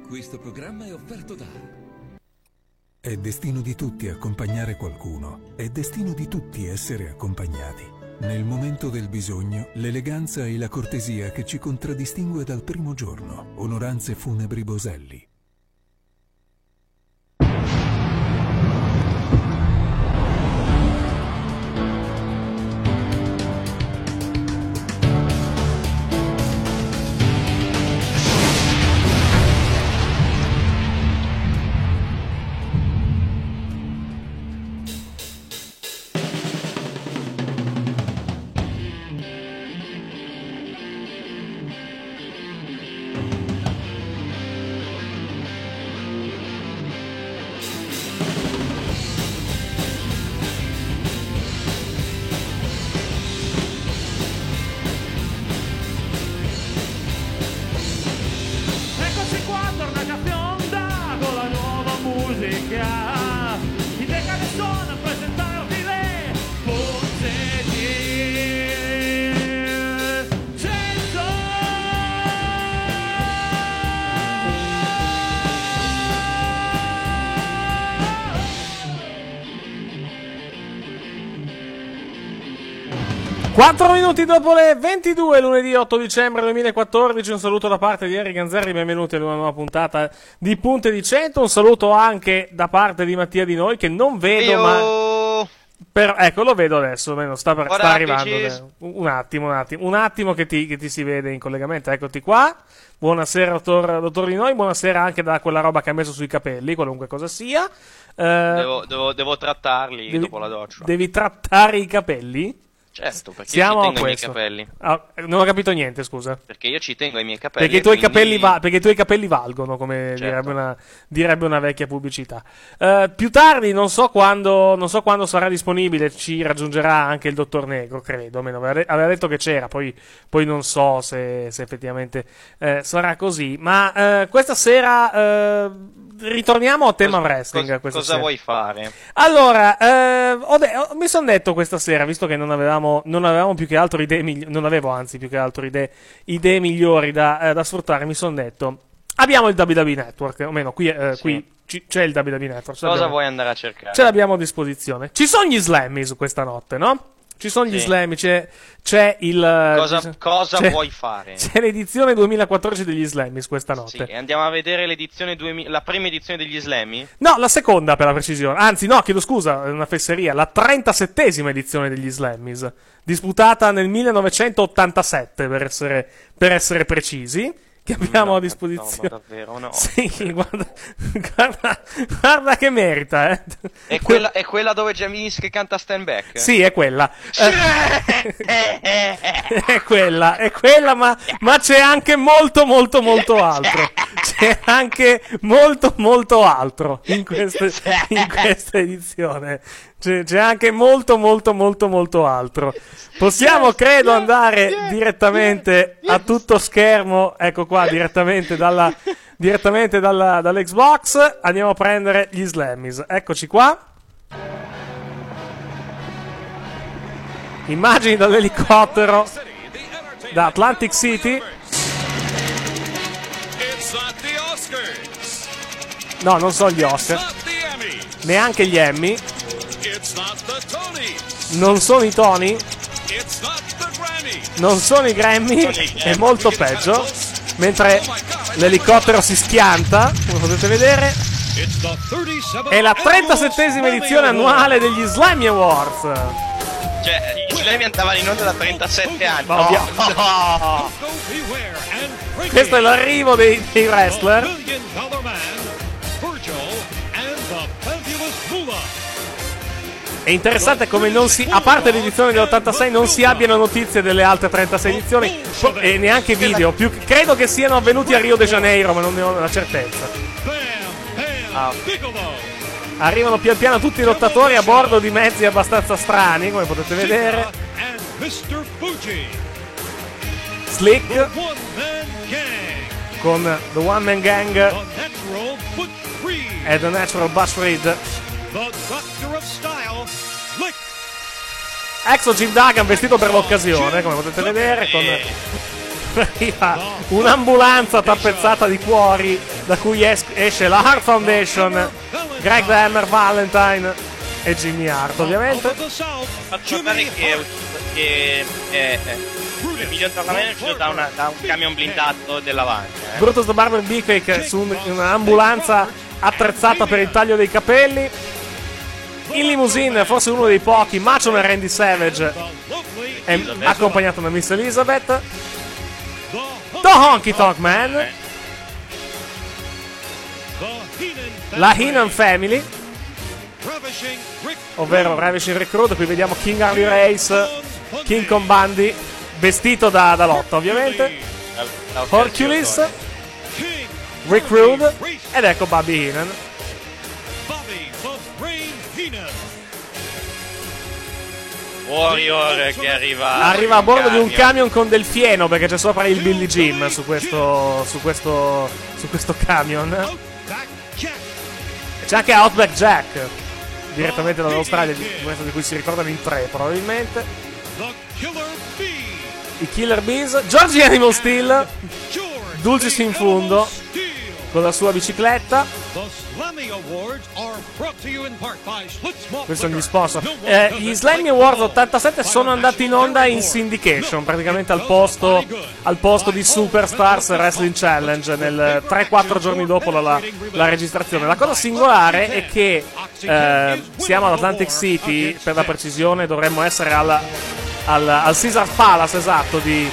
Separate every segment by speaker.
Speaker 1: Questo programma è offerto da...
Speaker 2: È destino di tutti accompagnare qualcuno. È destino di tutti essere accompagnati. Nel momento del bisogno, l'eleganza e la cortesia che ci contraddistingue dal primo giorno. Onoranze Funebri Boselli.
Speaker 3: Quattro minuti dopo le 22, lunedì 8 dicembre 2014, un saluto da parte di Henry Ganzerri, benvenuti ad una nuova puntata di Punte di 100, un saluto anche da parte di Mattia Di Noi, che non vedo, ma... ecco, lo vedo adesso, sta arrivando. Un attimo che ti si vede in collegamento, eccoti qua. Buonasera, dottor Di Noi, buonasera anche da quella roba che ha messo sui capelli, qualunque cosa sia.
Speaker 4: Devo trattarli dopo la doccia.
Speaker 3: Devi trattare i capelli?
Speaker 4: Certo, perché
Speaker 3: Siamo
Speaker 4: io ci tengo ai miei capelli.
Speaker 3: Non ho capito niente, scusa.
Speaker 4: Perché io ci tengo ai miei capelli.
Speaker 3: Perché i tuoi capelli valgono, come certo. direbbe una vecchia pubblicità. Più tardi, non so quando sarà disponibile, ci raggiungerà anche il dottor Negro, credo. Almeno aveva detto che c'era, poi non so se effettivamente sarà così. Ma questa sera ritorniamo a tema wrestling.
Speaker 4: Cosa vuoi fare?
Speaker 3: Allora, mi sono detto questa sera, visto che non avevamo più che altro idee idee migliori da sfruttare, mi sono detto, abbiamo il WWE Network, o meno qui c'è il WWE Network.
Speaker 4: Cosa vuoi andare a cercare?
Speaker 3: Ce l'abbiamo a disposizione. Ci sono gli Slammies questa notte, no? Ci sono gli Slammy, c'è il...
Speaker 4: Cosa vuoi fare?
Speaker 3: C'è l'edizione 2014 degli Slammys questa notte.
Speaker 4: Sì, e andiamo a vedere la prima edizione degli Slammy?
Speaker 3: No, la seconda per la precisione. Anzi, no, chiedo scusa, è una fesseria. La 37esima edizione degli Slammys, disputata nel 1987 per essere precisi. Che abbiamo a disposizione.
Speaker 4: No, davvero, no.
Speaker 3: Sì, guarda che merita,
Speaker 4: È quella dove Jamis che canta Stand Back?
Speaker 3: Sì, è quella. È quella, ma c'è anche molto altro. C'è anche molto altro in questa edizione. C'è anche molto altro. Possiamo, credo, andare direttamente a tutto schermo. Ecco qua, direttamente dall'Xbox. Andiamo a prendere gli Slammies. Eccoci qua. Immagini dall'elicottero da Atlantic City. No, non sono gli Oscar. Neanche gli Emmy. Non sono i Tony. Non sono i Grammy. È molto peggio. Mentre l'elicottero si schianta, come potete vedere, è la 37esima edizione annuale degli Slammy Awards.
Speaker 4: Cioè, gli Slammy andavano in onda da 37 anni.
Speaker 3: No. Questo è l'arrivo dei wrestler. È interessante come a parte l'edizione dell'86, non si abbiano notizie delle altre 36 edizioni e neanche video. Credo che siano avvenuti a Rio de Janeiro, ma non ne ho la certezza. Arrivano pian piano tutti i lottatori a bordo di mezzi abbastanza strani, come potete vedere. Slick con The One Man Gang e The Natural Butch Reed. Exo Jim Duggan vestito per l'occasione, come potete vedere, con un'ambulanza tappezzata di cuori da cui esce la Hart Foundation, Greg the Hammer Valentine e Jimmy Hart, ovviamente.
Speaker 4: Faccio notare che il miglior tornamento è uscito da un camion blindato dell'avanti.
Speaker 3: Brutus the Barber Beefcake su un'ambulanza attrezzata per il taglio dei capelli. In limousine, forse uno dei pochi, Macho Man Randy Savage è accompagnato da Miss Elizabeth. The Honky Tonk Man, la Heenan Family, ovvero Ravishing Rick Rude. Qui vediamo King Harley Race, King Kong Bundy, vestito da lotta ovviamente, Hercules, Rick Rude ed ecco Bobby Heenan.
Speaker 4: Warrior che arriva
Speaker 3: a bordo di un camion con del fieno, perché c'è sopra il Billy Jim su questo camion. E c'è anche Outback Jack direttamente dall'Australia, di cui si ricordano in 3 probabilmente. I Killer Bees, Georgie Animal Steel, Dulcis in fundo con la sua bicicletta. Questi sono gli sponsor. Gli Slammy Awards 87 sono andati in onda in syndication, praticamente al posto di Superstars Wrestling Challenge, nel 3-4 giorni dopo la registrazione. La cosa singolare è che siamo ad Atlantic City, per la precisione dovremmo essere al Caesars Palace, esatto, di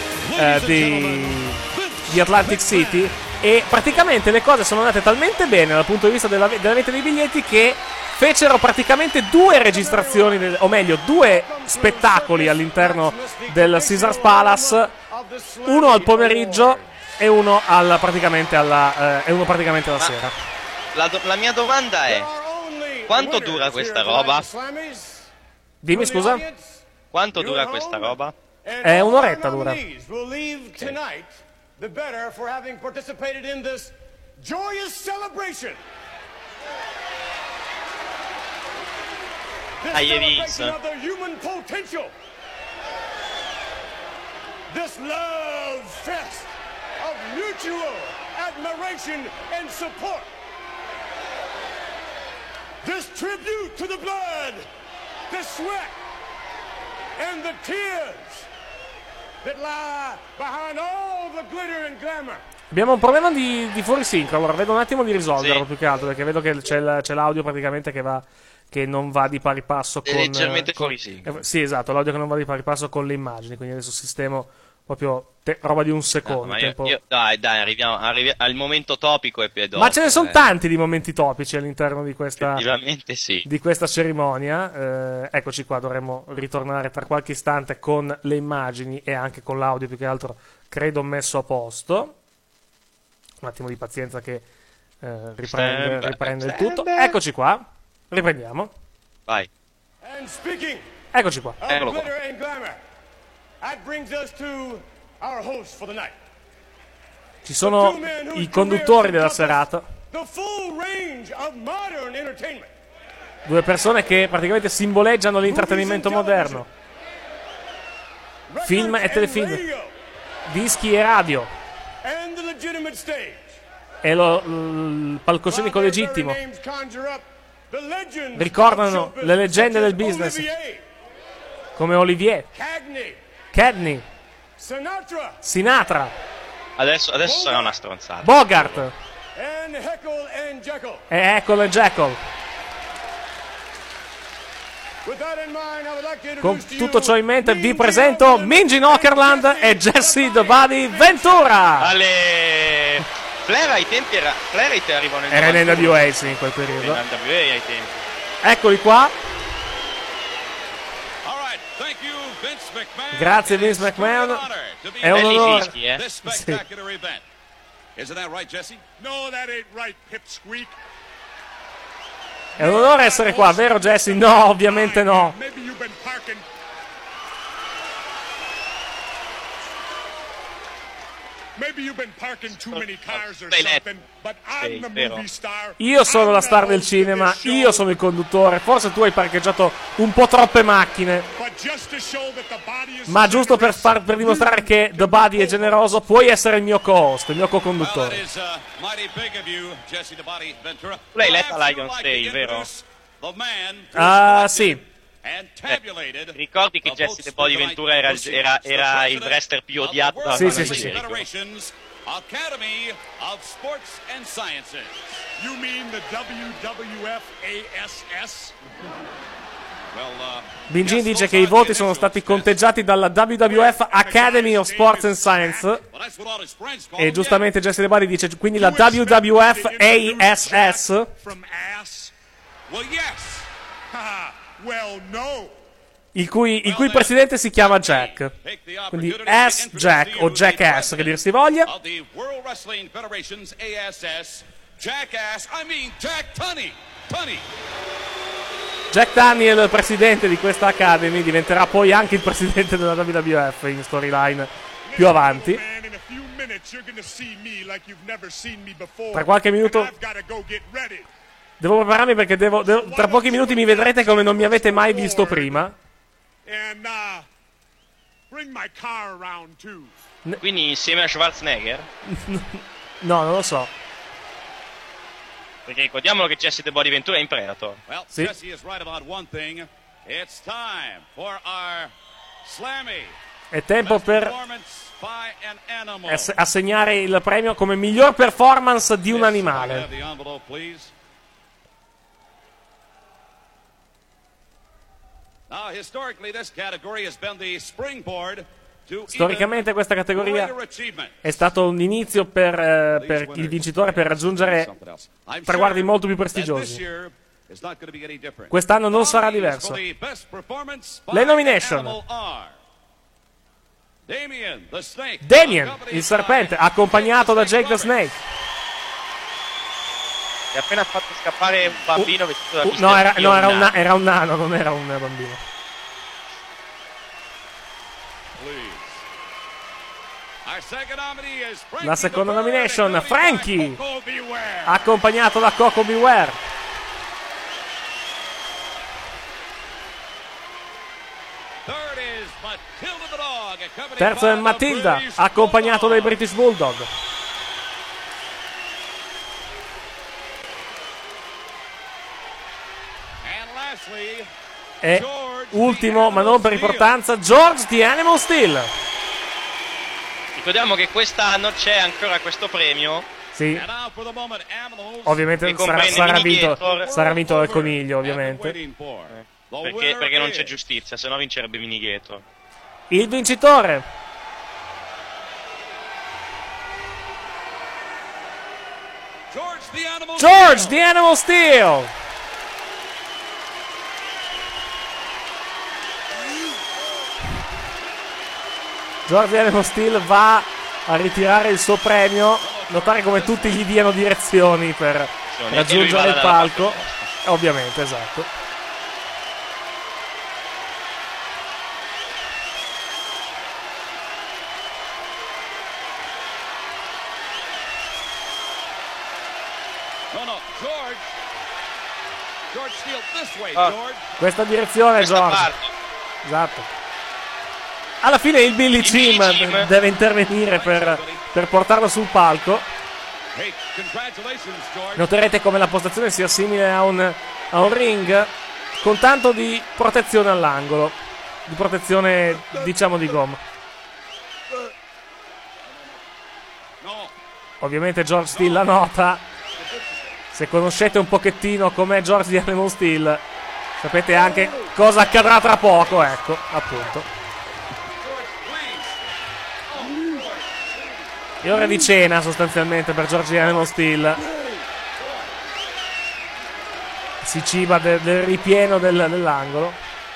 Speaker 3: Atlantic City, e praticamente le cose sono andate talmente bene dal punto di vista della vendita dei biglietti che fecero praticamente 2 registrazioni, o meglio 2 spettacoli all'interno del Caesars Palace, uno al pomeriggio e uno praticamente alla sera.
Speaker 4: La mia domanda è: quanto dura questa roba?
Speaker 3: Dimmi, scusa?
Speaker 4: Quanto dura questa roba?
Speaker 3: È un'oretta dura.
Speaker 5: The better for having participated in this joyous celebration. This celebration of the human potential. This love fest of mutual admiration and support. This tribute to the blood, the sweat, and the tears that lie behind all the glitter and glamour.
Speaker 3: Abbiamo un problema di fuorisincro, allora vedo un attimo di risolverlo,
Speaker 4: sì,
Speaker 3: più che altro, perché vedo che c'è l'audio praticamente che non va di pari passo con...
Speaker 4: È leggermente fuorisincro.
Speaker 3: Sì, esatto, l'audio che non va di pari passo con le immagini, quindi adesso sistemo proprio roba di un secondo.
Speaker 4: Dai, arriviamo al momento topico e poi dopo.
Speaker 3: Ma ce ne sono tanti di momenti topici all'interno di questa...
Speaker 4: Effettivamente sì.
Speaker 3: Di questa cerimonia. Eccoci qua, dovremmo ritornare tra qualche istante con le immagini e anche con l'audio, più che altro credo messo a posto. Un attimo di pazienza che riprende il tutto. Eccoci qua, riprendiamo.
Speaker 4: Vai.
Speaker 3: Eccoci qua.
Speaker 4: Eccolo qua.
Speaker 5: That brings us to our host for the night.
Speaker 3: Ci sono i conduttori della serata.
Speaker 5: The full range of modern entertainment.
Speaker 3: 2 persone che praticamente simboleggiano l'intrattenimento moderno. Film e telefilm, dischi e radio,
Speaker 5: and the legitimate stage.
Speaker 3: E il palcoscenico legittimo. Ricordano le leggende del business come Olivier, Cadney, Sinatra.
Speaker 4: Adesso sarà una stronzata.
Speaker 3: Bogart e Heckle e Jekyll. Con tutto ciò in mente vi presento Minji Nokerland e Jesse The Body Ventura.
Speaker 4: Ale! Flair ai tempi arrivano
Speaker 3: era in NWA, sì, in quel periodo.
Speaker 4: In NWA ai tempi.
Speaker 3: Eccoli qua. Grazie Vince McMahon. È un onore.
Speaker 4: Fischi, eh?
Speaker 3: Sì. È un onore essere qua, vero Jesse? No, ovviamente no. Io sono la star del cinema, io sono il conduttore. Forse tu hai parcheggiato un po' troppe macchine. Ma giusto per dimostrare che The Body è generoso, puoi essere il mio co-host, il mio co-conduttore.
Speaker 4: Tu l'hai letta Lions Day, vero?
Speaker 3: Sì.
Speaker 4: Ricordi che Jesse The Body Ventura era il wrestler più odiato da
Speaker 3: Sì.
Speaker 5: Academy of Sports and Sciences. You mean the WWF ASS?
Speaker 3: Bingin dice che i voti sono stati conteggiati dalla WWF Academy of Sports and Science. E giustamente Jesse The Body dice quindi la WWF ASS.
Speaker 5: Well, yes. Well, no.
Speaker 3: Il cui presidente si chiama Jack. Quindi Ass Jack o Jackass, che dir si voglia. Jack Tunney è il presidente di questa Academy, diventerà poi anche il presidente della WWF in storyline più avanti. Tra qualche minuto devo prepararmi perché tra pochi minuti mi vedrete come non mi avete mai visto prima.
Speaker 4: Quindi insieme a Schwarzenegger?
Speaker 3: No, non lo so.
Speaker 4: Perché ricordiamolo che Jesse The Body Ventura è in Predator.
Speaker 3: Sì. È tempo per assegnare il premio come miglior performance di un animale. Storicamente questa categoria è stato un inizio per il vincitore per raggiungere traguardi molto più prestigiosi. Quest'anno non sarà diverso. Le nomination: Damien, il serpente, accompagnato da Jake the Snake.
Speaker 4: E ha appena fatto scappare un bambino vestito da
Speaker 3: No, era un nano, non era un bambino. La seconda nomination, Frankie, accompagnato da Coco Beware. Terzo è Matilda, accompagnato dai British Bulldog. E ultimo, ma non per importanza, George the Animal Steel.
Speaker 4: Ricordiamo che quest'anno c'è ancora questo premio.
Speaker 3: Sì. Ovviamente sarà vinto dal coniglio, ovviamente.
Speaker 4: Perché non c'è giustizia, se no vincerebbe Minigator.
Speaker 3: Il vincitore: George the Animal Steel. George the Animal Steel va a ritirare il suo premio. Notare come tutti gli diano direzioni per raggiungere il palco. Ovviamente, esatto. Questa direzione, George. Esatto. Alla fine il Billy Jim deve intervenire per portarlo sul palco. Noterete come la postazione sia simile a un ring, con tanto di protezione all'angolo, di protezione, diciamo, di gomma. Ovviamente George Steel la nota. Se conoscete un pochettino com'è George the Animal Steel, sapete anche cosa accadrà tra poco, ecco, appunto. È ora di cena sostanzialmente per George the Animal Steel. Si ciba del ripieno dell'angolo.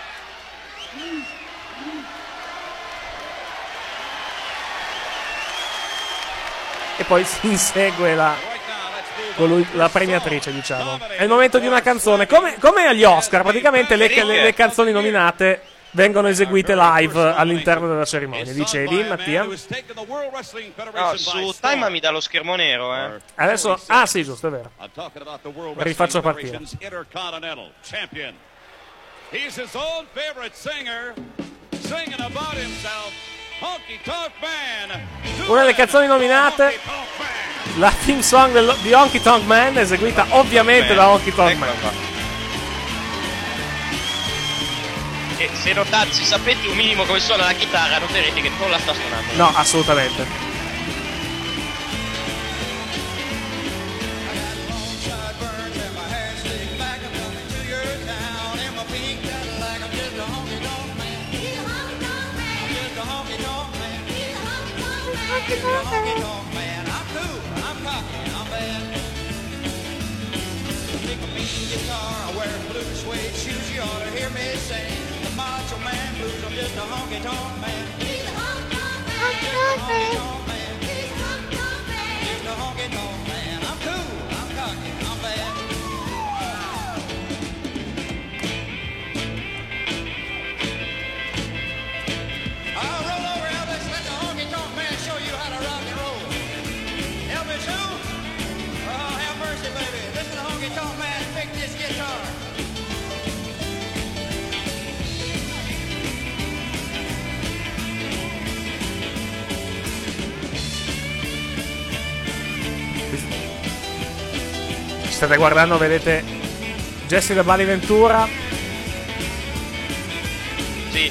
Speaker 3: E poi si insegue la premiatrice, diciamo. È il momento di una canzone. Come agli Oscar, praticamente le canzoni nominate vengono eseguite live all'interno della cerimonia. Dicevi, Mattia?
Speaker 4: No, su Time mi dà lo schermo nero,
Speaker 3: Adesso, sì, giusto, è vero. Rifaccio partire.
Speaker 6: He's his own favorite singer, singing about himself. Honky Tonk Man.
Speaker 3: Una delle canzoni nominate, la theme song di Honky Tonk Man, eseguita ovviamente da Honky Tonk Man.
Speaker 4: E se notate, se sapete un minimo come suona la chitarra, noterete che non la sta suonando.
Speaker 3: No, assolutamente. State guardando, vedete Jesse da Bali Ventura.
Speaker 4: Sì.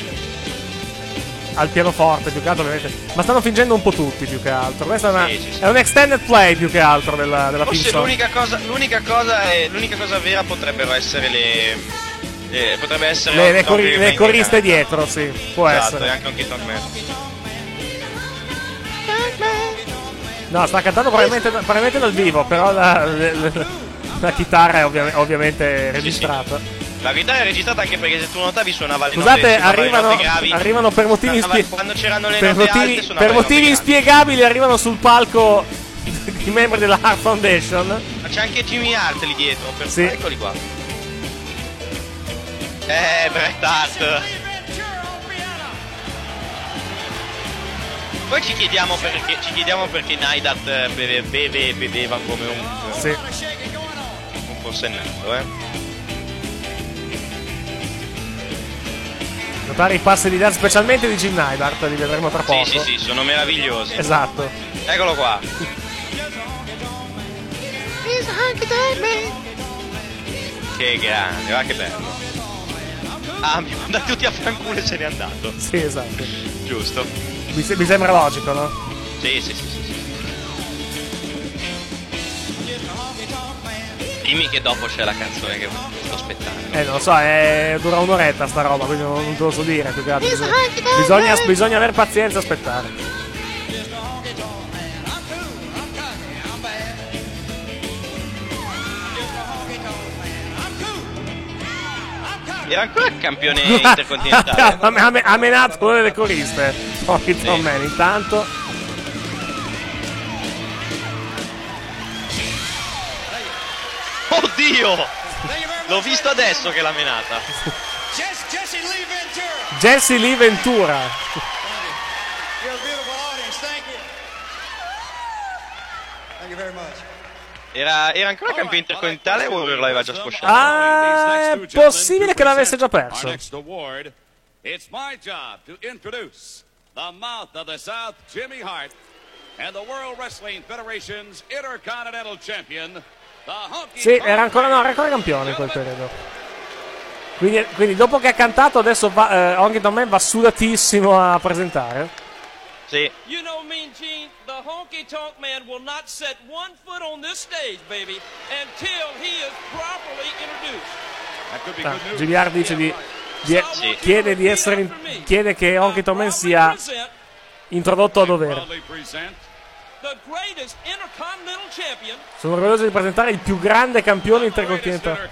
Speaker 3: Al pianoforte più che altro, vedete. Ma stanno fingendo un po' tutti più che altro. Questa
Speaker 4: Sì.
Speaker 3: è un extended play più che altro della
Speaker 4: Forse
Speaker 3: theme
Speaker 4: l'unica cosa vera potrebbero essere potrebbe essere
Speaker 3: le coriste dietro, sì, può
Speaker 4: esatto,
Speaker 3: essere.
Speaker 4: E anche Honky Tonk Man.
Speaker 3: No, sta cantando probabilmente dal vivo, però la chitarra è ovviamente registrata.
Speaker 4: Sì. La chitarra è registrata anche perché se tu notavi suonava le
Speaker 3: Scusate,
Speaker 4: note, le note gravi.
Speaker 3: arrivano per motivi
Speaker 4: quando c'erano le note alte,
Speaker 3: per motivi inspiegabili arrivano sul palco i membri della Hart Foundation.
Speaker 4: Ma c'è anche Jimmy Hart lì dietro,
Speaker 3: sì.
Speaker 4: Eccoli qua. Bret Hart. Poi ci chiediamo perché Neidhart beveva come un forsennato,
Speaker 3: Notare i passi di jazz, specialmente di Jim Neidhart, li vedremo tra poco.
Speaker 4: Sì, sono meravigliosi.
Speaker 3: Esatto.
Speaker 4: Eccolo qua. Che grande, va che bello. Mi manda tutti a fanculo e se n'è andato.
Speaker 3: Sì, esatto.
Speaker 4: Giusto.
Speaker 3: Mi sembra logico, no?
Speaker 4: Sì. Dimmi che dopo c'è la canzone che sto aspettando.
Speaker 3: Non lo so, dura un'oretta sta roba, quindi non te lo so dire. Più che altro. Bisogna aver pazienza e aspettare.
Speaker 4: Era ancora campione intercontinentale.
Speaker 3: Ha menato una delle coriste. Honky Tonk Man, intanto.
Speaker 4: Oddio! L'ho visto adesso che l'ha menata.
Speaker 3: Jesse Lee Ventura.
Speaker 4: Era ancora campione intercontinentale o lo aveva già squasciato?
Speaker 3: È possibile che l'avesse già perso.
Speaker 6: It's my job to introduce the mouth of the South, Jimmy Hart, and the World Wrestling Federation's Intercontinental Champion, the Honky
Speaker 3: Sì,
Speaker 6: Tonk
Speaker 3: era ancora campione in quel periodo. Quindi dopo che ha cantato adesso Honky Tonk Man va sudatissimo a presentare.
Speaker 4: Sì.
Speaker 7: You know, Mean Gene, the Honky Tonk Man will not set one foot on this stage, baby, until he is properly introduced.
Speaker 3: Jimmy Hart dice chiede che Honky Tonk Man sia introdotto a dovere. Sono orgoglioso di presentare il più grande campione intercontinentale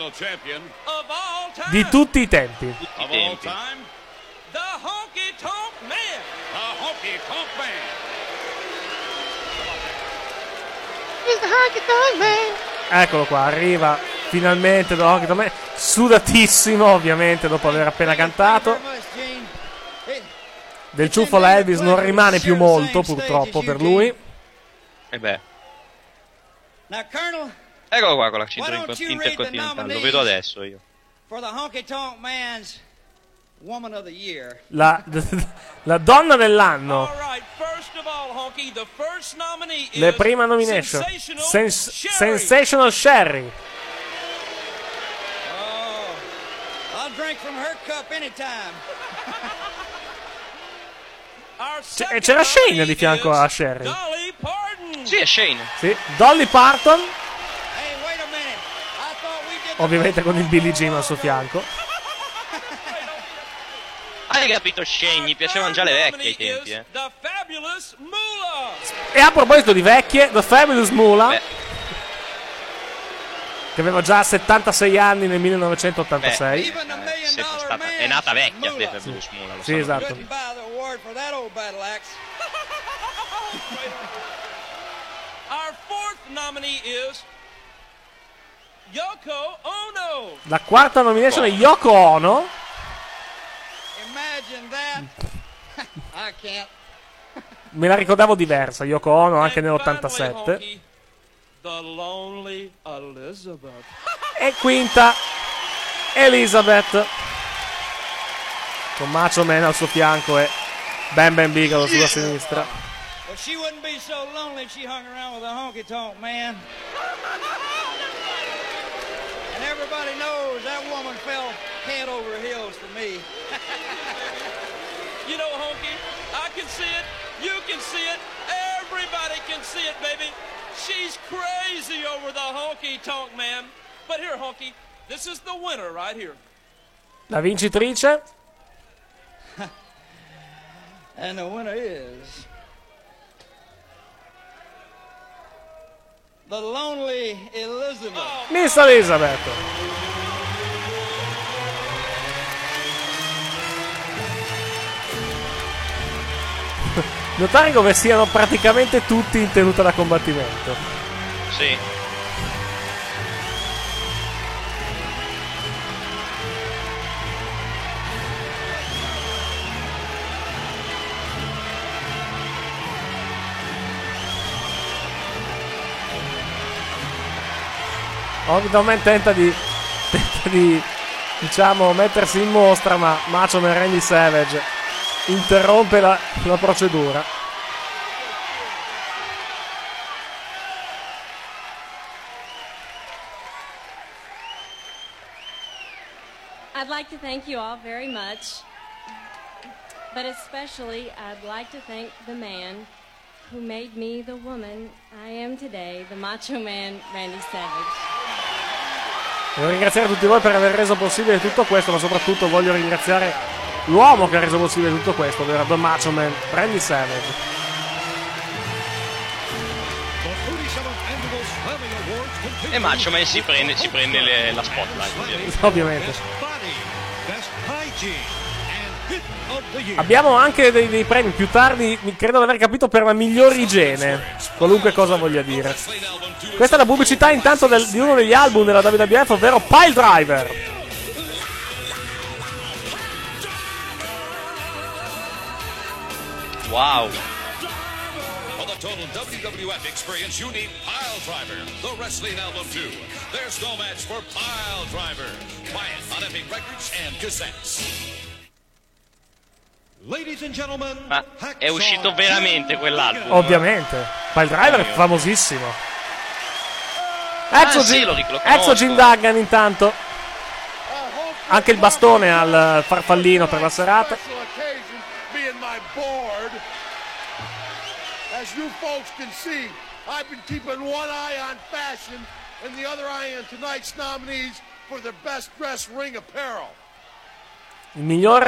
Speaker 3: di tutti i tempi.
Speaker 7: The Honky Tonk Man.
Speaker 6: The Honky Tonk Man.
Speaker 7: He's the Honky Tonk Man.
Speaker 3: Eccolo qua, arriva finalmente da Honky Tonk Man, sudatissimo ovviamente dopo aver appena cantato. Del ciuffo alla Elvis non rimane più molto purtroppo per lui.
Speaker 4: E beh. Eccolo qua con la cintura intercontinentale, lo vedo adesso io.
Speaker 8: for the Honky Tonk Man's Woman of the Year.
Speaker 3: La donna dell'anno.
Speaker 7: All right, first of all, Honky, the first nominee is
Speaker 3: Le prima nomination. Sensational Sherry.
Speaker 8: Oh, I'll drink from her cup anytime.
Speaker 3: E c'era Shane di fianco a Sherry.
Speaker 7: Dolly Parton.
Speaker 4: Sì, è Shane.
Speaker 3: Sì, Dolly Parton.
Speaker 8: Hey, wait a minute. I thought we did
Speaker 3: Ovviamente con il Billie Jean al suo fianco.
Speaker 4: Hai capito, Shane? Gli piacevano già le vecchie ai tempi, eh.
Speaker 7: The Fabulous Moolah.
Speaker 3: E a proposito di vecchie, The Fabulous Moolah, che aveva già 76 anni nel 1986.
Speaker 8: even the $1 million
Speaker 4: È nata vecchia,
Speaker 8: Moolah.
Speaker 4: The Fabulous Moolah. Lo
Speaker 3: Sì,
Speaker 4: so.
Speaker 3: esatto.
Speaker 8: Couldn't buy the award for that old battle axe.
Speaker 7: Our fourth nominee is Yoko Ono.
Speaker 3: La quarta nomination è Yoko Ono.
Speaker 8: Imagine that. I can't.
Speaker 3: Me la ricordavo diversa, Yoko Ono, anche
Speaker 7: And
Speaker 3: nell'87.
Speaker 7: finally, Honky, the Lonely Elizabeth.
Speaker 3: E quinta, Elizabeth. Con Macho Man al suo fianco e Bam Bam Bigelow sulla sinistra.
Speaker 8: Well, she wouldn't be so lonely if she hung around with a honky tonk man. And everybody knows that woman fell head over heels for me.
Speaker 7: You know, Honky, I can see it. You can see it. Everybody can see it, baby. She's crazy over the Honky Tonk Man. But here, Honky, this is the winner right here.
Speaker 3: La vincitrice,
Speaker 8: And the winner is the Lonely Elizabeth.
Speaker 3: Miss Elizabeth. Notare come siano praticamente tutti in tenuta da combattimento.
Speaker 4: Sì.
Speaker 3: Ogdoman tenta di diciamo mettersi in mostra, ma Macho Man Randy Savage interrompe la procedura.
Speaker 9: I'd like to thank you all very much, but especially I'd like to thank the man who made me the woman I am today, the Macho Man Randy Savage.
Speaker 3: Voglio ringraziare tutti voi per aver reso possibile tutto questo, ma soprattutto voglio ringraziare l'uomo che ha reso possibile tutto questo, ovvero The Macho Man Randy Savage.
Speaker 4: E Macho Man si prende la spotlight, ovviamente.
Speaker 3: Ovviamente. Abbiamo anche dei premi più tardi, credo di aver capito, per la miglior igiene, qualunque cosa voglia dire. Questa è la pubblicità intanto di uno degli album della WWF, ovvero Pile Driver.
Speaker 4: Wow.
Speaker 6: For the total WWF experience, you need Pile Driver, the wrestling album 2. There's no match for Pile Driver. Buy it on Epic Records and cassettes.
Speaker 5: Ladies and gentlemen,
Speaker 4: Ma è uscito veramente quell'album?
Speaker 3: Ovviamente. Pile Driver è famosissimo.
Speaker 4: Sì, lo conosco.
Speaker 3: Exo Jim Duggan intanto. Anche il bastone al farfallino per la serata.
Speaker 5: As you folks can see, I've been keeping one eye on fashion and the other eye on tonight's nominees for the best dressed ring apparel.
Speaker 3: Il miglior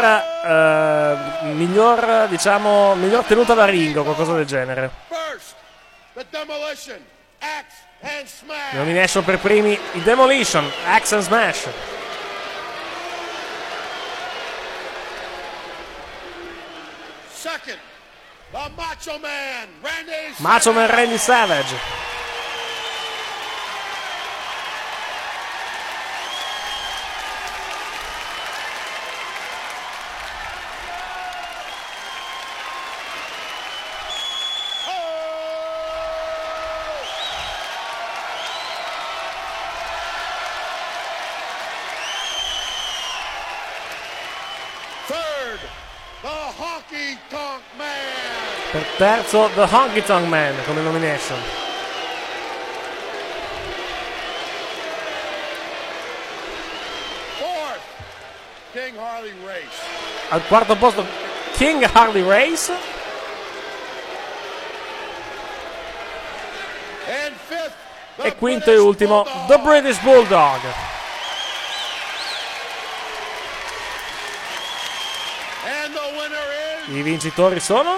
Speaker 3: tenuta da ring o qualcosa del genere.
Speaker 5: First, the Demolition, Axe and Smash.
Speaker 3: Nomination per primi i Demolition, Axe and Smash.
Speaker 5: Second, the Macho Man, Randy
Speaker 3: Macho Man Randy Savage. Per terzo The Honky Tonk Man come nomination.
Speaker 5: Fourth, King Harley Race.
Speaker 3: Al quarto posto King Harley Race.
Speaker 5: And fifth, the
Speaker 3: E quinto e ultimo The British Bulldog.
Speaker 5: And the winner is...
Speaker 3: I vincitori sono?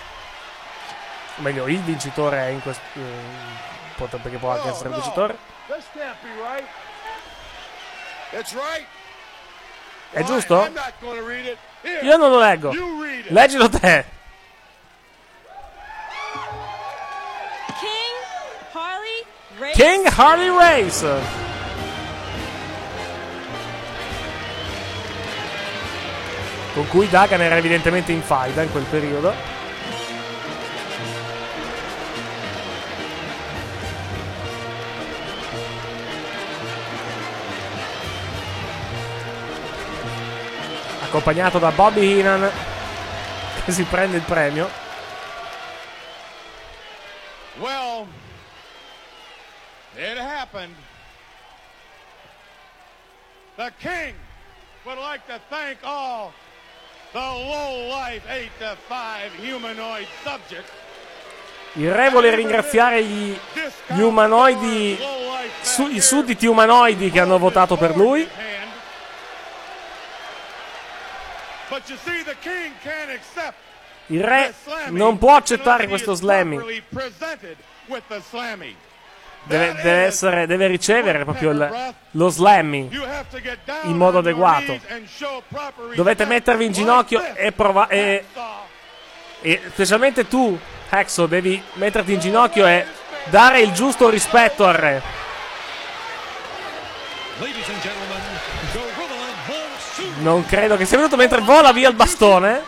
Speaker 3: O meglio, il vincitore è in questo... perché può anche essere il vincitore.
Speaker 5: This can't be right. It's right.
Speaker 3: È giusto?
Speaker 5: I'm not gonna read it. Here,
Speaker 3: Io non lo leggo.
Speaker 5: you read it.
Speaker 3: Leggilo te.
Speaker 9: King Harley Race.
Speaker 3: King Harley Race. Con cui Duggan era evidentemente in faida in quel periodo. Accompagnato da Bobby Heenan che si prende il premio.
Speaker 5: Well, it happened. The King would like to thank all the low-life 8 to 5 humanoid subjects.
Speaker 3: Il re vuole ringraziare gli umanoidi, i sudditi umanoidi che hanno votato per lui.
Speaker 5: But you see, the King can't accept
Speaker 3: Il re non può accettare questo slamming. Deve ricevere proprio lo slamming in modo adeguato. Dovete mettervi in ginocchio e specialmente tu, Hacksaw, devi metterti in ginocchio e dare il giusto rispetto al re. Non credo che sia venuto mentre vola via il bastone.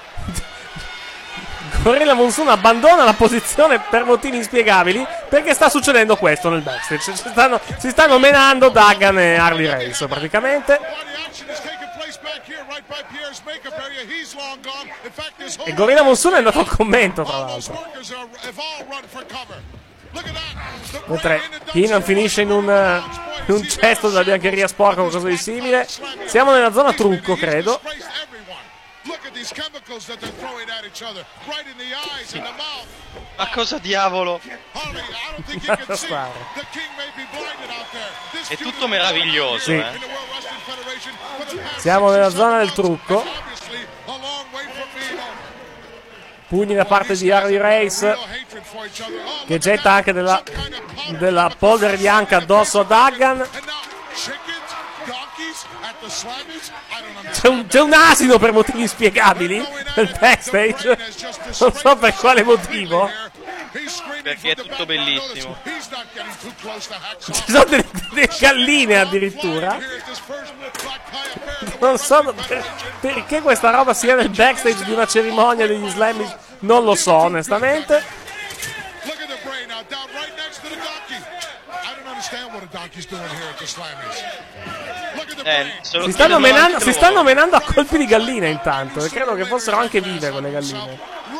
Speaker 3: Gorilla Monsoon abbandona la posizione per motivi inspiegabili, perché sta succedendo questo nel backstage. Si stanno menando Duggan e Harley Race praticamente. E Gorilla Monsoon è andato al commento, tra l'altro. Mentre Heenan finisce in un cesto della biancheria sporca o qualcosa di simile. Siamo nella zona trucco, credo.
Speaker 4: Ma cosa diavolo?
Speaker 3: Lascia stare.
Speaker 4: È tutto meraviglioso,
Speaker 3: sì. Siamo nella zona del trucco. Pugni da parte di Harley Race, che getta anche della polvere bianca addosso a Duggan. C'è un asino per motivi inspiegabili nel backstage. Non so per quale motivo.
Speaker 4: Perché è tutto bellissimo.
Speaker 3: Ci sono delle galline addirittura. Non so perché questa roba sia nel backstage di una cerimonia degli Slammies. Non lo so onestamente. Si stanno menando a colpi di galline intanto. E credo che fossero anche vive quelle galline.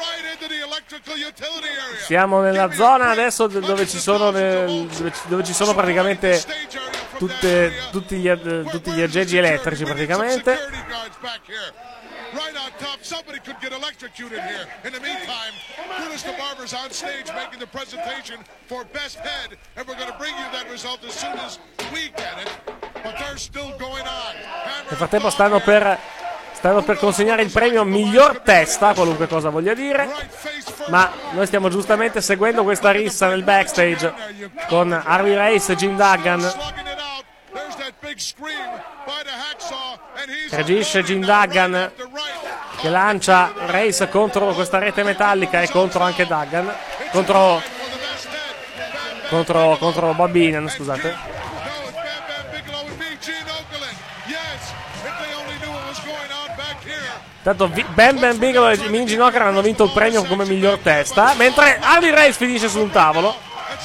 Speaker 3: Siamo nella zona adesso dove ci sono praticamente tutti gli aggeggi elettrici praticamente.
Speaker 10: Right on top, somebody could get electrocuted here. In the meantime, Brutus the Barber's on stage making the presentation for Best Head, and we're going to bring you that result as soon as we get it. But they're still going on.
Speaker 3: Nel frattempo stanno per consegnare il premio miglior testa, qualunque cosa voglia dire. Ma noi stiamo giustamente seguendo questa rissa nel backstage con Harley Race e Jim Duggan. Reagisce Jim Duggan, che lancia Race contro questa rete metallica e contro anche Duggan, contro Bobby Heenan, scusate. Tanto Bam Bam Bigelow e Mean Gene Okerlund hanno vinto il premio come miglior testa, mentre Harley Race finisce su un tavolo.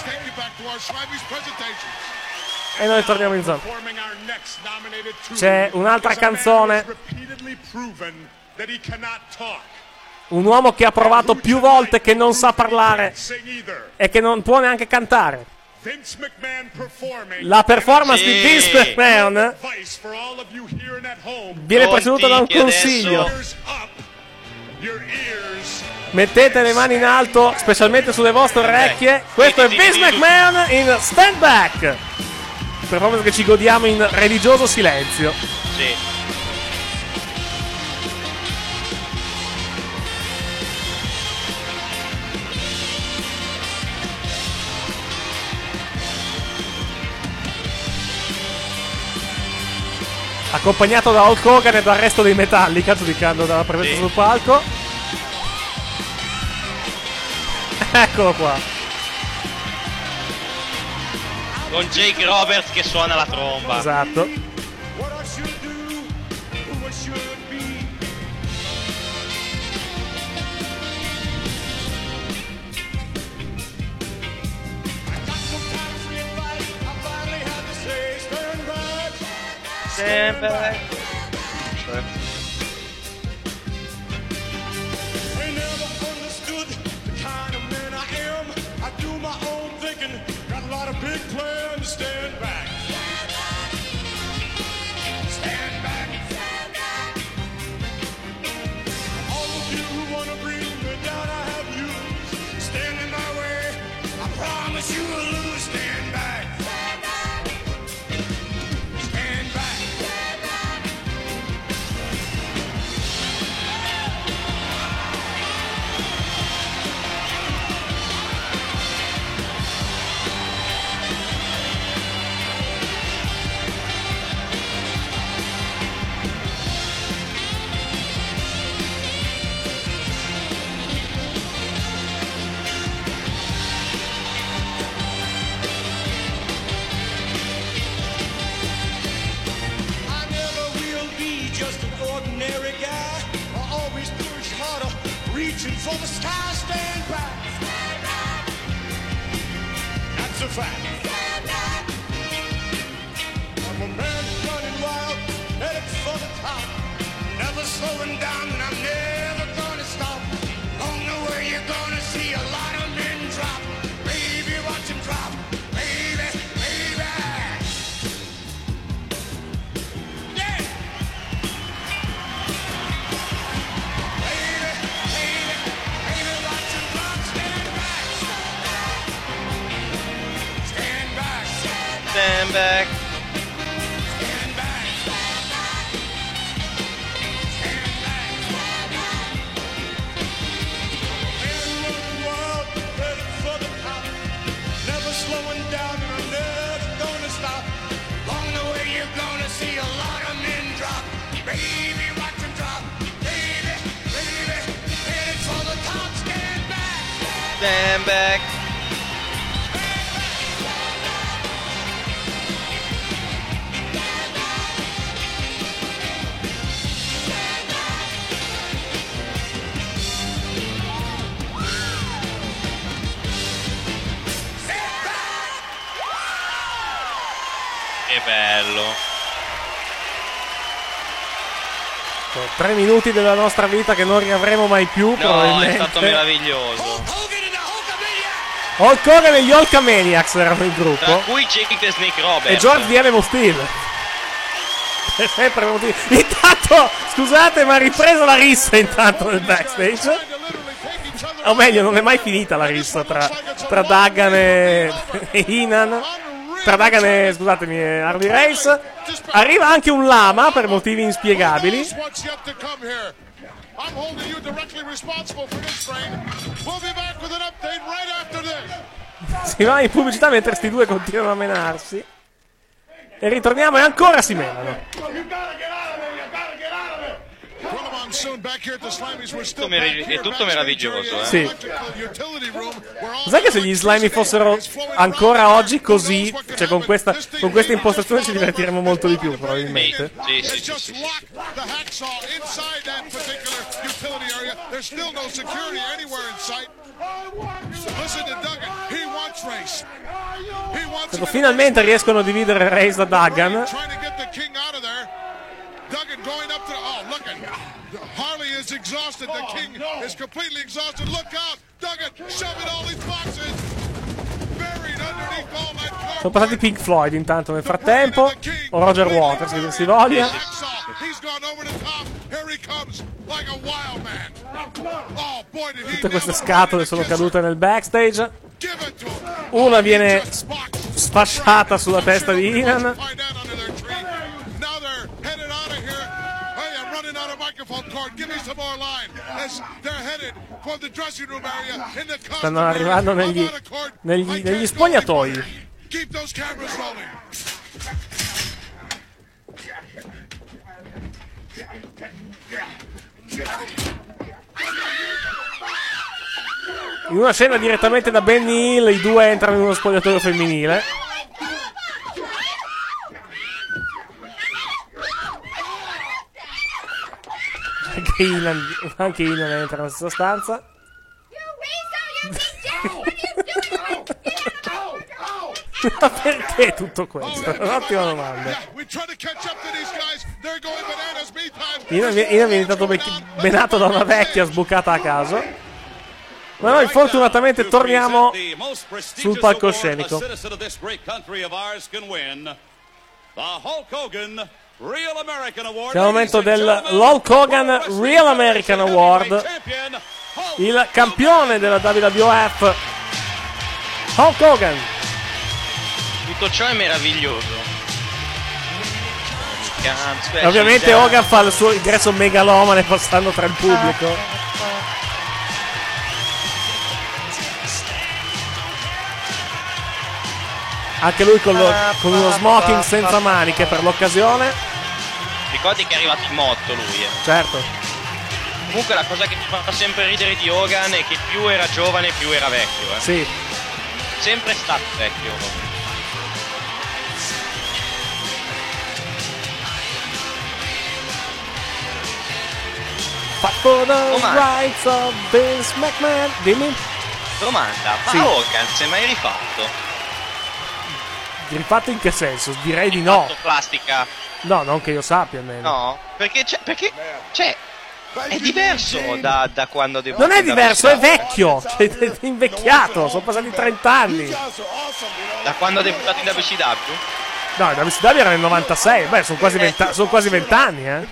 Speaker 3: E noi torniamo in zona. C'è un'altra canzone Un uomo che ha provato più volte, che non sa parlare e che non può neanche cantare. La performance di Vince McMahon viene preceduta da un consiglio. Mettete le mani in alto, specialmente sulle vostre orecchie. Questo è Vince McMahon in Stand Back. Performance che ci godiamo in religioso silenzio.
Speaker 4: Sì.
Speaker 3: Accompagnato da Hulk Hogan e dal resto dei Metallica, giudicando dalla presenza sul palco. Eccolo qua.
Speaker 4: Con Jake Roberts che suona la tromba.
Speaker 3: Esatto.
Speaker 4: Sempre.
Speaker 5: For the sky, stand back. That's a fact. I'm a man running wild, headed for the top. Never slowing down, and I'm never gonna stop. Don't know where you're gonna see a lot of men drop. Baby, watch them drop. Baby, baby. Yeah.
Speaker 4: Stand back.
Speaker 5: Never slowing down, and I'm never gonna stop. Along the way you're gonna see a lot of men drop. Baby, watch them drop. Baby, baby, headed for the top. Stand back.
Speaker 4: Stand back. Che bello.
Speaker 3: 3 minuti della nostra vita che non riavremo mai più.
Speaker 4: No,
Speaker 3: probabilmente.
Speaker 4: è stato meraviglioso.
Speaker 3: Hulk Hogan e gli Hulkamaniacs erano il gruppo.
Speaker 4: Tra cui Jake the Snake Roberts.
Speaker 3: E George the Animal Steel. Sempre motivo. Intanto, scusate, ma ha ripreso la rissa intanto nel backstage. O meglio, non è mai finita la rissa tra Duggan e Heenan. Tra Duggan e, scusatemi, Harley Race. Arriva anche un lama per motivi inspiegabili. Si va in pubblicità mentre sti due continuano a menarsi. E ritorniamo e ancora si menano.
Speaker 4: È tutto meraviglioso,
Speaker 3: Sì. Sai che se gli slimy fossero ancora oggi così, cioè con questa impostazione, ci divertiremo molto di più probabilmente.
Speaker 4: Sì.
Speaker 3: Finalmente riescono a dividere Race da Duggan.
Speaker 10: exhausted. The King is completely exhausted. Look out! Duggan shoving all these boxes. Buried underneath all that cardboard.
Speaker 3: Sono passati Pink Floyd intanto nel frattempo. O Roger Waters, se si voglia.
Speaker 10: He's gone over the top. Here he comes like a wild man. Oh boy, did he
Speaker 3: Tutte queste scatole sono cadute nel backstage. Una viene sfasciata sulla testa di Heenan.
Speaker 10: Now they're headed out of here. Hey, I'm running out of microphone cord. Give me some more line. As they're headed for the dressing room area in the costume
Speaker 3: Stanno arrivando negli spogliatoi.
Speaker 10: Keep those cameras rolling.
Speaker 3: In una scena direttamente da Benny Hill, i due entrano in uno spogliatoio femminile. Anche Heenan entra nella stessa stanza. Ma perché tutto questo? Un'ottima domanda. Heenan viene diventato benato da una vecchia sbucata a caso. Ma noi fortunatamente torniamo sul palcoscenico. C'è il momento dell'Hulk Hogan Real American Award. Il campione della WWF, Hulk Hogan.
Speaker 4: Tutto ciò è meraviglioso.
Speaker 3: Ovviamente Hogan fa il suo ingresso megalomane passando tra il pubblico. Anche lui con uno smoking senza maniche per l'occasione.
Speaker 4: Ricordi che è arrivato in moto lui,
Speaker 3: Certo.
Speaker 4: Comunque la cosa che mi fa sempre ridere di Hogan è che più era giovane più era vecchio,
Speaker 3: Sì.
Speaker 4: Sempre stato vecchio.
Speaker 3: Fight for the rights of Vince McMahon. Dimmi.
Speaker 4: Domanda, ma
Speaker 3: Sì.
Speaker 4: Hogan si è mai rifatto?
Speaker 3: Rifatto in che senso? Direi di no.
Speaker 4: Plastica?
Speaker 3: No, non che io sappia almeno.
Speaker 4: No, perché è diverso da quando ha
Speaker 3: Non è diverso, è vecchio. Cioè, è invecchiato, sono passati 30 anni.
Speaker 4: Da quando ha debuttato in WCW?
Speaker 3: No, il WCW era nel 96. Beh, sono quasi 20 anni,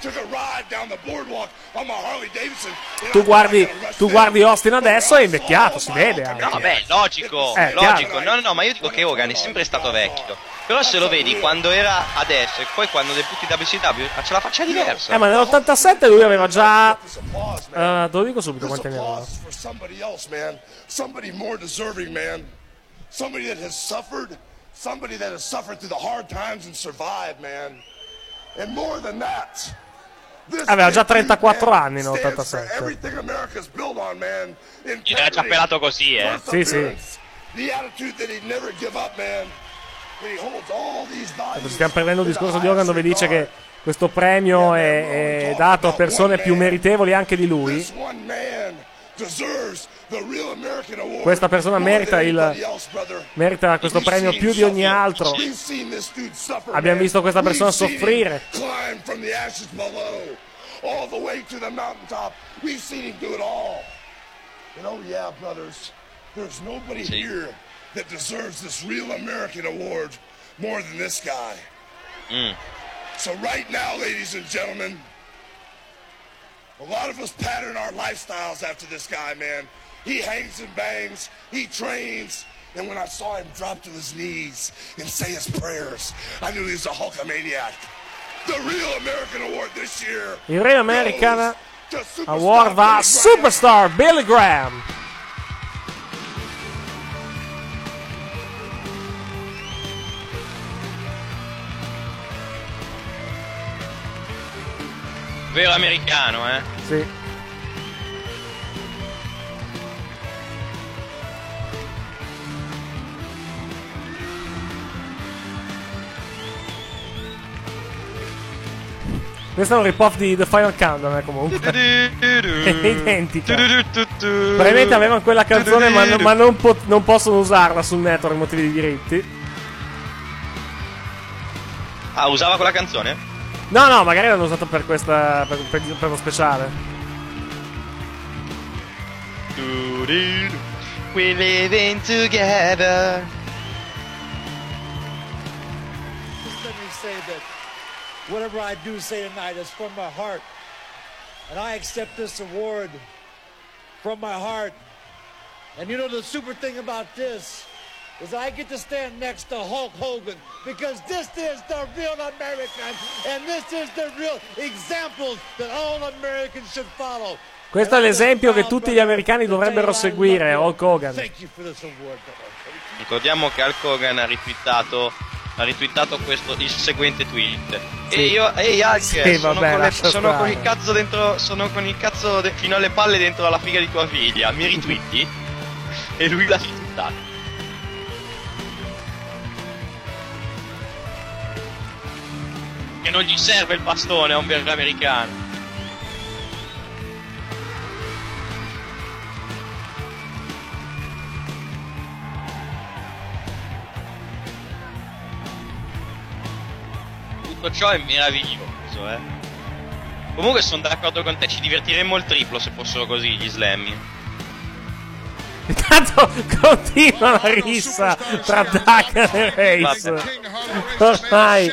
Speaker 3: Tu guardi Austin adesso, è invecchiato, si vede anche.
Speaker 4: No, beh, logico.
Speaker 3: Chiaro.
Speaker 4: No, ma io dico che Hogan è sempre stato vecchio. Però se lo vedi quando era adesso e poi quando debutti in WCW, c'è la faccia diversa.
Speaker 3: Ma nell'87 lui aveva già... te lo dico subito quanti anni aveva.
Speaker 11: Somebody that has suffered through the hard times and survived, man. And more than that.
Speaker 3: Aveva già 34 anni nell'87.
Speaker 11: Everything America's built on, man.
Speaker 4: Era già pelato così,
Speaker 3: Sì.
Speaker 11: The attitude that he'd never give up, man. He holds all these values.
Speaker 3: Stiamo prendendo il discorso di Hogan dove dice che questo premio è dato a persone più meritevoli anche di lui. Questa persona merita questo premio più di ogni altro. Abbiamo visto questa persona soffrire.
Speaker 11: So right now, ladies and gentlemen, a lot of us pattern our lifestyles after this guy, man. He hangs and bangs, he trains, and when I saw him drop to his knees and say his prayers, I knew he was a Hulkamaniac. The Real American Award this year.
Speaker 3: Il Real American Award va a Superstar Billy Graham.
Speaker 4: Vero americano,
Speaker 3: Sì. Questo è un rip-off di The Final Countdown, comunque. È identico. Probabilmente avevano quella canzone, ma non possono usarla sul network per motivi di diritti.
Speaker 4: Ah, usava quella canzone?
Speaker 3: No, magari l'hanno usata per questa. Per lo speciale.
Speaker 4: We living together.
Speaker 8: Just let me say that whatever I do say tonight is from my heart. And I accept this award from my heart. And you know the super thing about this is I get to stand next to Hulk Hogan because this is the real American and this is the real examples that all Americans should follow.
Speaker 3: Questo è l'esempio che tutti gli americani dovrebbero seguire, Hulk Hogan.
Speaker 4: Ricordiamo che Hulk Hogan ha retweetato il seguente tweet.
Speaker 3: Sì.
Speaker 4: Ehi Hulk,
Speaker 3: Sì, vabbè,
Speaker 4: sono con il cazzo dentro, fino alle palle dentro la figa di tua figlia. Mi ritweeti? E lui l'ha retweetato. Che non gli serve il bastone a un vero americano. Tutto ciò è meraviglioso, eh. Comunque sono d'accordo con te, ci divertiremmo il triplo se fossero così gli slammy.
Speaker 3: Intanto continua la rissa tra Duggan e Reigns. Ormai.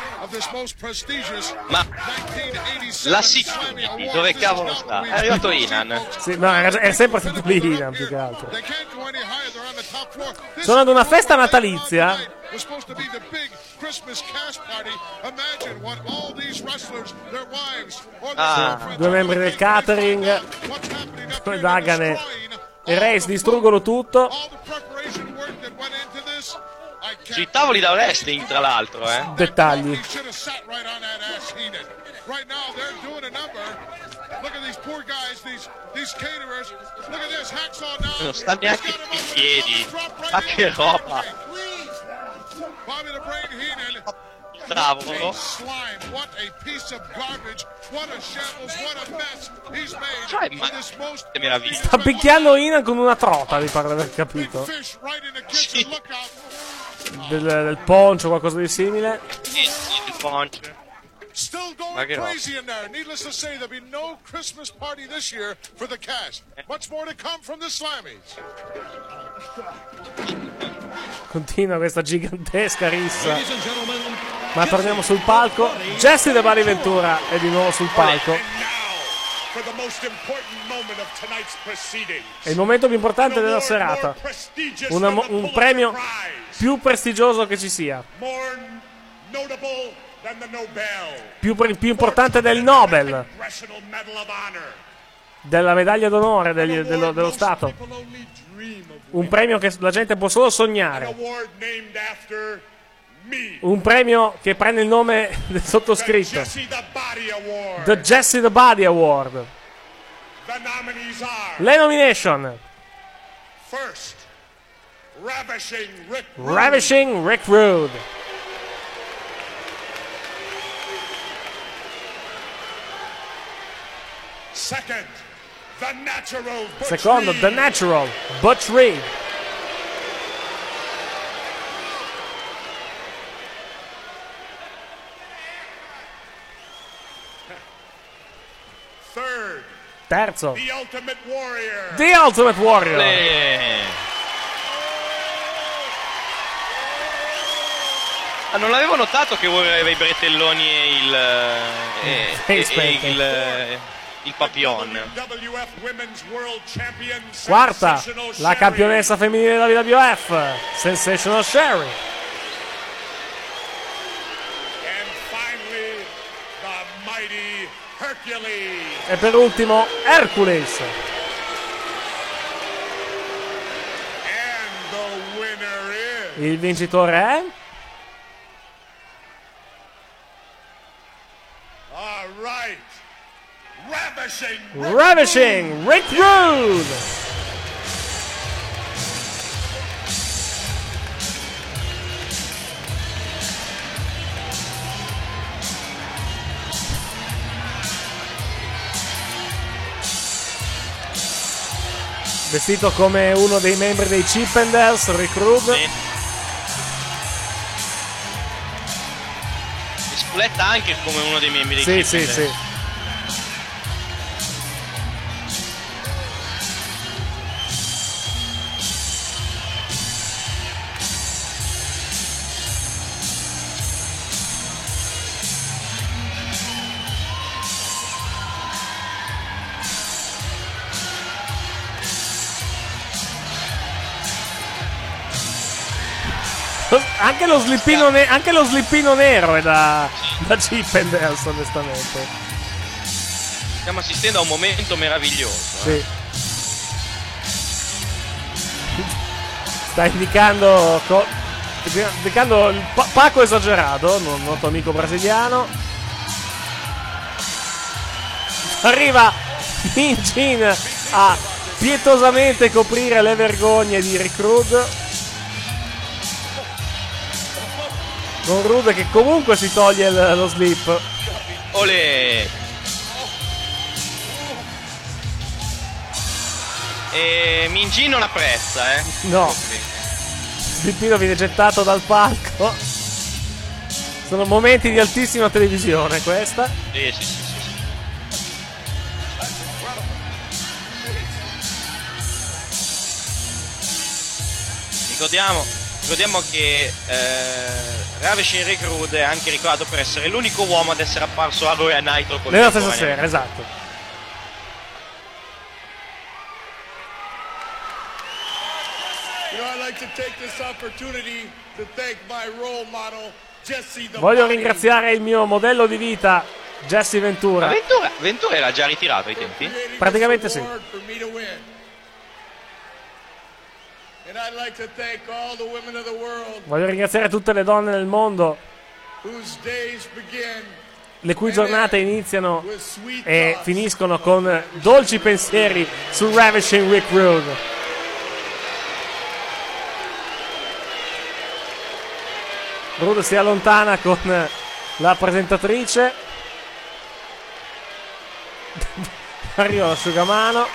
Speaker 4: Ma la security dove cavolo sta? È arrivato Inan.
Speaker 3: Sì, no, è sempre stato lì Inan più che altro. Sono ad una festa natalizia. Due membri del catering, Duggan e Reigns distruggono tutto.
Speaker 4: Sui tavoli da wrestling, tra l'altro,
Speaker 3: Dettagli.
Speaker 4: Non sta neanche in piedi. Ma che roba! Tavolo. Cioè, ma che meraviglia.
Speaker 3: Sta picchiando Inan con una trota, mi pare di aver capito.
Speaker 4: Sì.
Speaker 3: Del poncio o qualcosa di simile.
Speaker 4: Sì, il poncio.
Speaker 10: Still going crazy in there. Needless to say, there'll be no Christmas party this year for the cast. Much more to come from the Slammies.
Speaker 3: Continua questa gigantesca rissa. Ma torniamo sul palco. Jesse The Body Ventura è di nuovo sul palco. È il momento più importante della serata. Un premio più prestigioso che ci sia. Più importante del Nobel, della medaglia d'onore dello Stato. Un premio che la gente può solo sognare. Un premio che prende il nome del sottoscritto. The Jesse The Body Award. Le nomination: Ravishing Rick Rude. Secondo, The Natural, Butch Reed. Terzo, The Ultimate Warrior.
Speaker 4: Ah, non l'avevo notato che aveva i bretelloni e il papillon.
Speaker 3: Quarta, la campionessa femminile della WWF, Sensational Sherry. E per ultimo Hercules. Il vincitore è Ravishing Rick Rude. Vestito come uno dei membri dei Chippendales, Rick Rude.
Speaker 4: Sì. E spuletta anche come uno dei membri dei Chippendales.
Speaker 3: Sì. Anche lo slippino nero è da Chippendales, onestamente.
Speaker 4: Stiamo assistendo a un momento meraviglioso.
Speaker 3: Sì. Sta indicando il Paco esagerato, nostro amico brasiliano. Arriva Mean Gene a pietosamente coprire le vergogne di Rick Rude. Con Rude che comunque si toglie lo slip.
Speaker 4: Olè! E Mean Gene non apprezza,
Speaker 3: No. Slippino viene gettato dal palco. Sono momenti di altissima televisione questa.
Speaker 4: Sì. Ricordiamo che Ravishing Rick Rude è anche ricordato per essere l'unico uomo ad essere apparso a Raw e a Nitro
Speaker 3: nella stessa sera, esatto. Voglio ringraziare il mio modello di vita, Jesse Ventura.
Speaker 4: Ventura era già ritirato ai tempi?
Speaker 3: Praticamente sì. Voglio ringraziare tutte le donne del mondo le cui giornate iniziano e finiscono con dolci pensieri su Ravishing Rick Rude. Rude si allontana con la presentatrice. Arriva l'asciugamano.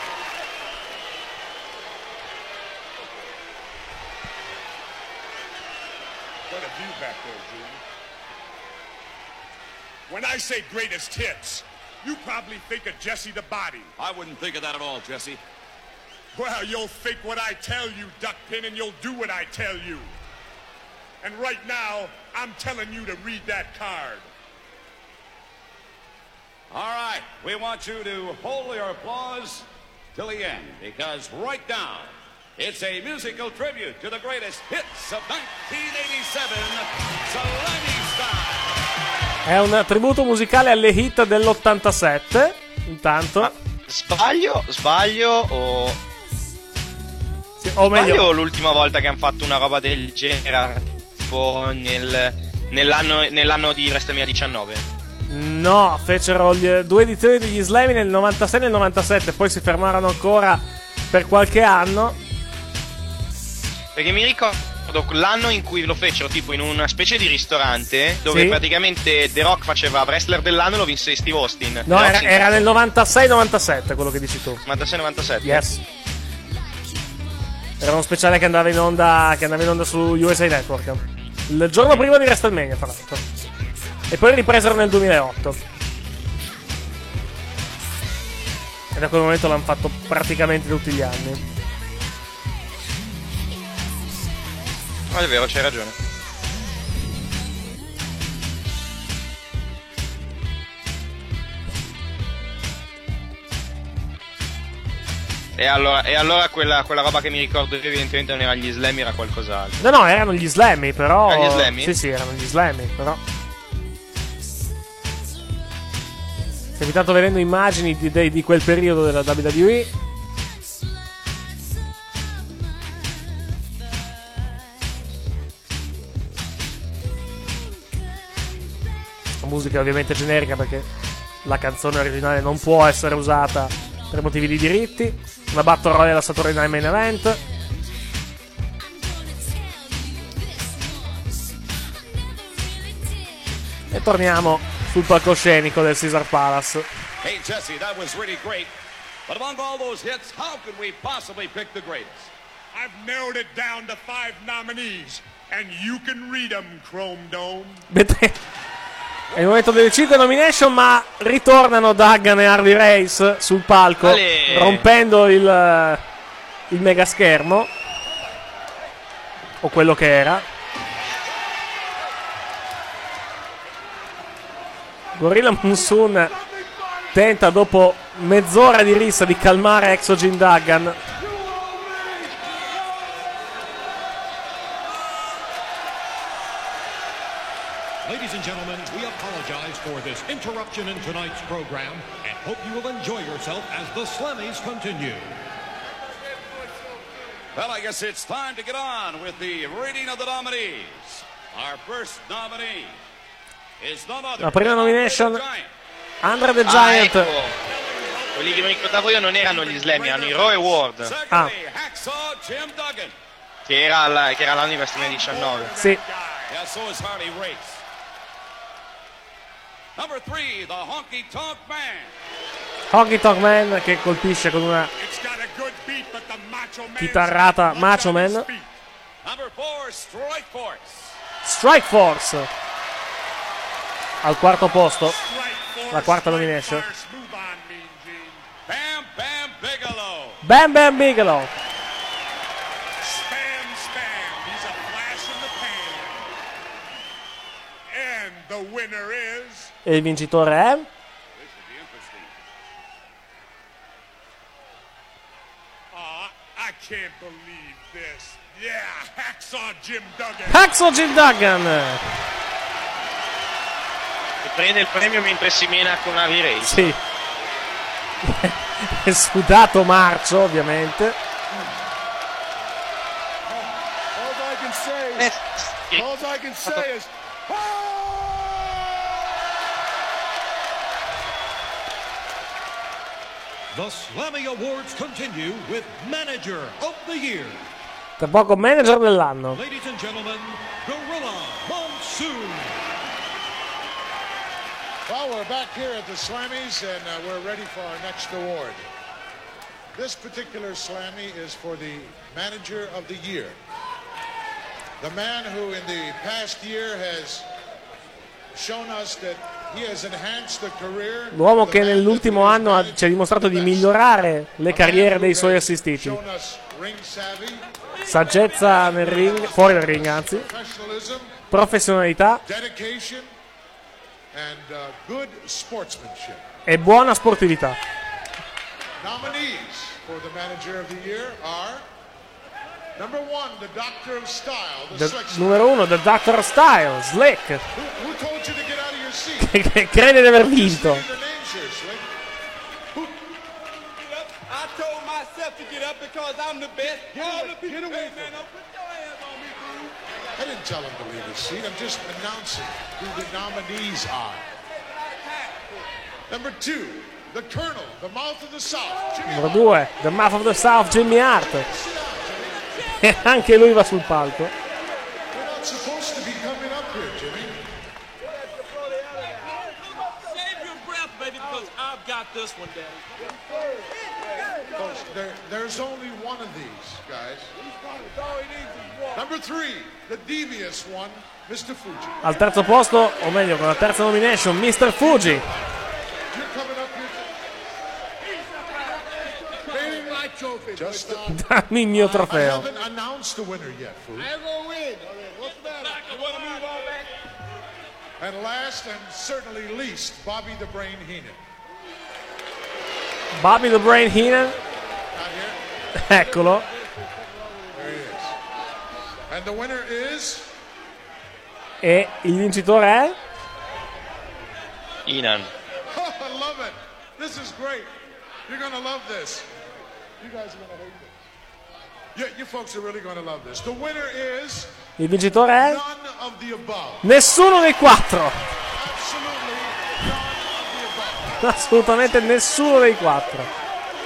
Speaker 12: When I say greatest hits, you probably think of Jesse the Body.
Speaker 6: I wouldn't think of that at all, Jesse.
Speaker 12: Well, you'll think what I tell you, Duckpin, and you'll do what I tell you. And right now, I'm telling you to read that card.
Speaker 6: All right, we want you to hold your applause till the end, because right now, it's a musical tribute to the greatest hits of 1987, Salami Style.
Speaker 3: È un tributo musicale alle hit dell'87. Intanto.
Speaker 4: Ma sbaglio o...
Speaker 3: Sì, o meglio,
Speaker 4: sbaglio l'ultima volta che hanno fatto una roba del genere tipo nell'anno di WrestleMania 19?
Speaker 3: No, fecero due edizioni degli Slammy nel 96 e nel 97. Poi si fermarono ancora per qualche anno.
Speaker 4: Perché mi ricordo l'anno in cui lo fecero tipo in una specie di ristorante dove
Speaker 3: sì,
Speaker 4: praticamente The Rock faceva wrestler dell'anno e lo vinse Steve Austin.
Speaker 3: No, era nel 96-97 quello che dici tu.
Speaker 4: 96-97?
Speaker 3: Yes. Era uno speciale che andava in onda su USA Network il giorno prima di WrestleMania, tra l'altro. E poi ripresero nel 2008. E da quel momento l'hanno fatto praticamente tutti gli anni.
Speaker 4: Ma è vero, c'hai ragione. E allora quella roba che mi ricordo evidentemente non era gli Slammy, era qualcos'altro.
Speaker 3: No, erano gli Slammy, però.
Speaker 4: Erano gli Slammy?
Speaker 3: Sì, erano gli Slammy, però. Si è evitato vedendo immagini di quel periodo della WWE. Musica ovviamente generica perché la canzone originale non può essere usata per motivi di diritti. Una Battle Royale alla Saturday Night Main Event. E torniamo sul palcoscenico del Caesar Palace.
Speaker 6: Hey Jesse, that was really great. But among all those hits, how could we possibly pick the greatest?
Speaker 12: I've narrowed it down to 5 nominees, and you can read them, Chrome Dome.
Speaker 3: È il momento delle 5 nomination, ma ritornano Duggan e Hardy Race sul palco, rompendo il mega schermo, o quello che era. Gorilla Monsoon tenta dopo mezz'ora di rissa di calmare Exogen Duggan.
Speaker 13: Ladies and gentlemen, we apologize for this interruption in tonight's program and hope you will enjoy yourself as the Slammies continue.
Speaker 6: Well, I guess it's time to get on with the reading of the nominees. Our first nominee is none other
Speaker 3: La prima nomination,
Speaker 6: than Giant.
Speaker 3: Andre the Giant.
Speaker 4: Ecco. Quelli che mi ricordavo io non erano gli Slam, erano i Raw e World.
Speaker 3: Ah.
Speaker 6: Hacksaw Jim Duggan.
Speaker 4: Che era l'anno di WrestleMania 19.
Speaker 3: Sì.
Speaker 6: Yeah, so is Harley Race. Number 3, the Honky Tonk Man.
Speaker 3: Honky Tonk Man che colpisce con una chitarrata Macho Man.
Speaker 6: Number 4, Strike Force.
Speaker 3: Strike Force al quarto posto, la quarta nomination.
Speaker 6: Bam Bam Bigelow.
Speaker 3: Bam Bam Bigelow.
Speaker 12: Spam, spam. He's a flash in the pan. And the winner is...
Speaker 3: E il vincitore è
Speaker 12: I can't believe this. Yeah, Hacksaw Jim Duggan.
Speaker 3: Hacksaw Jim Duggan.
Speaker 4: E prende il premio mentre si mena con Harley Race.
Speaker 3: Sì. È sudato marcio, ovviamente.
Speaker 5: All I can say is
Speaker 13: The Slammy Awards continue with Manager of the Year.
Speaker 3: Tra poco manager dell'anno.
Speaker 13: Ladies and gentlemen, Gorilla Monsoon.
Speaker 10: Well, we're back here at the Slammies, and we're ready for our next award. This particular Slammy is for the Manager of the Year. The man who in the past year has shown us that he has enhanced the career.
Speaker 3: L'uomo che nell'ultimo anno ci ha dimostrato di migliorare le carriere dei suoi assistiti.
Speaker 10: Shown us ring savvy,
Speaker 3: Saggezza nel ring, fuori dal ring anzi.
Speaker 10: professionalism,
Speaker 3: Professionalità
Speaker 10: dedication, and good sportsmanship.
Speaker 3: e buona sportività.
Speaker 10: Nominees for the Manager of the Year are number 1, the Doctor of Style, the Slick.
Speaker 3: Numero 1, The Doctor of Style, Slick.
Speaker 10: Who told you to get out of your seat?
Speaker 3: Che crede di aver vinto.
Speaker 10: Your names here, Slick.
Speaker 5: I told myself to get up because I'm the best. Get away, man. Don't put your hands on me, dude.
Speaker 10: I didn't tell him to leave his seat. I'm just announcing who the nominees are. Number 2, the Colonel, the Mouth of the South, Jimmy
Speaker 3: Numero 2, The Mouth of the South, Jimmy Hart. E anche lui va sul palco.
Speaker 10: You're not supposed to be coming up here, Jimmy.
Speaker 7: Save your breath, baby, because I've got this one, Daddy.
Speaker 10: Folks, there's only one of these, guys. Number 3, the devious one, Mr. Fuji.
Speaker 3: Al terzo posto, o meglio con la terza nomination, Mr. Fuji.
Speaker 10: You're coming up here. Just
Speaker 3: Dammi il mio
Speaker 10: I
Speaker 3: trofeo.
Speaker 10: haven't announced the winner yet, Fuji.
Speaker 5: I ain't gonna win. What's the matter? You wanna move on back?
Speaker 10: And last and certainly least, Bobby the Brain Heenan.
Speaker 3: Bobby the Brain Heenan.
Speaker 10: Not here.
Speaker 3: Eccolo.
Speaker 10: There he is. And the winner is...
Speaker 3: E il vincitore è
Speaker 4: Heenan.
Speaker 10: Oh, I love it. This is great. You're going to love this. You guys are going to hate this. Yeah, you folks are really going to love this. The winner is
Speaker 3: Il vincitore è
Speaker 10: none of the above.
Speaker 3: nessuno dei quattro.
Speaker 10: Absolutely none of the above.
Speaker 3: Assolutamente nessuno dei quattro.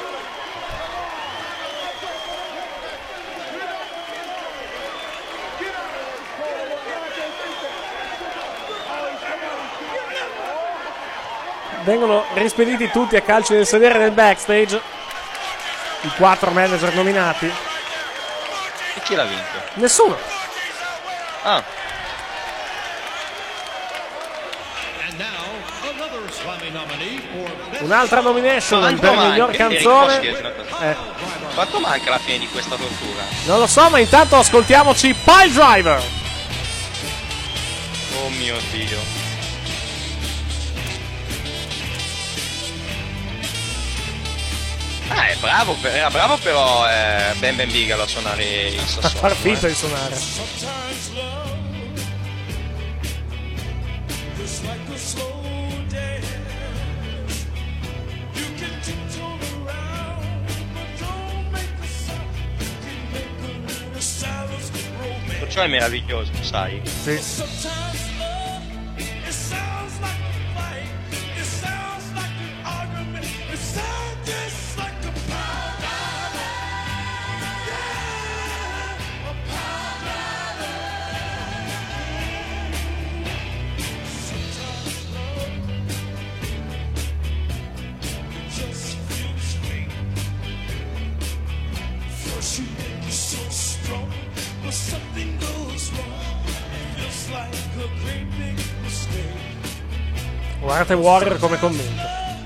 Speaker 3: Vengono rispediti tutti a calci nel sedere nel backstage. I 4 manager nominati.
Speaker 4: E chi l'ha vinto?
Speaker 3: Nessuno.
Speaker 4: Ah.
Speaker 13: And now, another Slammy nominee for Best
Speaker 3: Un'altra nomination per
Speaker 4: Quanto
Speaker 3: miglior
Speaker 4: manca?
Speaker 3: canzone.
Speaker 4: Posso chiederti una cosa? Quanto manca alla fine di questa tortura?
Speaker 3: Non lo so, ma intanto ascoltiamoci Pile Driver.
Speaker 4: Oh mio Dio. Era bravo però Ben Bigelow a suonare il
Speaker 3: A
Speaker 4: sassofono.
Speaker 3: far finta di suonare.
Speaker 4: Ciò è meraviglioso, sai?
Speaker 3: Sì. Guardate Warrior come commenta.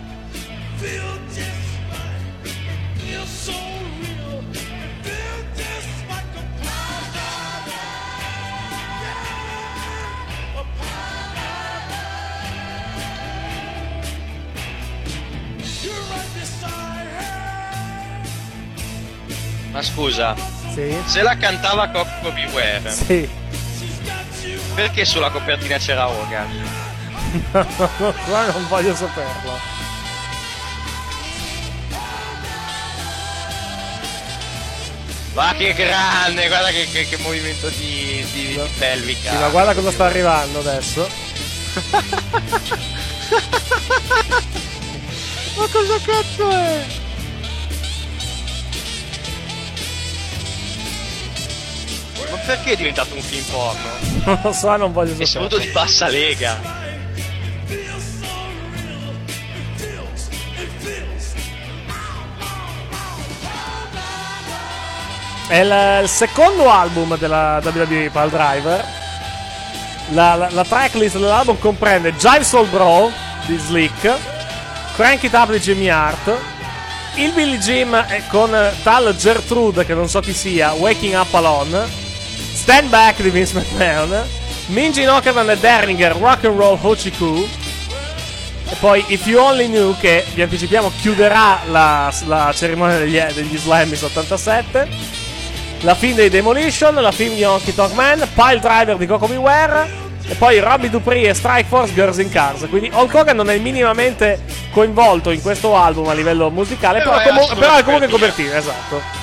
Speaker 4: Ma scusa,
Speaker 3: sì?
Speaker 4: Se la cantava Coco Beware,
Speaker 3: sì,
Speaker 4: perché sulla copertina c'era Hogan?
Speaker 3: Qua non voglio saperlo.
Speaker 4: Ma che grande, guarda che movimento di pelvica.
Speaker 3: Sì, ma guarda cosa sta arrivando adesso. Ma cosa cazzo è?
Speaker 4: Ma perché è diventato un film porno?
Speaker 3: Non lo so, non voglio
Speaker 4: È
Speaker 3: saperlo.
Speaker 4: soprattutto di bassa lega.
Speaker 3: È il secondo album della WWE Pile Driver. La tracklist dell'album comprende Jive Soul Bro di Slick, Crank It Up di Jimmy Hart, il Billy Jim con tal Gertrude che non so chi sia, Waking Up Alone, Stand Back di Vince McMahon, Minji Nokerman e Derringer, Rock and Roll Hochiku, e poi If You Only Knew, che vi anticipiamo chiuderà la cerimonia degli Slammies 87, la film dei Demolition, la film di Honky Tonk Man, Pile Driver di Coco Beware, e poi Robbie Dupree e Strikeforce, Girls in Cars. Quindi Hulk Hogan non è minimamente coinvolto in questo album a livello musicale, però è comunque copertina, esatto.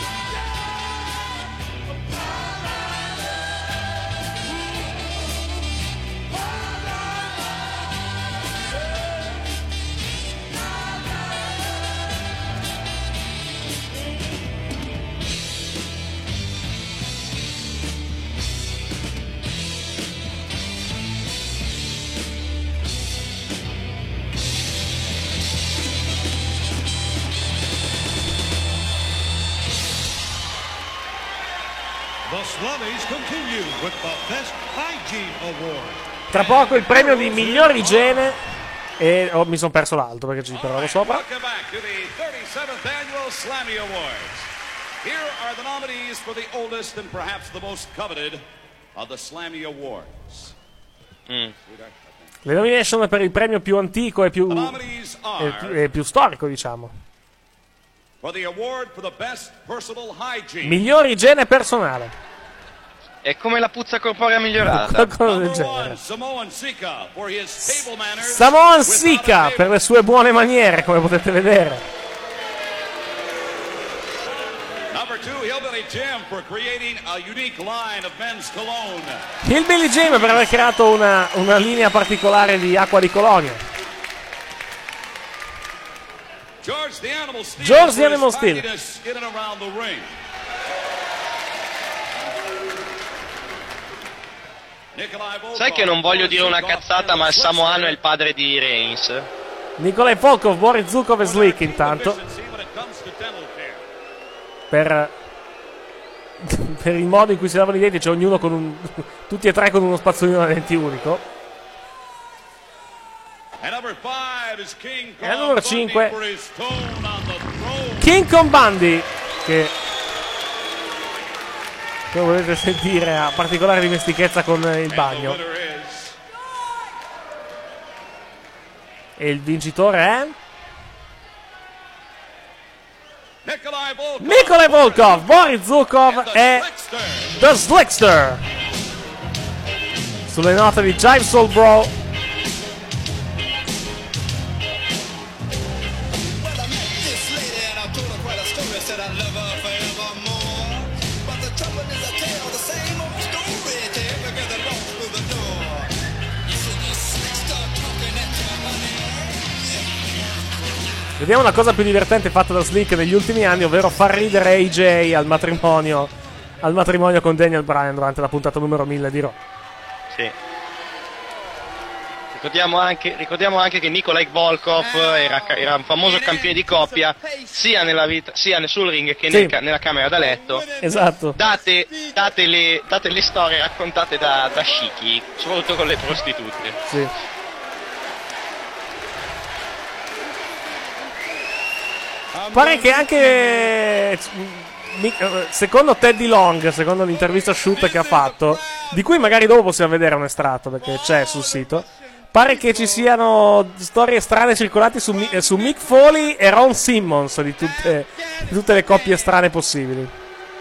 Speaker 3: Tra poco il premio di miglior igiene e mi sono perso l'altro perché ci parlavo sopra.
Speaker 6: Welcome back to the 37th annual Slammy Awards. Here are the nominees for the oldest and perhaps the most coveted of the Slammy Awards.
Speaker 3: Le nomination per il premio più antico e più storico, diciamo.
Speaker 6: For the award for the best personal hygiene.
Speaker 3: Miglior igiene personale.
Speaker 4: È come la puzza corporea migliorata.
Speaker 3: Qualcosa del genere.
Speaker 6: Samoan Sika for his table manners.
Speaker 3: Samoan Sika per le sue buone maniere, come potete vedere.
Speaker 6: Number 2, Hillbilly Jim for creating a unique line of men's cologne.
Speaker 3: Hillbilly Jim per aver creato una linea particolare di acqua di colonia.
Speaker 6: George the Animal Steel.
Speaker 3: George the Animal Steel.
Speaker 6: In and around the ring.
Speaker 4: Sai che non voglio dire una cazzata, ma il samoano è il padre di Reigns.
Speaker 3: Nikolai Volkov, Boris Zukov e Slick intanto. Per il modo in cui si lavano i denti, c'è ognuno con tutti e tre con uno spazzolino da denti unico. E al numero 5 King Kong Bundy, che volete sentire ha particolare dimestichezza con il bagno. E il vincitore è Nikolai Volkov, Boris Zukov e The Slickster. Sulle note di Jive Soul Bro Vediamo una cosa più divertente fatta da Slick negli ultimi anni, ovvero far ridere AJ al matrimonio con Daniel Bryan durante la puntata numero 1000 di Raw.
Speaker 4: Sì. Ricordiamo anche che Nikolai Volkov era un famoso campione di coppia sia sul ring che nella camera da letto.
Speaker 3: Esatto.
Speaker 4: Date le storie raccontate da Shiki, soprattutto con le prostitute.
Speaker 3: Sì. Pare che anche secondo Teddy Long, secondo l'intervista shoot che ha fatto, di cui magari dopo possiamo vedere un estratto perché c'è sul sito, pare che ci siano storie strane circolate su Mick Foley e Ron Simmons di tutte le coppie strane possibili.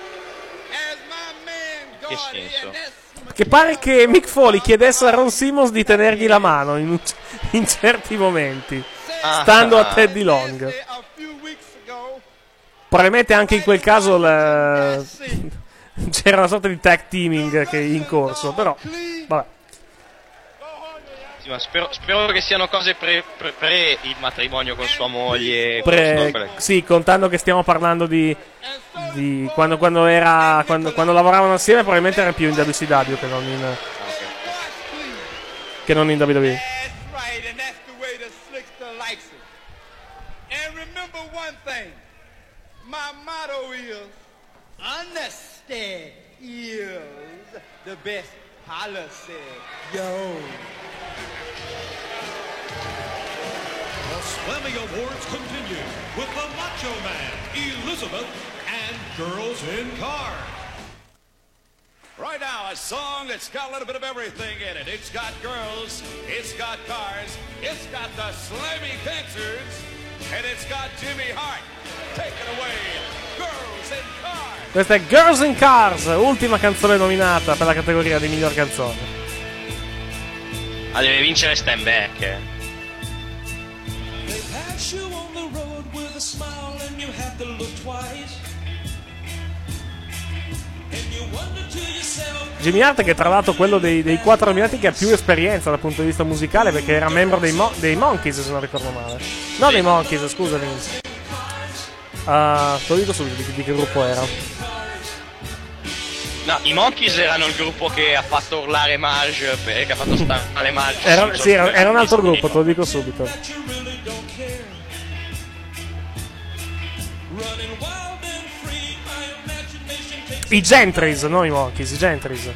Speaker 4: Che senso?
Speaker 3: Che pare che Mick Foley chiedesse a Ron Simmons di tenergli la mano in certi momenti, stando a Teddy Long. Probabilmente anche in quel caso c'era una sorta di tag teaming che in corso, però vabbè.
Speaker 4: Sì, ma spero che siano cose pre il matrimonio con sua moglie.
Speaker 3: Sì, contando che stiamo parlando di quando lavoravano assieme, probabilmente era più in WCW che non in WWE.
Speaker 5: My motto is, honesty is the best policy. Yo.
Speaker 13: The Slammy Awards continue with the Macho Man, Elizabeth, and Girls in Cars.
Speaker 6: Right now, a song that's got a little bit of everything in it. It's got girls, it's got cars, it's got the Slammy Dancers, and it's got Jimmy Hart. Take it away, Girls in Cars.
Speaker 3: Questa è Girls in Cars, ultima canzone nominata per la categoria di miglior canzone.
Speaker 4: Deve vincere Stand Back.
Speaker 5: They pass you on the road with a smile and you have to look twice. And you wonder to yourself.
Speaker 3: Jimmy Hart, che tra l'altro quello dei 4 nominati che ha più esperienza dal punto di vista musicale, perché era membro dei Monkees, se non ricordo male. No, dei Monkees, scusami. Te lo dico subito di che gruppo era.
Speaker 4: No, i Monkees erano il gruppo che ha fatto urlare Marge, che ha fatto stare Marge.
Speaker 3: Era un altro gruppo, te lo dico subito. I Gentries, non i Monkees, i Gentries.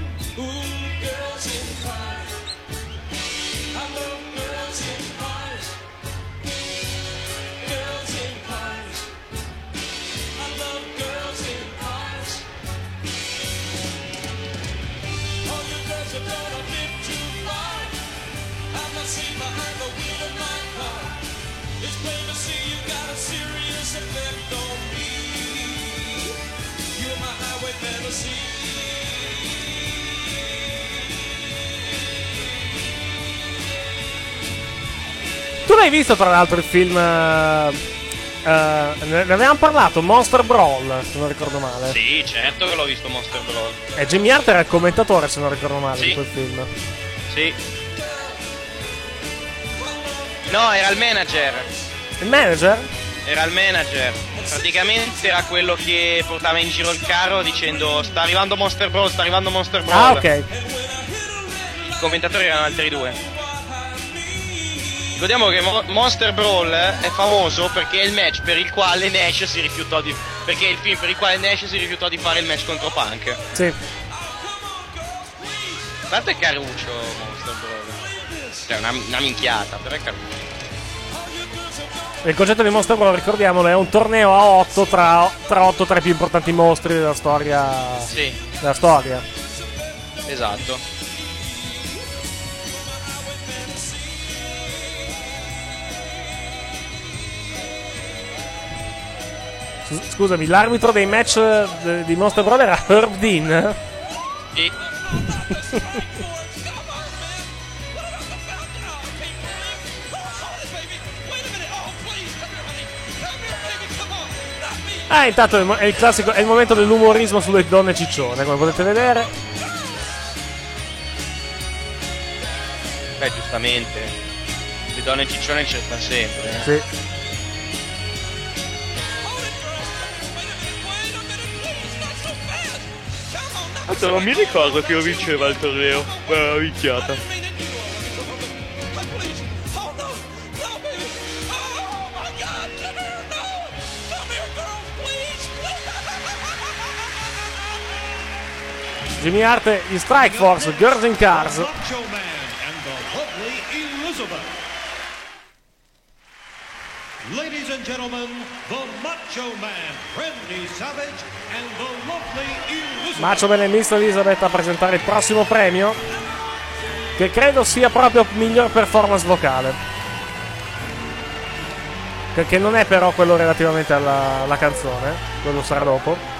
Speaker 3: Tu l'hai visto tra l'altro il film? Ne avevamo parlato, Monster Brawl, se non ricordo male.
Speaker 4: Sì, certo che l'ho visto Monster Brawl.
Speaker 3: E Jimmy Hart era il commentatore, se non ricordo male,
Speaker 4: sì,
Speaker 3: di quel film.
Speaker 4: Sì. No, era il manager.
Speaker 3: Il manager?
Speaker 4: Era il manager. Praticamente era quello che portava in giro il carro dicendo sta arrivando Monster Brawl, sta arrivando Monster Brawl.
Speaker 3: Ah, ok.
Speaker 4: I commentatori erano altri due. Ricordiamo che Monster Brawl è famoso perché è il match per il quale Nash si rifiutò di... perché è il film per il quale Nash si rifiutò di fare il match contro Punk.
Speaker 3: Sì.
Speaker 4: Guarda è caruccio Monster Brawl. Cioè una minchiata, però è caruccio.
Speaker 3: Il concetto di Monster Brawl, ricordiamolo, è un torneo a 8 tra 8 tra i più importanti mostri della storia.
Speaker 4: Sì.
Speaker 3: Della storia.
Speaker 4: Esatto.
Speaker 3: Scusami, l'arbitro dei match di Monster Brawl era Herb Dean?
Speaker 4: Sì.
Speaker 3: Intanto è il classico, è il momento dell'umorismo sulle donne ciccione, come potete vedere.
Speaker 4: Beh, giustamente. Le donne ciccione c'è sta sempre.
Speaker 3: Sì.
Speaker 14: Non mi ricordo che lo vinceva il torneo. Una vicchiata.
Speaker 3: Jimmy Hart, gli Strike Force, Girls in Cars.
Speaker 13: Macho Man and the lovely Elizabeth. Ladies and gentlemen, the Macho Man, Randy Savage, and the lovely Elizabeth.
Speaker 3: Macho Man e Miss Elizabeth a presentare il prossimo premio, che credo sia proprio miglior performance vocale, che non è però quello relativamente alla canzone, quello sarà dopo.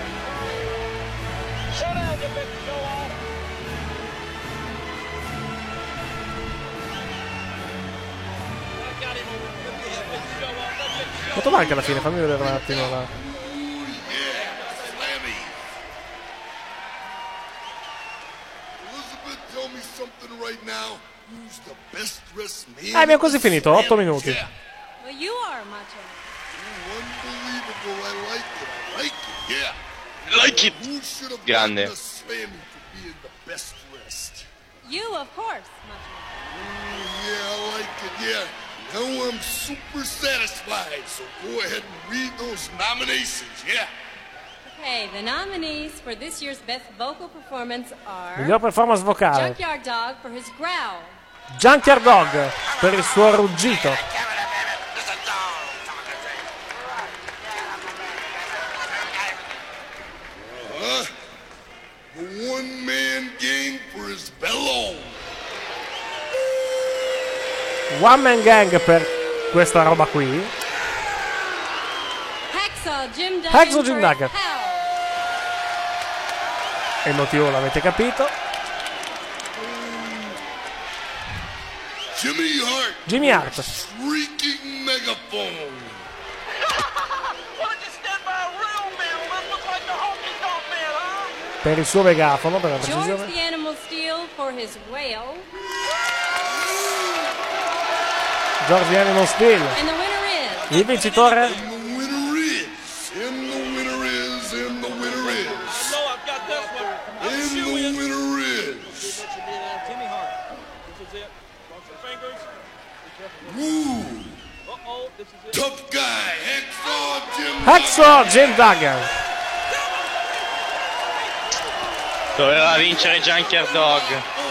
Speaker 3: Quanto manca alla fine? Fammi vedere un attimo la... Abbiamo quasi finito, 8 minuti.
Speaker 9: Well, you are Macho
Speaker 4: Like it. Grande.
Speaker 9: You, of course, Macho
Speaker 11: Yeah, I like it, yeah. Now I'm super satisfied, so go ahead and read those nominations, yeah.
Speaker 9: Okay, the nominees for this year's Best Vocal Performance are
Speaker 3: Miglior performance vocale.
Speaker 9: Junkyard Dog for his growl,
Speaker 3: Junkyard Dog per il suo ruggito.
Speaker 11: The one-man gang for his bellow.
Speaker 3: One Man Gang per questa roba qui.
Speaker 9: Hacksaw Jim Duggan,
Speaker 3: Hacksaw Jim
Speaker 9: for
Speaker 3: Duggan.
Speaker 9: Hell,
Speaker 3: E il motivo l'avete capito.
Speaker 11: Jimmy Hart.
Speaker 3: Jimmy Hart.
Speaker 11: Shrieking megaphone.
Speaker 3: Per il suo megafono, per la
Speaker 9: George
Speaker 3: precisione.
Speaker 9: the Animal Steel for his wail,
Speaker 3: George the Animal Steel.
Speaker 9: and the winner is
Speaker 3: Il vincitore?
Speaker 11: And the winner is. And the winner is. And the winner is.
Speaker 7: I know I've got this one.
Speaker 11: And the winner is.
Speaker 7: Jimmy Hart. This is it. Cross your fingers.
Speaker 11: Ooh.
Speaker 7: Uh-oh, this is it.
Speaker 11: Tough guy. Hacksaw Jim.
Speaker 3: Hacksaw Jim Duggan.
Speaker 4: Doveva vincere Junkyard Dog.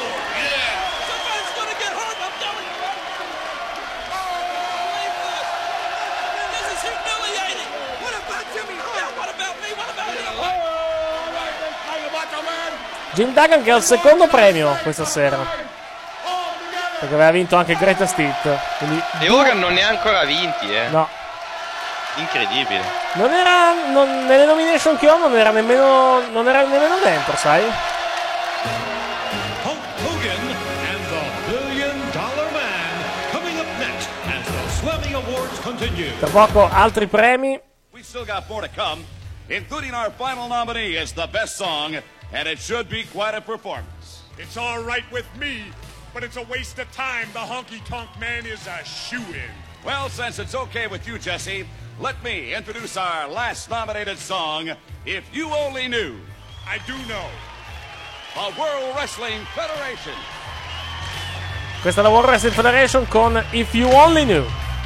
Speaker 3: Jim Duggan che ha il secondo premio questa sera, perché aveva vinto anche Greatest Hit. Quindi...
Speaker 4: E ora non ne ha ancora vinti,
Speaker 3: No.
Speaker 4: Incredibile.
Speaker 3: Nelle nomination che ho non era nemmeno dentro, sai?
Speaker 13: Hulk Hogan and the $1 Billion Man coming up next as the Slammy Awards continue.
Speaker 3: Tra poco altri premi.
Speaker 6: We still got more to come, including our final nominee as the best song, and it should be quite a performance.
Speaker 12: It's all right with me, but it's a waste of time. The Honky Tonk Man is a shoo-in.
Speaker 6: Well, since it's okay with you, Jesse, let me introduce our last nominated song, If You Only Knew.
Speaker 12: I do know.
Speaker 6: The World Wrestling Federation.
Speaker 3: Questa è la World Wrestling Federation con If You Only Knew.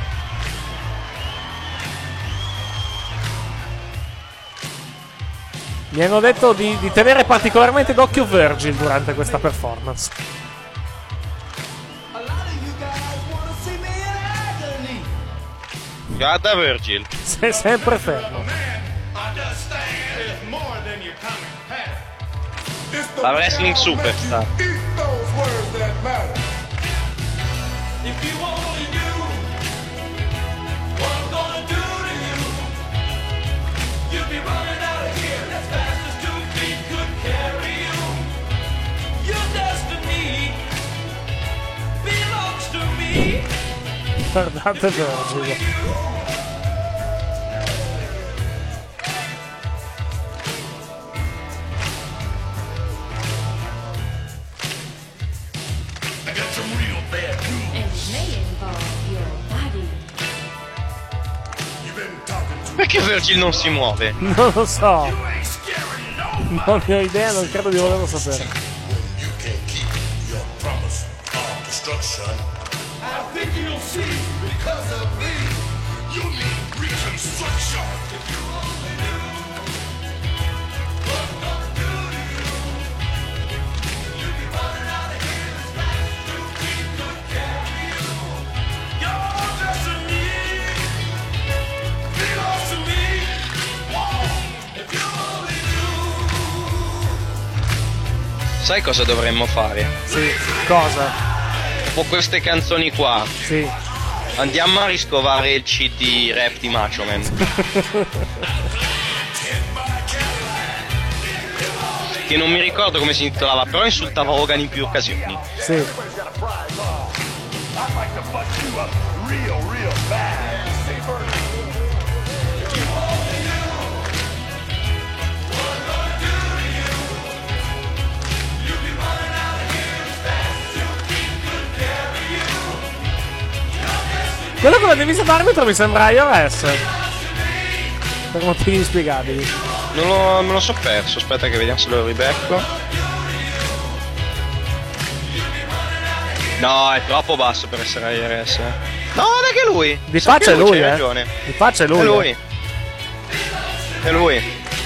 Speaker 3: Mi hanno detto di tenere particolarmente d'occhio Virgil durante questa performance.
Speaker 4: Guarda Virgil.
Speaker 3: Sei sempre fermo.
Speaker 4: La Wrestling Superstar.
Speaker 3: Guardate Virgil.
Speaker 4: Perché Virgil non si muove?
Speaker 3: Non lo so. Non ne ho idea, non credo di volerlo sapere.
Speaker 4: Sai cosa dovremmo fare?
Speaker 3: Sì, cosa?
Speaker 4: Dopo queste canzoni qua,
Speaker 3: sì,
Speaker 4: andiamo a riscovare il CD rap di Macho Man. Che non mi ricordo come si intitolava, però insultava Hogan in più occasioni.
Speaker 3: Sì. Quello con la divisa d'arbitro mi sembra IRS, per motivi inspiegabili.
Speaker 4: Me lo so perso, aspetta che vediamo se lo ribecco. No, è troppo basso per essere IRS. No, non è che lui.
Speaker 3: Di faccia è lui,
Speaker 4: hai ragione.
Speaker 3: Di faccia è lui.
Speaker 4: È lui. È lui.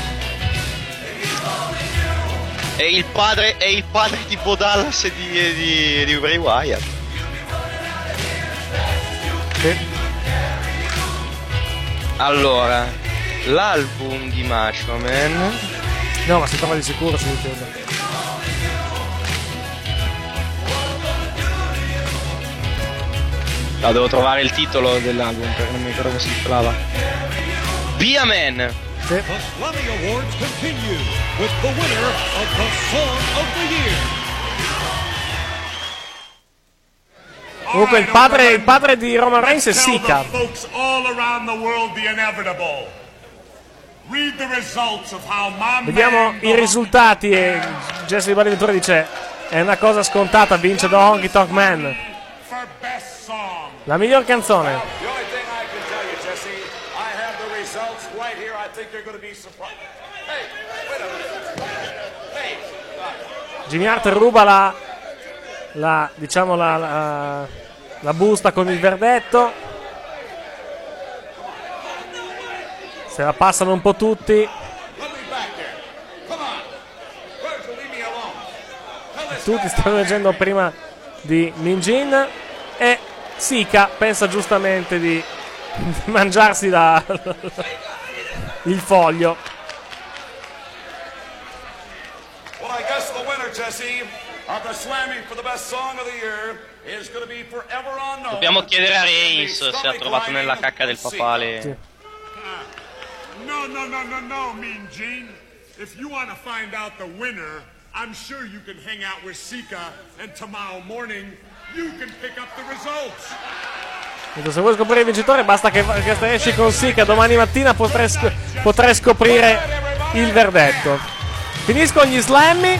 Speaker 4: È il padre di Bo Dallas e di Bray Wyatt.
Speaker 3: Sì.
Speaker 4: Allora, l'album di Macho Man.
Speaker 3: No, ma si trova di sicuro su YouTube.
Speaker 4: No, devo trovare il titolo dell'album perché non mi ricordo come si titolava. Be a Man.
Speaker 13: The Slammy Awards continue with the winner of the Song of the Year.
Speaker 3: Comunque il padre di Roman Reigns è Sika.
Speaker 12: Folks all around the world the inevitable. Read the results of how my
Speaker 3: Vediamo i risultati e Jesse Di Bonaventura dice è una cosa scontata, vince The Honky Tonk Man. La miglior canzone.
Speaker 12: The only thing I can tell you, Jesse, I have the results right here. I think you're going to be surprised. Hey, wait a minute. Hey.
Speaker 3: Jimmy Hart ruba la busta con il verdetto. Se la passano un po' tutti. Tutti stanno leggendo prima di Minjin e Sika pensa giustamente di mangiarsi il foglio.
Speaker 12: Well, I guess the winner, Jesse, of the Slammy for the best song of the year is going to be Forever Unknown.
Speaker 4: Dobbiamo chiedere a Reigns se ha trovato nella cacca del papale.
Speaker 3: Sì.
Speaker 12: No, Mean Gene. If you want to find out the winner, I'm sure you can hang out with Sika, and tomorrow morning you can pick up the results.
Speaker 3: Se vuoi scoprire il vincitore basta che esci con Sika. Domani mattina potrai scoprire il verdetto. Finisco gli Slammy.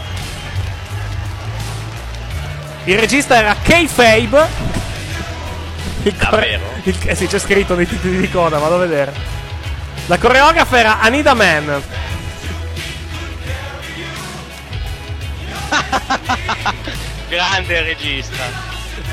Speaker 3: Il regista era Kayfabe.
Speaker 4: Davvero?
Speaker 3: Sì, c'è scritto nei titoli di coda, vado a vedere. La coreografa era Anita Man.
Speaker 4: Grande regista.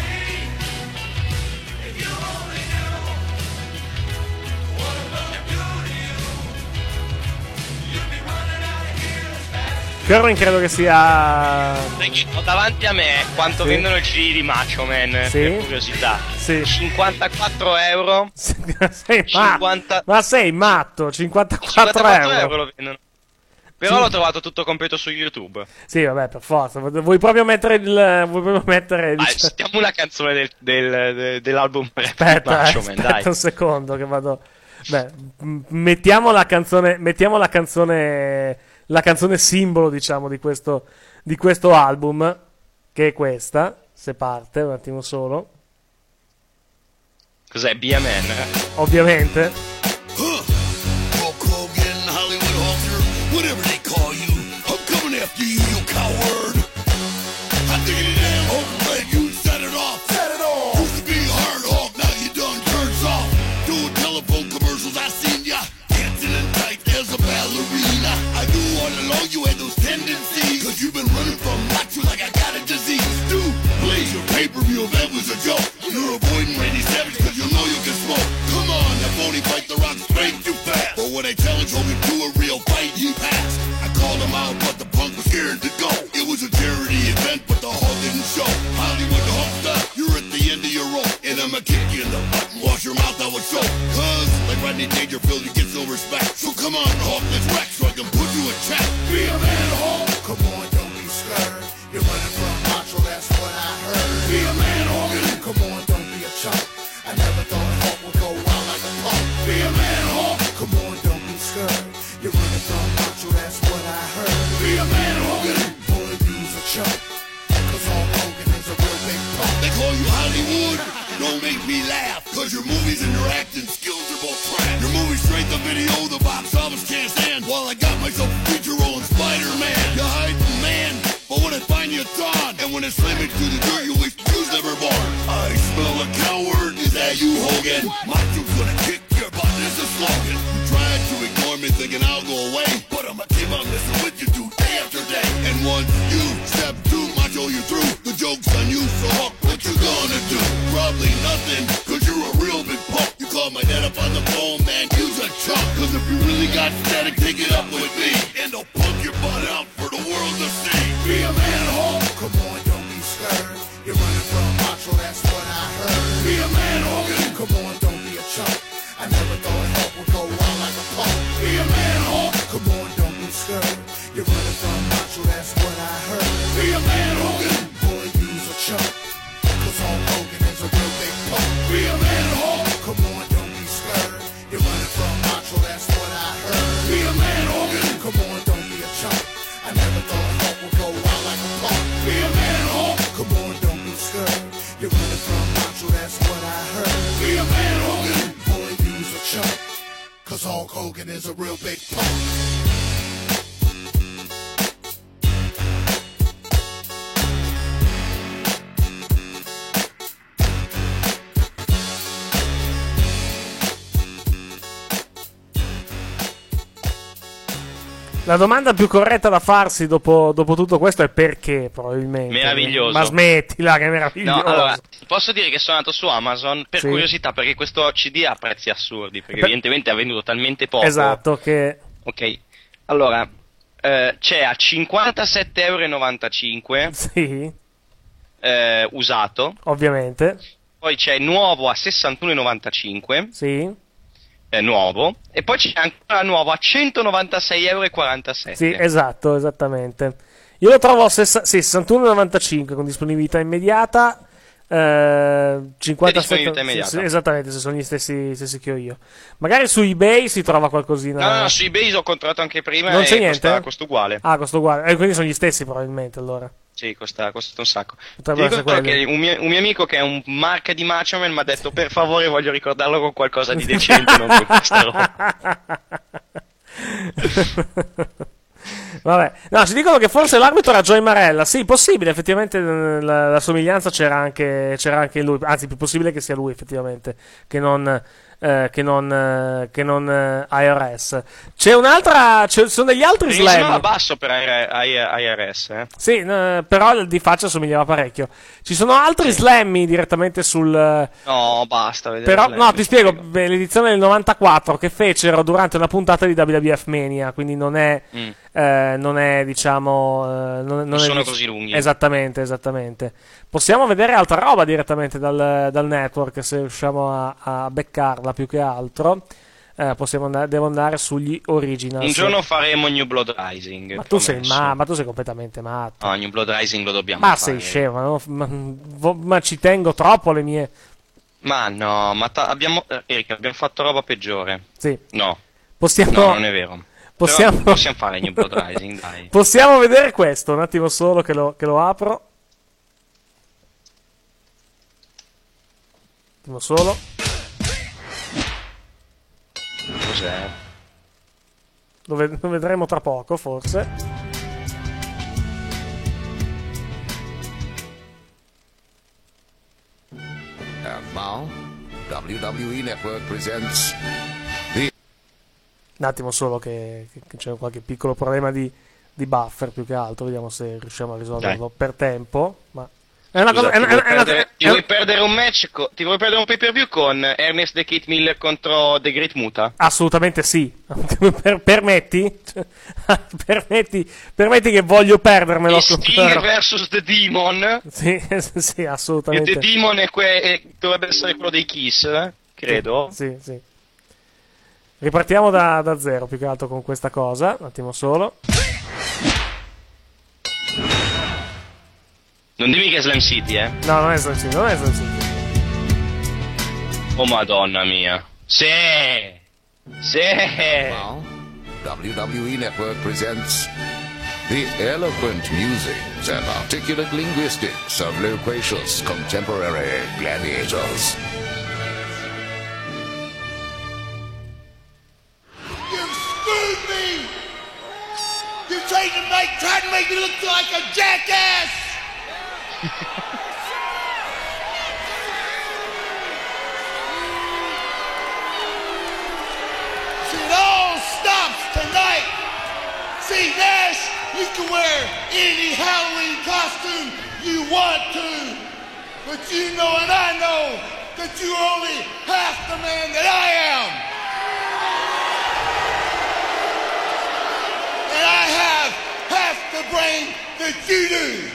Speaker 3: Kerwin credo che sia.
Speaker 4: Ho davanti a me quanto
Speaker 3: Sì.
Speaker 4: vendono i CD di Macho Man,
Speaker 3: Sì.
Speaker 4: per curiosità.
Speaker 3: Sì.
Speaker 4: 54 euro.
Speaker 3: Ma sei matto? 54 euro.
Speaker 4: Lo vendono. Però
Speaker 3: Sì.
Speaker 4: l'ho trovato tutto completo su YouTube.
Speaker 3: Sì, vabbè, per forza. Vuoi proprio mettere
Speaker 4: Stiamo una canzone dell'album rap di
Speaker 3: Aspetta,
Speaker 4: Macho Man,
Speaker 3: aspetta
Speaker 4: dai.
Speaker 3: un secondo che vado. Beh, mettiamo la canzone simbolo, diciamo, di questo album, che è questa, se parte, un attimo solo.
Speaker 4: Cos'è? Be a Man?
Speaker 3: Ovviamente.
Speaker 11: Hulk Hogan, Hollywood Hulker, whatever they call you, I'm coming after you, you coward. I'm thinking of damn Hulk leg, you set it off. Set it off. Used to be hard Hulk, now you done turned soft. Doing telephone commercials, I seen ya dancing in tight as a ballerina. I knew all along tendency. Cause you've been running from macho like I got a disease. Dude, please, your pay-per-view event was a joke. You're avoiding Randy Savage cause you know you can smoke. Come on, that phony fight the Rock straight too fast. But when I challenge Hogan to a real fight, he passed. I called him out, but the Punk was scared to go. It was a charity event, but the Hulk didn't show. Hollywood, the Hulk stuff, you're at the end of your rope. And I'ma kick you in the butt and wash your mouth out with soap. Cause, like Rodney Dangerfield, you get no respect. So come on, Hulk, let's wreck so I can put you in check. Be a man, Hulk. Come on, don't be scared. You're running from macho, that's what I heard. Be a man, Hogan. Come on, don't be a chump. I never thought Hulk would go wild like a punk. Be a man, Hulk. Come on, don't be scared. You're running from macho, that's what I heard. Be a man, Hogan. Boy, you's a chump. Cause Hulk Hogan is a real big punk. They call you Hollywood. Don't make me laugh. Cause your movies and your acting skills are both trash. Your movie's straight to video, the box office can't stand. While I got myself a feature role in Spider-Man. You're hiding, man. But when I find you, it's on. And when I slam it to the dirt, you wish you was never born. I smell a coward. Is that you, Hogan? Macho's gonna kick your butt. This is a slogan. You tried to ignore me thinking I'll go away. But I'ma keep on messing with you day after day. And once you step two, Macho, you through. The joke's on you, so Hulk, what you gonna do? Probably nothing, cause you're a real big punk. You call my dad up on the phone, man, you's a chump. Cause if you really got static, take it up with me. And I'll pump your butt out for the world to see. Be a man, Hulk. Come on, don't be scared. You're running from macho, that's what I heard. Be a man, Hogan. Come on, don't be a chump. I never thought Hulk would go wild like a punk. Be a man, Hulk. Come on, don't be scared. You're running from macho, that's what I heard. Be a man, Hogan. Boy, you's a chump. Cause Hulk Hogan is a real big punk. Be a man, Hulk. Come on, don't be scared. You're running from macho, that's what I heard. Be a man, Hogan. Come on, don't be a chump. I never thought Hulk would go wild like a punk. Be a man, Hulk. Come on, don't be scared. You're running from macho, that's what I heard. Be a man, Hogan. Boy, you's a chump. Cause Hulk Hogan is a real big punk.
Speaker 3: La domanda più corretta da farsi dopo tutto questo è perché, probabilmente.
Speaker 4: Meraviglioso.
Speaker 3: Ma smettila, che è meraviglioso.
Speaker 4: No, allora, posso dire che sono andato su Amazon per
Speaker 3: Sì.
Speaker 4: curiosità, perché questo CD ha prezzi assurdi, perché evidentemente ha venduto talmente poco.
Speaker 3: Esatto, che...
Speaker 4: Ok, allora, c'è a 57,95 €.
Speaker 3: Sì.
Speaker 4: Usato.
Speaker 3: Ovviamente.
Speaker 4: Poi c'è nuovo a 61,95 €.
Speaker 3: Sì.
Speaker 4: Nuovo. E poi c'è ancora nuovo a 196,47 €.
Speaker 3: Sì, esatto, esattamente. Io lo trovo a 61,95 con disponibilità immediata. 57
Speaker 4: disponibilità immediata.
Speaker 3: sì, esattamente, se sono gli stessi che ho io. Magari su eBay si trova qualcosina.
Speaker 4: No, su eBay ho controllato anche prima.
Speaker 3: Non c'è
Speaker 4: e
Speaker 3: niente?
Speaker 4: costa uguale.
Speaker 3: Ah, costa uguale. Quindi sono gli stessi probabilmente allora.
Speaker 4: Sì, costa un sacco.
Speaker 3: Potrebbero
Speaker 4: Ti dico
Speaker 3: essere
Speaker 4: però che un mio amico che è un marca di Macho Man mi ha detto per favore voglio ricordarlo con qualcosa di decente, non con questa roba.
Speaker 3: Vabbè, no, ci dicono che forse l'arbitro era Joey Marella. Sì, possibile, effettivamente la somiglianza c'era anche in lui. Anzi, più possibile che sia lui, effettivamente, che non IRS. C'è un'altra. Ci sono degli altri
Speaker 4: Sono
Speaker 3: slam.
Speaker 4: a basso per IRS, eh.
Speaker 3: Sì, però di faccia somigliava parecchio. Ci sono altri slammi direttamente sul.
Speaker 4: No, basta. Vedere
Speaker 3: Però,
Speaker 4: slam,
Speaker 3: no, ti spiego. L'edizione del 94 che fecero durante una puntata di WWF Mania. Quindi non è. Non è, diciamo. Non
Speaker 4: sono così lunghi.
Speaker 3: Esattamente. Possiamo vedere altra roba direttamente dal network se riusciamo a beccarla più che altro. Devo andare sugli originals.
Speaker 4: Un giorno faremo New Blood Rising.
Speaker 3: Ma tu sei completamente matto.
Speaker 4: No, New Blood Rising lo dobbiamo
Speaker 3: Ma
Speaker 4: fare.
Speaker 3: sei scemo, no? Ma ci tengo troppo alle mie.
Speaker 4: Ma no, abbiamo fatto roba peggiore.
Speaker 3: Sì.
Speaker 4: No.
Speaker 3: Possiamo.
Speaker 4: No, non è vero.
Speaker 3: Possiamo
Speaker 4: fare New Blood Rising, dai.
Speaker 3: Possiamo vedere questo, un attimo solo che lo apro. Un attimo solo.
Speaker 4: Cos'è?
Speaker 3: Lo vedremo tra poco, forse.
Speaker 15: And now, WWE Network presents
Speaker 3: Un attimo solo che c'è qualche piccolo problema di Buffer più che altro, vediamo se riusciamo a risolverlo per tempo, ma è una cosa...
Speaker 4: Ti vuoi perdere un match? Ti vuoi perdere un pay-per-view con Ernest the Kid Miller contro The Great Muta?
Speaker 3: Assolutamente sì. Permetti? Permetti che voglio perdermelo.
Speaker 4: E Sting vs The Demon?
Speaker 3: Sì, assolutamente.
Speaker 4: E The Demon dovrebbe essere quello dei Kiss, credo.
Speaker 3: Sì. Ripartiamo da zero, più che altro con questa cosa. Un attimo solo.
Speaker 4: Non dimmi che è Slam City, eh?
Speaker 3: No, non è Slam City.
Speaker 4: Oh madonna mia. Sì!
Speaker 15: Now, WWE Network presents the eloquent musings and articulate linguistics of loquacious contemporary gladiators.
Speaker 5: You screwed me! You tried to make me look like a jackass! See, it all stops tonight. See, Nash, you can wear any Halloween costume you want to, but you know and I know that you're only half the man that I am. And I have half the brain that you do.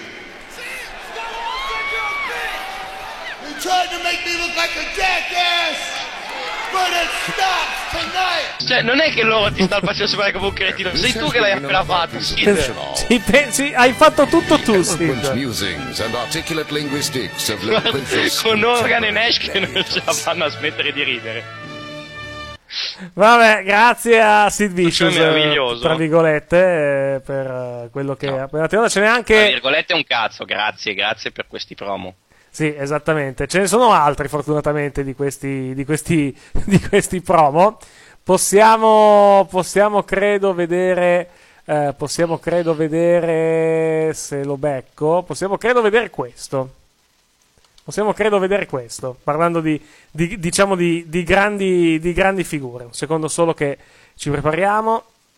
Speaker 5: You tried to make me look like a jackass, but it stops tonight.
Speaker 4: Cioè, non è che loro ti stanno facendo sembrare come un cretino, sei tu che l'hai appena fatto,
Speaker 3: Sì, hai fatto tutto tu,
Speaker 15: Eloquent musings and articulate linguistics of loquacious
Speaker 4: con Organ e Nash che non ce la fanno a smettere di ridere.
Speaker 3: Vabbè, grazie a Sid Vicious,
Speaker 4: meraviglioso.
Speaker 3: tra virgolette, per quello che ha appena tirato. Ce n'è anche...
Speaker 4: Tra virgolette è un cazzo, grazie per questi promo.
Speaker 3: Sì, esattamente. Ce ne sono altri, fortunatamente, di questi promo. Possiamo credo vedere se lo becco. Possiamo credo vedere questo. Parlando diciamo di grandi figure. Un secondo solo che ci prepariamo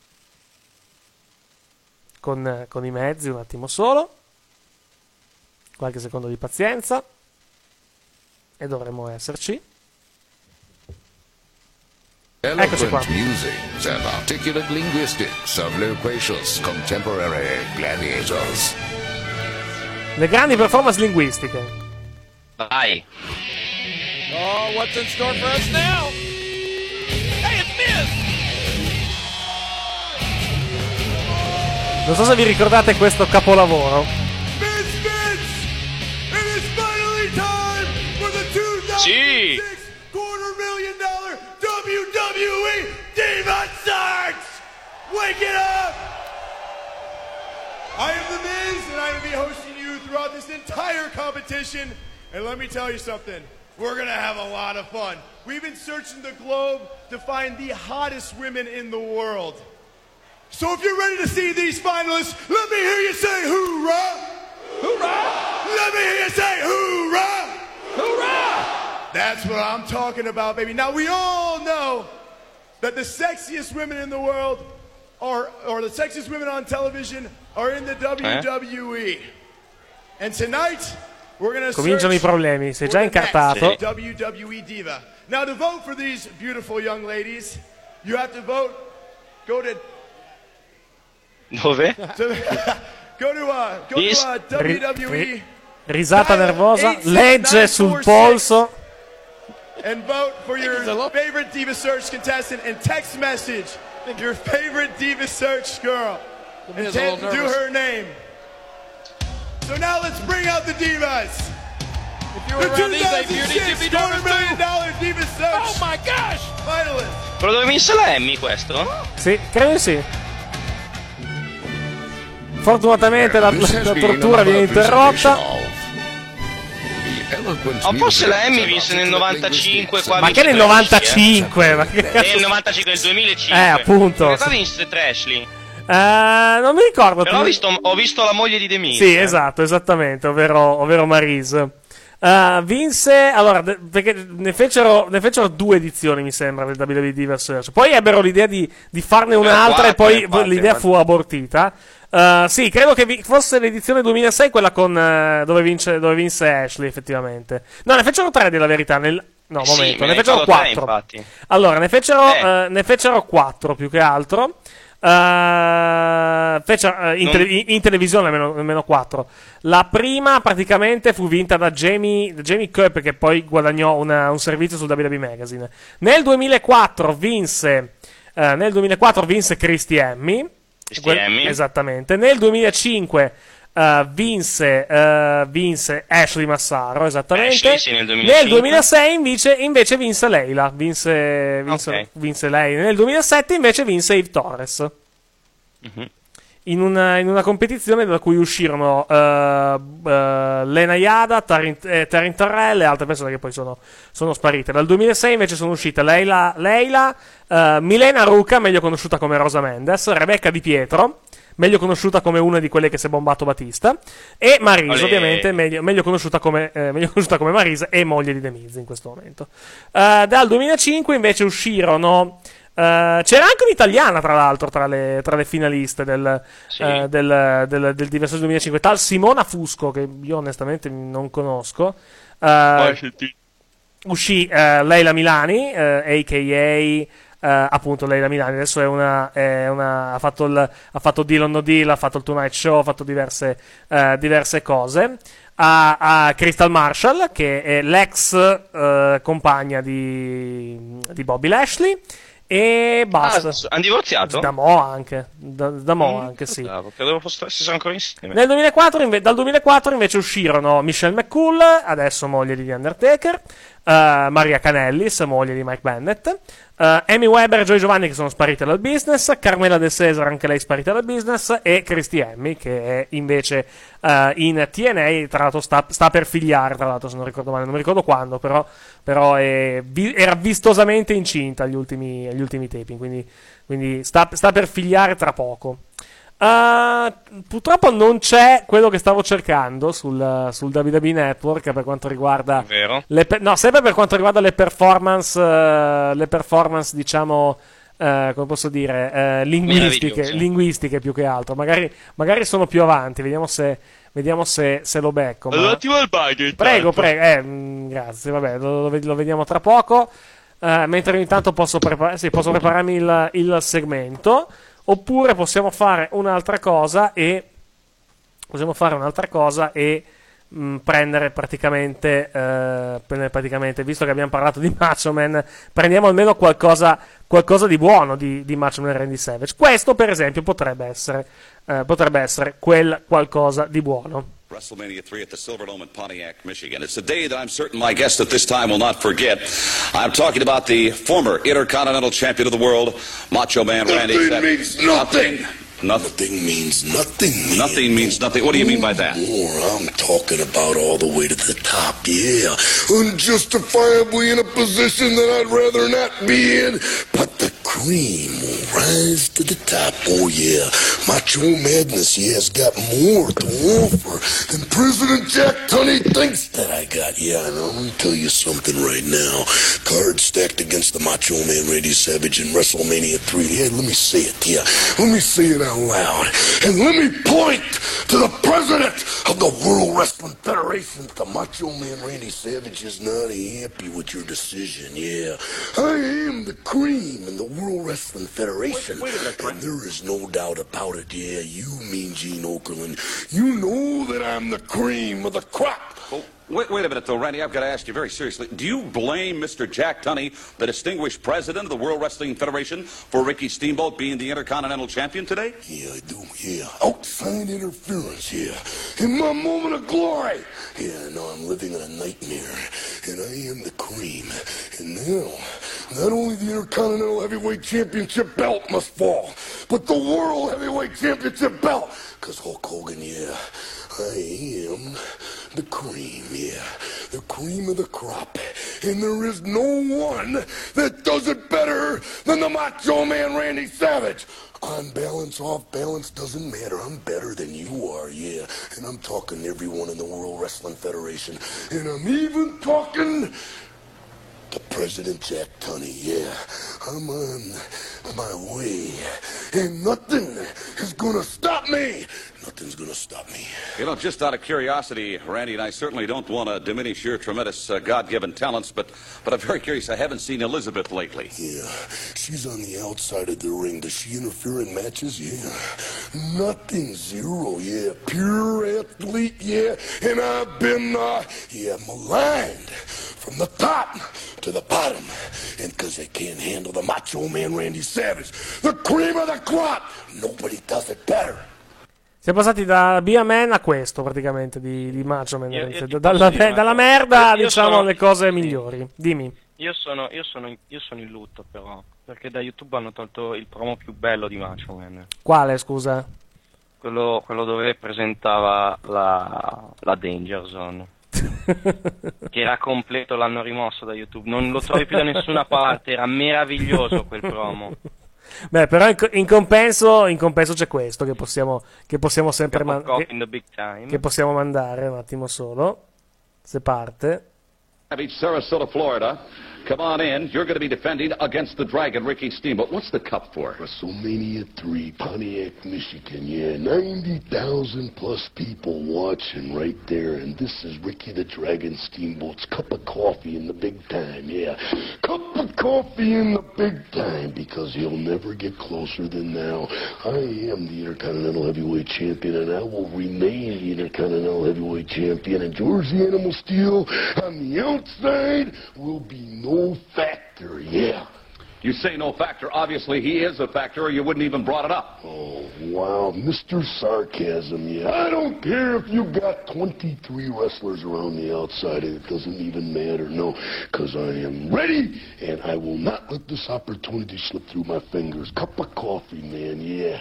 Speaker 3: con i mezzi, un attimo solo. Qualche secondo di pazienza e dovremmo esserci. Eccoci qua.
Speaker 15: eloquent musings and articulate linguistics of loquacious contemporary gladiators.
Speaker 3: Le grandi performance linguistiche.
Speaker 4: Vai.
Speaker 7: Oh, what's in store for us now? Hey, it's Miz!
Speaker 3: Non so se vi ricordate questo capolavoro.
Speaker 4: Sì!
Speaker 5: $250,000 WWE Diva Search! Wake it up!
Speaker 16: I am The Miz, and I will be hosting you throughout this entire competition. And let me tell you something, we're going to have a lot of fun. We've been searching the globe to find the hottest women in the world. So if you're ready to see these finalists, let me hear you say hoorah! Hoorah! Let me hear you say hoorah! Hoorah! That's what I'm talking about, baby. Now, we all know that the sexiest women in the world or the sexiest women on television are in the WWE. And tonight, we're going to
Speaker 3: Cominciano i problemi, sei già incartato.
Speaker 16: WWE Diva. Now, to vote for these beautiful young ladies, you have to vote,
Speaker 4: Dove?
Speaker 16: Go to WWE.
Speaker 3: Risata nervosa, legge sul polso.
Speaker 16: And vote for your favorite Diva Search contestant and text message your favorite Diva Search girl. And do her name. So now let's bring out the Divas.
Speaker 7: If you were around these days, you need to be
Speaker 16: $250 million Diva Search.
Speaker 7: Oh my gosh!
Speaker 16: Finalist.
Speaker 4: Quello dove vinse la Emmy questo?
Speaker 3: Sì, credo di sì. Fortunatamente la tortura viene interrotta.
Speaker 4: Forse la Emmy vinse nel 95 qua.
Speaker 3: Ma che nel 95? Ma che cazzo?
Speaker 4: Nel 95, nel 2005.
Speaker 3: Appunto.
Speaker 4: In realtà vinse Trashley.
Speaker 3: Non mi ricordo.
Speaker 4: Però ho visto la moglie di The Miz.
Speaker 3: Sì, esatto, esattamente, ovvero Maryse. Vinse, allora, perché ne fecero 2 edizioni, mi sembra, del WWE Diva Search. Poi ebbero l'idea di farne un'altra, e poi l'idea fu abortita. Sì, credo che fosse l'edizione 2006 quella con dove vinse Ashley, effettivamente. No, ne fecero 3 della verità. Ne fecero 4. Allora, ne fecero 4 più che altro. In televisione almeno 4. La prima praticamente fu vinta da Jamie Cup, che poi guadagnò un servizio sul WWE Magazine. Nel 2004 vinse Christy Hemme. Esattamente. Nel 2005 vinse Ashley Massaro, esattamente.
Speaker 4: Ashley, sì,
Speaker 3: nel 2006 invece vinse Leila. Vinse lei. Nel 2007 invece vinse Eve Torres. In una competizione da cui uscirono Lena Yada, Taryn Terrell e altre persone che poi sono sparite. Dal 2006 invece sono uscite Leila, Milena Ruca, meglio conosciuta come Rosa Mendes, Rebecca Di Pietro, meglio conosciuta come una di quelle che si è bombato Batista, e Maryse, ovviamente, meglio conosciuta come Maryse e moglie di The Miz in questo momento. Dal 2005 invece uscirono... c'era anche un'italiana, tra l'altro, tra le finaliste del Diva Search 2005, tal Simona Fusco, che io onestamente non conosco. Uscì Leila Milani, a.k.a. appunto Leila Milani. Adesso ha fatto Deal or No Deal, ha fatto il Tonight Show, ha fatto diverse cose. A Crystal Marshall, che è l'ex compagna di Bobby Lashley. E basta.
Speaker 4: Hanno divorziato?
Speaker 3: Da Mo anche. Da Mo anche, sì.
Speaker 4: Credevo fossero ancora insieme.
Speaker 3: Dal 2004 invece uscirono Michelle McCool, adesso moglie di The Undertaker, Maria Kanellis, moglie di Mike Bennett, Amy Weber e Joy Giovanni, che sono sparite dal business, Carmela De Cesar, anche lei sparita dal business, e Christy Hemme, che è invece in TNA, tra l'altro sta per figliare, tra l'altro, se non ricordo male, non mi ricordo quando, però era vistosamente incinta agli ultimi taping, quindi sta per figliare tra poco. Purtroppo non c'è quello che stavo cercando sul WWE Network per quanto riguarda sempre per quanto riguarda le performance diciamo, come posso dire, linguistiche più che altro. Magari sono più avanti, vediamo se lo becco.
Speaker 14: Attiva il bug.
Speaker 3: Prego, grazie, vabbè, lo vediamo tra poco. Mentre ogni tanto posso prepararmi il segmento. Oppure possiamo fare un'altra cosa e prendere praticamente, visto che abbiamo parlato di Macho Man, prendiamo almeno qualcosa di buono di Macho Man e Randy Savage. Questo, per esempio, potrebbe essere quel qualcosa di buono.
Speaker 6: WrestleMania 3 at the Silverdome in Pontiac, Michigan. It's a day that I'm certain my guest at this time will not forget. I'm talking about the former Intercontinental Champion of the world, Macho Man Randy Savage.
Speaker 11: Nothing means nothing.
Speaker 6: Nothing
Speaker 11: means nothing, man.
Speaker 6: Nothing means nothing. What do you mean by that?
Speaker 11: I'm talking about all the way to the top, yeah. Unjustifiably in a position that I'd rather not be in. But the cream will rise to the top, oh yeah. Macho Madness, yeah, has got more to offer than President Jack Tunney thinks that I got. Yeah, I know. I'm going to tell you something right now. Cards stacked against the Macho Man Randy Savage in WrestleMania 3. Yeah, let me say it, yeah. Let me say it out loud. And let me point to the president of the World Wrestling Federation. The Macho Man Randy Savage is not happy with your decision, yeah. I am the cream in the World Wrestling Federation.
Speaker 6: Wait a minute,
Speaker 11: and there is no doubt about it, yeah. You, Mean Gene Okerlund, you know that I'm the cream of the crop.
Speaker 6: Oh, wait a minute, though, Randy. I've got to ask you very seriously. Do you blame Mr. Jack Tunney, the distinguished president of the World Wrestling Federation, for Ricky Steamboat being the Intercontinental Champion today?
Speaker 11: Yeah, I do, yeah. Outside interference, yeah. In my moment of glory. Yeah, no, I'm living in a nightmare. And I am the cream. And now, not only the Intercontinental Heavyweight Championship belt must fall, but the World Heavyweight Championship belt. Because Hulk Hogan, yeah, I am the cream, yeah. The cream of the crop. and there is no one that does it better than the Macho Man Randy Savage. On balance, off balance, doesn't matter. I'm better than you are, yeah. And I'm talking to everyone in the World Wrestling Federation. And I'm even talking to President Jack Tunney, yeah. I'm on my way. And nothing is gonna stop me. Nothing's gonna stop me.
Speaker 6: You know, just out of curiosity, Randy, and I certainly don't want to diminish your tremendous God-given talents, but I'm very curious. I haven't seen Elizabeth lately.
Speaker 11: Yeah, she's on the outside of the ring. Does she interfere in matches? Yeah. Nothing, zero, yeah. Pure athlete, yeah. And I've been, maligned from the top to the bottom. And because they can't handle the Macho Man Randy Savage, the cream of the crop, nobody does it better.
Speaker 3: Siamo passati da Be a Man a questo, praticamente, di Macho Man. Dalla merda, diciamo, alle cose migliori. Dimmi.
Speaker 4: Io sono in lutto, però, perché da YouTube hanno tolto il promo più bello di Macho Man.
Speaker 3: Quale, scusa?
Speaker 4: Quello dove presentava la Danger Zone. Che era completo, l'hanno rimosso da YouTube. Non lo trovi più da nessuna parte, era meraviglioso quel promo.
Speaker 3: Beh, però in compenso c'è questo che possiamo sempre che possiamo mandare un attimo solo, se parte.
Speaker 6: Sarasota, Florida. Come on in. You're going to be defending against the Dragon, Ricky Steamboat. What's the cup for?
Speaker 11: WrestleMania 3, Pontiac, Michigan. Yeah, 90,000 plus people watching right there. And this is Ricky the Dragon Steamboat's cup of coffee in the big time. Yeah, cup of coffee in the big time, because he'll never get closer than now. I am the Intercontinental Heavyweight Champion, and I will remain the Intercontinental Heavyweight Champion. And George the Animal Steel on the outside will be no factor, yeah.
Speaker 6: You say no factor. Obviously, he is a factor, or you wouldn't even brought it up.
Speaker 11: Oh, wow, Mr. Sarcasm, yeah. I don't care if you got 23 wrestlers around the outside. It doesn't even matter, no, because I am ready, and I will not let this opportunity slip through my fingers. Cup of coffee, man, yeah.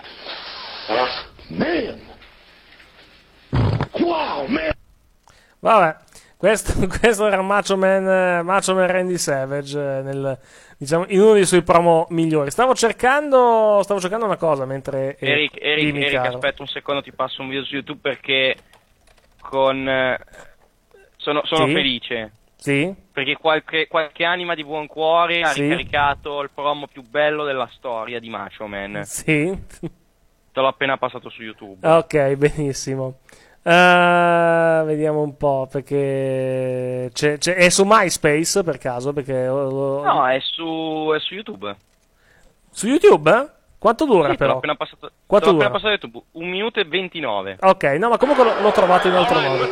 Speaker 11: Man. Wow, man.
Speaker 3: Vabbè. Questo era Macho Man Randy Savage diciamo, in uno dei suoi promo migliori. Stavo cercando una cosa mentre
Speaker 4: Eric, aspetta un secondo, ti passo un video su YouTube perché sono felice.
Speaker 3: Sì?
Speaker 4: Perché qualche anima di buon cuore ha ricaricato il promo più bello della storia di Macho Man.
Speaker 3: Sì.
Speaker 4: Te l'ho appena passato su YouTube.
Speaker 3: Ok, benissimo. Vediamo un po', perché è su MySpace per caso?
Speaker 4: No, è su YouTube.
Speaker 3: Su YouTube? Quanto dura,
Speaker 4: sì,
Speaker 3: però?
Speaker 4: Te l'ho appena passato YouTube, 1 minuto e 29.
Speaker 3: Ok, no, ma comunque l'ho trovato in altro modo.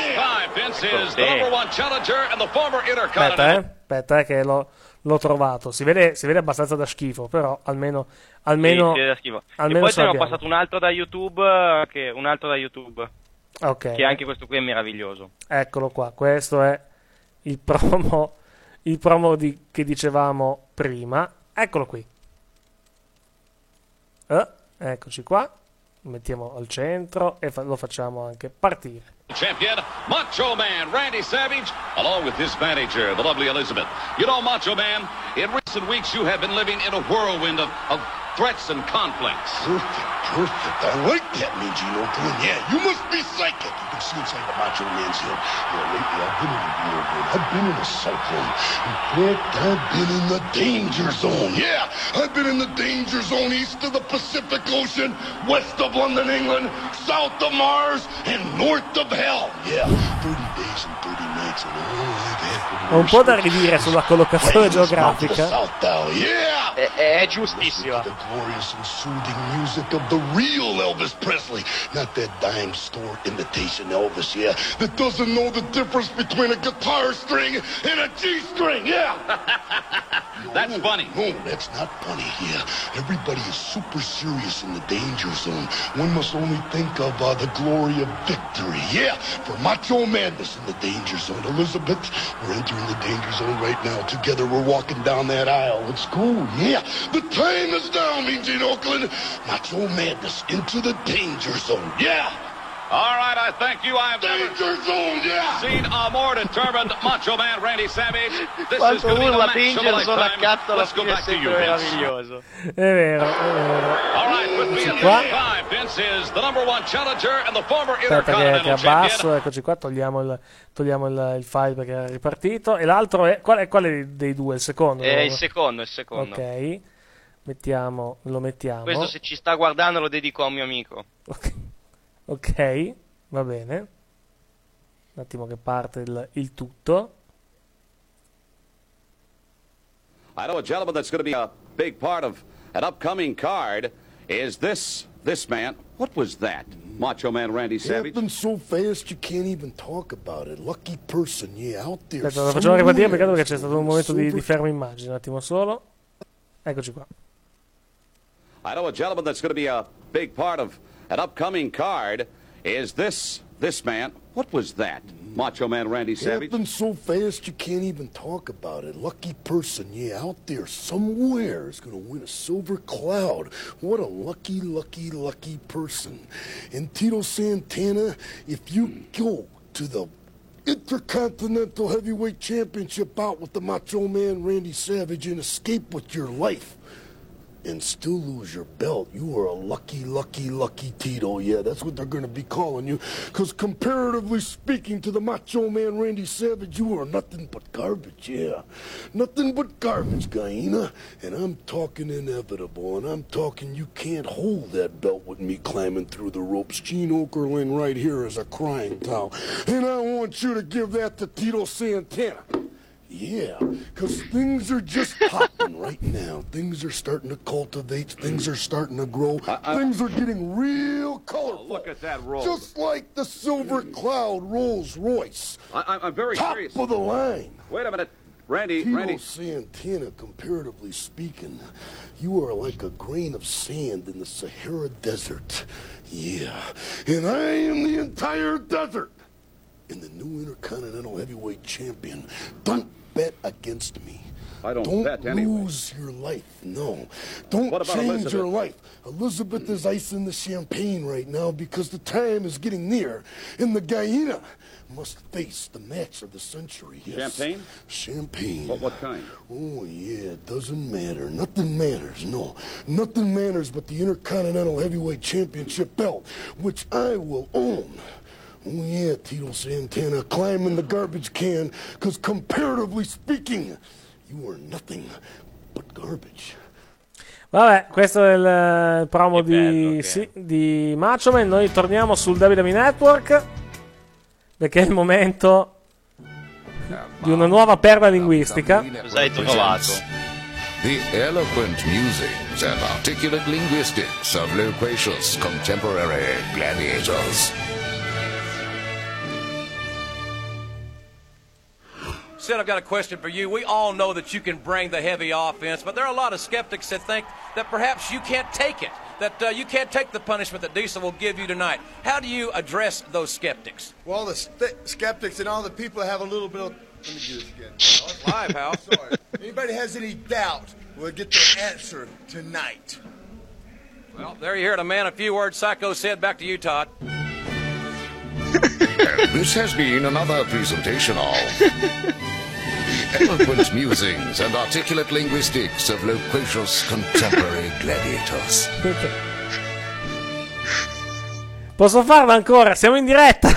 Speaker 3: Aspetta, che l'ho trovato. Si vede abbastanza da schifo, però almeno
Speaker 4: sì, si vede da schifo.
Speaker 3: Almeno
Speaker 4: e poi te ne ho passato un altro da YouTube,
Speaker 3: okay.
Speaker 4: Che anche questo qui è meraviglioso.
Speaker 3: Eccolo qua, questo è il promo che dicevamo prima. Eccolo qui. Eccoci qua. Lo mettiamo al centro e lo facciamo anche partire.
Speaker 6: Champion, Macho Man Randy Savage, along with his manager, the lovely Elizabeth. You know, Macho Man, in recent weeks you have been living in a whirlwind of threats and conflicts.
Speaker 11: Perfect. I like that, Mean Gene Okerlund. Yeah, you must be psychic. You can see inside the Macho Man's head. Yeah, lately I've been in a whirlwind. I've been in a cyclone. In fact, I've been in the danger zone. Yeah, I've been in the danger zone east of the Pacific Ocean, west of London, England, south of Mars, and north of hell. Yeah, 30 days and 30 nights, and all I've had for
Speaker 3: un po' da ridire sulla collocazione geografica.
Speaker 4: È giustissima.
Speaker 11: The glorious and soothing music of the real Elvis Presley, not that dime store imitation Elvis, yeah, that doesn't know the difference between a guitar string and a G string, yeah.
Speaker 6: That's funny.
Speaker 11: No, that's not funny, yeah. Everybody is super serious in the danger zone. One must only think of the glory of victory, yeah, for Macho Madness in the danger zone. Elizabeth, we're entering the danger zone right now. Together we're walking down that aisle. Let's go, yeah. The time is now, Mean Gene Okerlund. Macho Madness into the danger zone, yeah.
Speaker 6: All right, I thank you. I've never seen a more determined Macho Man Randy Savage. This is going to be the match of a lifetime. Let's go back to you, Vince.
Speaker 3: È vero, è vero.
Speaker 6: All right, with me at
Speaker 3: Qua.
Speaker 6: 35, Vince is the number one challenger and the former
Speaker 3: Aspetta che
Speaker 6: Intercontinental
Speaker 3: abbasso,
Speaker 6: Champion.
Speaker 3: eccoci qua, togliamo il file perché era ripartito. E l'altro è quale dei due? Il secondo?
Speaker 4: Il secondo.
Speaker 3: Ok, lo mettiamo.
Speaker 4: Questo se ci sta guardando lo dedico a un mio amico.
Speaker 3: Ok, va bene. Un attimo che parte il tutto.
Speaker 6: I know a gentleman that's going to be a big part of an upcoming card is this man. What was that? Macho Man Randy Savage?
Speaker 17: Happened so fast you can't even talk about it. Lucky person, yeah, out there.
Speaker 3: Aspetta, lo facciamo ripartire, peccato che c'è stato un momento di fermo immagine. Un attimo solo. Eccoci qua.
Speaker 6: I know a gentleman that's going to be a big part of an upcoming card is this man. What was that? Macho Man Randy Savage?
Speaker 17: Happened so fast you can't even talk about it. Lucky person, yeah, out there somewhere is going to win a silver cloud. What a lucky person. And Tito Santana, if you go to the Intercontinental Heavyweight Championship bout with the Macho Man Randy Savage and escape with your life and still lose your belt, you are a lucky Tito. Yeah, that's what they're going to be calling you. Because comparatively speaking to the Macho Man Randy Savage, you are nothing but garbage, yeah. Nothing but garbage, Guyana. And I'm talking inevitable, and I'm talking you can't hold that belt with me climbing through the ropes. Gene Okerlund right here is a crying towel. And I want you to give that to Tito Santana. Yeah, because things are just popping right now. Things are starting to cultivate. Things are starting to grow. Things are getting real colorful.
Speaker 6: Look at that roll.
Speaker 17: Just like the Silver Cloud Rolls Royce.
Speaker 6: I'm very curious.
Speaker 17: Top of the line.
Speaker 6: Wait a minute. Randy.
Speaker 17: Santana, comparatively speaking, you are like a grain of sand in the Sahara Desert. Yeah, and I am the entire desert. And the new Intercontinental Heavyweight Champion. Don't bet against me.
Speaker 6: I don't bet anyway.
Speaker 17: Lose your life. No. Don't
Speaker 6: What about
Speaker 17: change
Speaker 6: Elizabeth?
Speaker 17: your life. Elizabeth is icing the champagne right now because the time is getting near. And the Guyana must face the match of the century. Yes.
Speaker 6: Champagne?
Speaker 17: Champagne.
Speaker 6: What kind?
Speaker 17: Oh, yeah, it doesn't matter. Nothing matters, no. Nothing matters but the Intercontinental Heavyweight Championship belt, which I will own. Oh, yeah, Tito Santana, climbing the garbage can, because comparatively speaking, you are nothing but garbage.
Speaker 3: Vabbè, questo è il promo di Macho Man. Noi torniamo sul WWE Network perché è il momento di una nuova perla linguistica.
Speaker 4: Cosa hai trovato?
Speaker 15: The eloquent musings and articulate linguistics of loquacious contemporary gladiators.
Speaker 18: Sid, I've got a question for you. We all know that you can bring the heavy offense, but there are a lot of skeptics that think that perhaps you can't take it, that you can't take the punishment that Diesel will give you tonight. How do you address those skeptics?
Speaker 16: Well, the skeptics and all the people have a little bit of... Let me do this again.
Speaker 18: Oh, it's live, Hal.
Speaker 16: Sorry. Anybody has any doubt will get their answer tonight.
Speaker 18: Well, there you hear it, a man, a few words. Psycho Sid, back to you, Todd.
Speaker 15: This has been another presentation of the eloquent musings and articulate linguistics of loquacious contemporary gladiators.
Speaker 3: Posso farlo ancora? Siamo in diretta.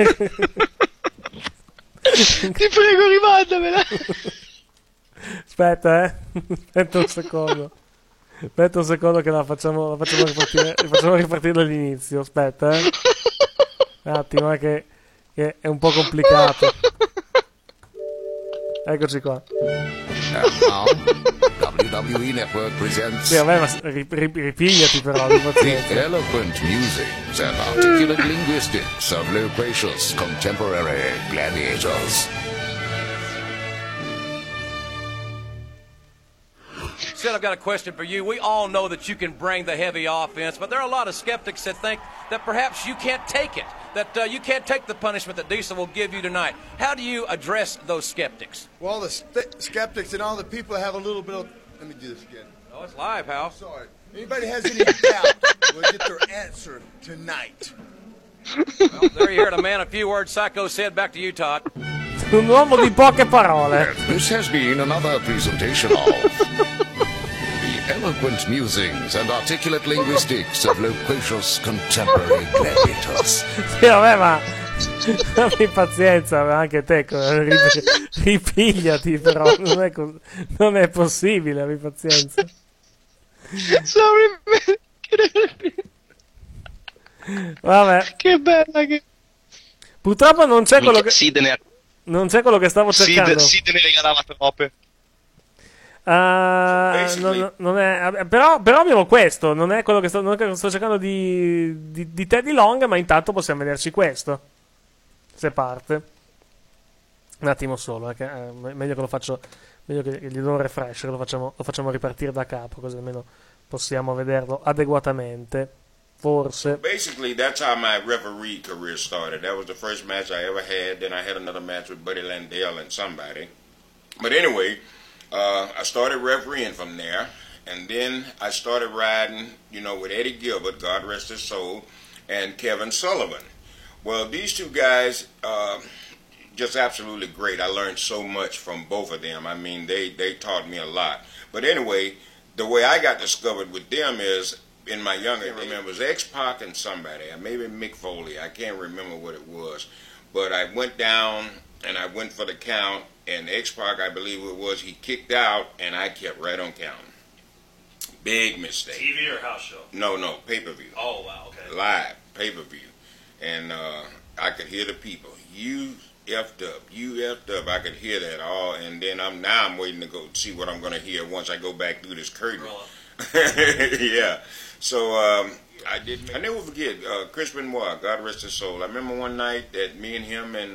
Speaker 14: Ti prego, rimandamela.
Speaker 3: Aspetta, aspetta un secondo che la facciamo ripartire dall'inizio. Aspetta, un attimo, che è un po' complicato. Eccoci qua.
Speaker 15: And now, WWE Network presents
Speaker 3: Sì, vabbè, ma ripigliati però.
Speaker 15: the eloquent musings and articulate linguistics of loquacious contemporary gladiators.
Speaker 18: Sid, I've got a question for you. We all know that you can bring the heavy offense, but there are a lot of skeptics that think that perhaps you can't take it, that you can't take the punishment that Diesel will give you tonight. How do you address those skeptics?
Speaker 16: Well, the skeptics and all the people have a little bit of... Let me do this again.
Speaker 18: Oh, it's live, Hal.
Speaker 16: Sorry. Anybody has any doubt will get their answer tonight.
Speaker 18: Well, there you hear it, a man, a few words. Psycho said. Back to you, Todd.
Speaker 3: Un uomo di poche parole.
Speaker 15: This has been another presentation of the eloquent musings and articulate linguistics of loquacious contemporary gladiators.
Speaker 3: Sì, vabbè, ma abbi pazienza, ma anche te, ripigliati, però non è possibile, abbi pazienza.
Speaker 14: Sorry,
Speaker 3: Vabbè.
Speaker 14: Che bella che...
Speaker 3: Purtroppo non c'è quello che...
Speaker 14: Sid
Speaker 3: Non c'è quello che stavo cercando.
Speaker 14: Sid ne regalava troppe.
Speaker 3: Non è, però abbiamo questo. Non è quello che sto cercando di Teddy Long, ma intanto possiamo vederci questo. Se parte. Un attimo solo, che meglio che lo faccio. Meglio che gli do un refresh, lo facciamo ripartire da capo, così almeno possiamo vederlo adeguatamente. Forse.
Speaker 19: Basically, that's how my referee career started. That was the first match I ever had. Then I had another match with Buddy Landell and somebody. But anyway, I started refereeing from there. And then I started riding, with Eddie Gilbert, God rest his soul, and Kevin Sullivan. Well, these two guys, just absolutely great. I learned so much from both of them. I mean, they taught me a lot. But anyway, the way I got discovered with them is, in my younger days, it was X-Pac and somebody, maybe Mick Foley, I can't remember what it was, but I went down and I went for the count, and X-Pac, I believe it was, he kicked out, and I kept right on counting. Big mistake.
Speaker 20: TV or house show?
Speaker 19: No, pay-per-view.
Speaker 20: Oh, wow, okay.
Speaker 19: Live, pay-per-view. And I could hear the people, you effed up, I could hear that all, and then I'm waiting to go see what I'm going to hear once I go back through this curtain. Yeah. So I never forget Chris Benoit, God rest his soul. I remember one night that me and him and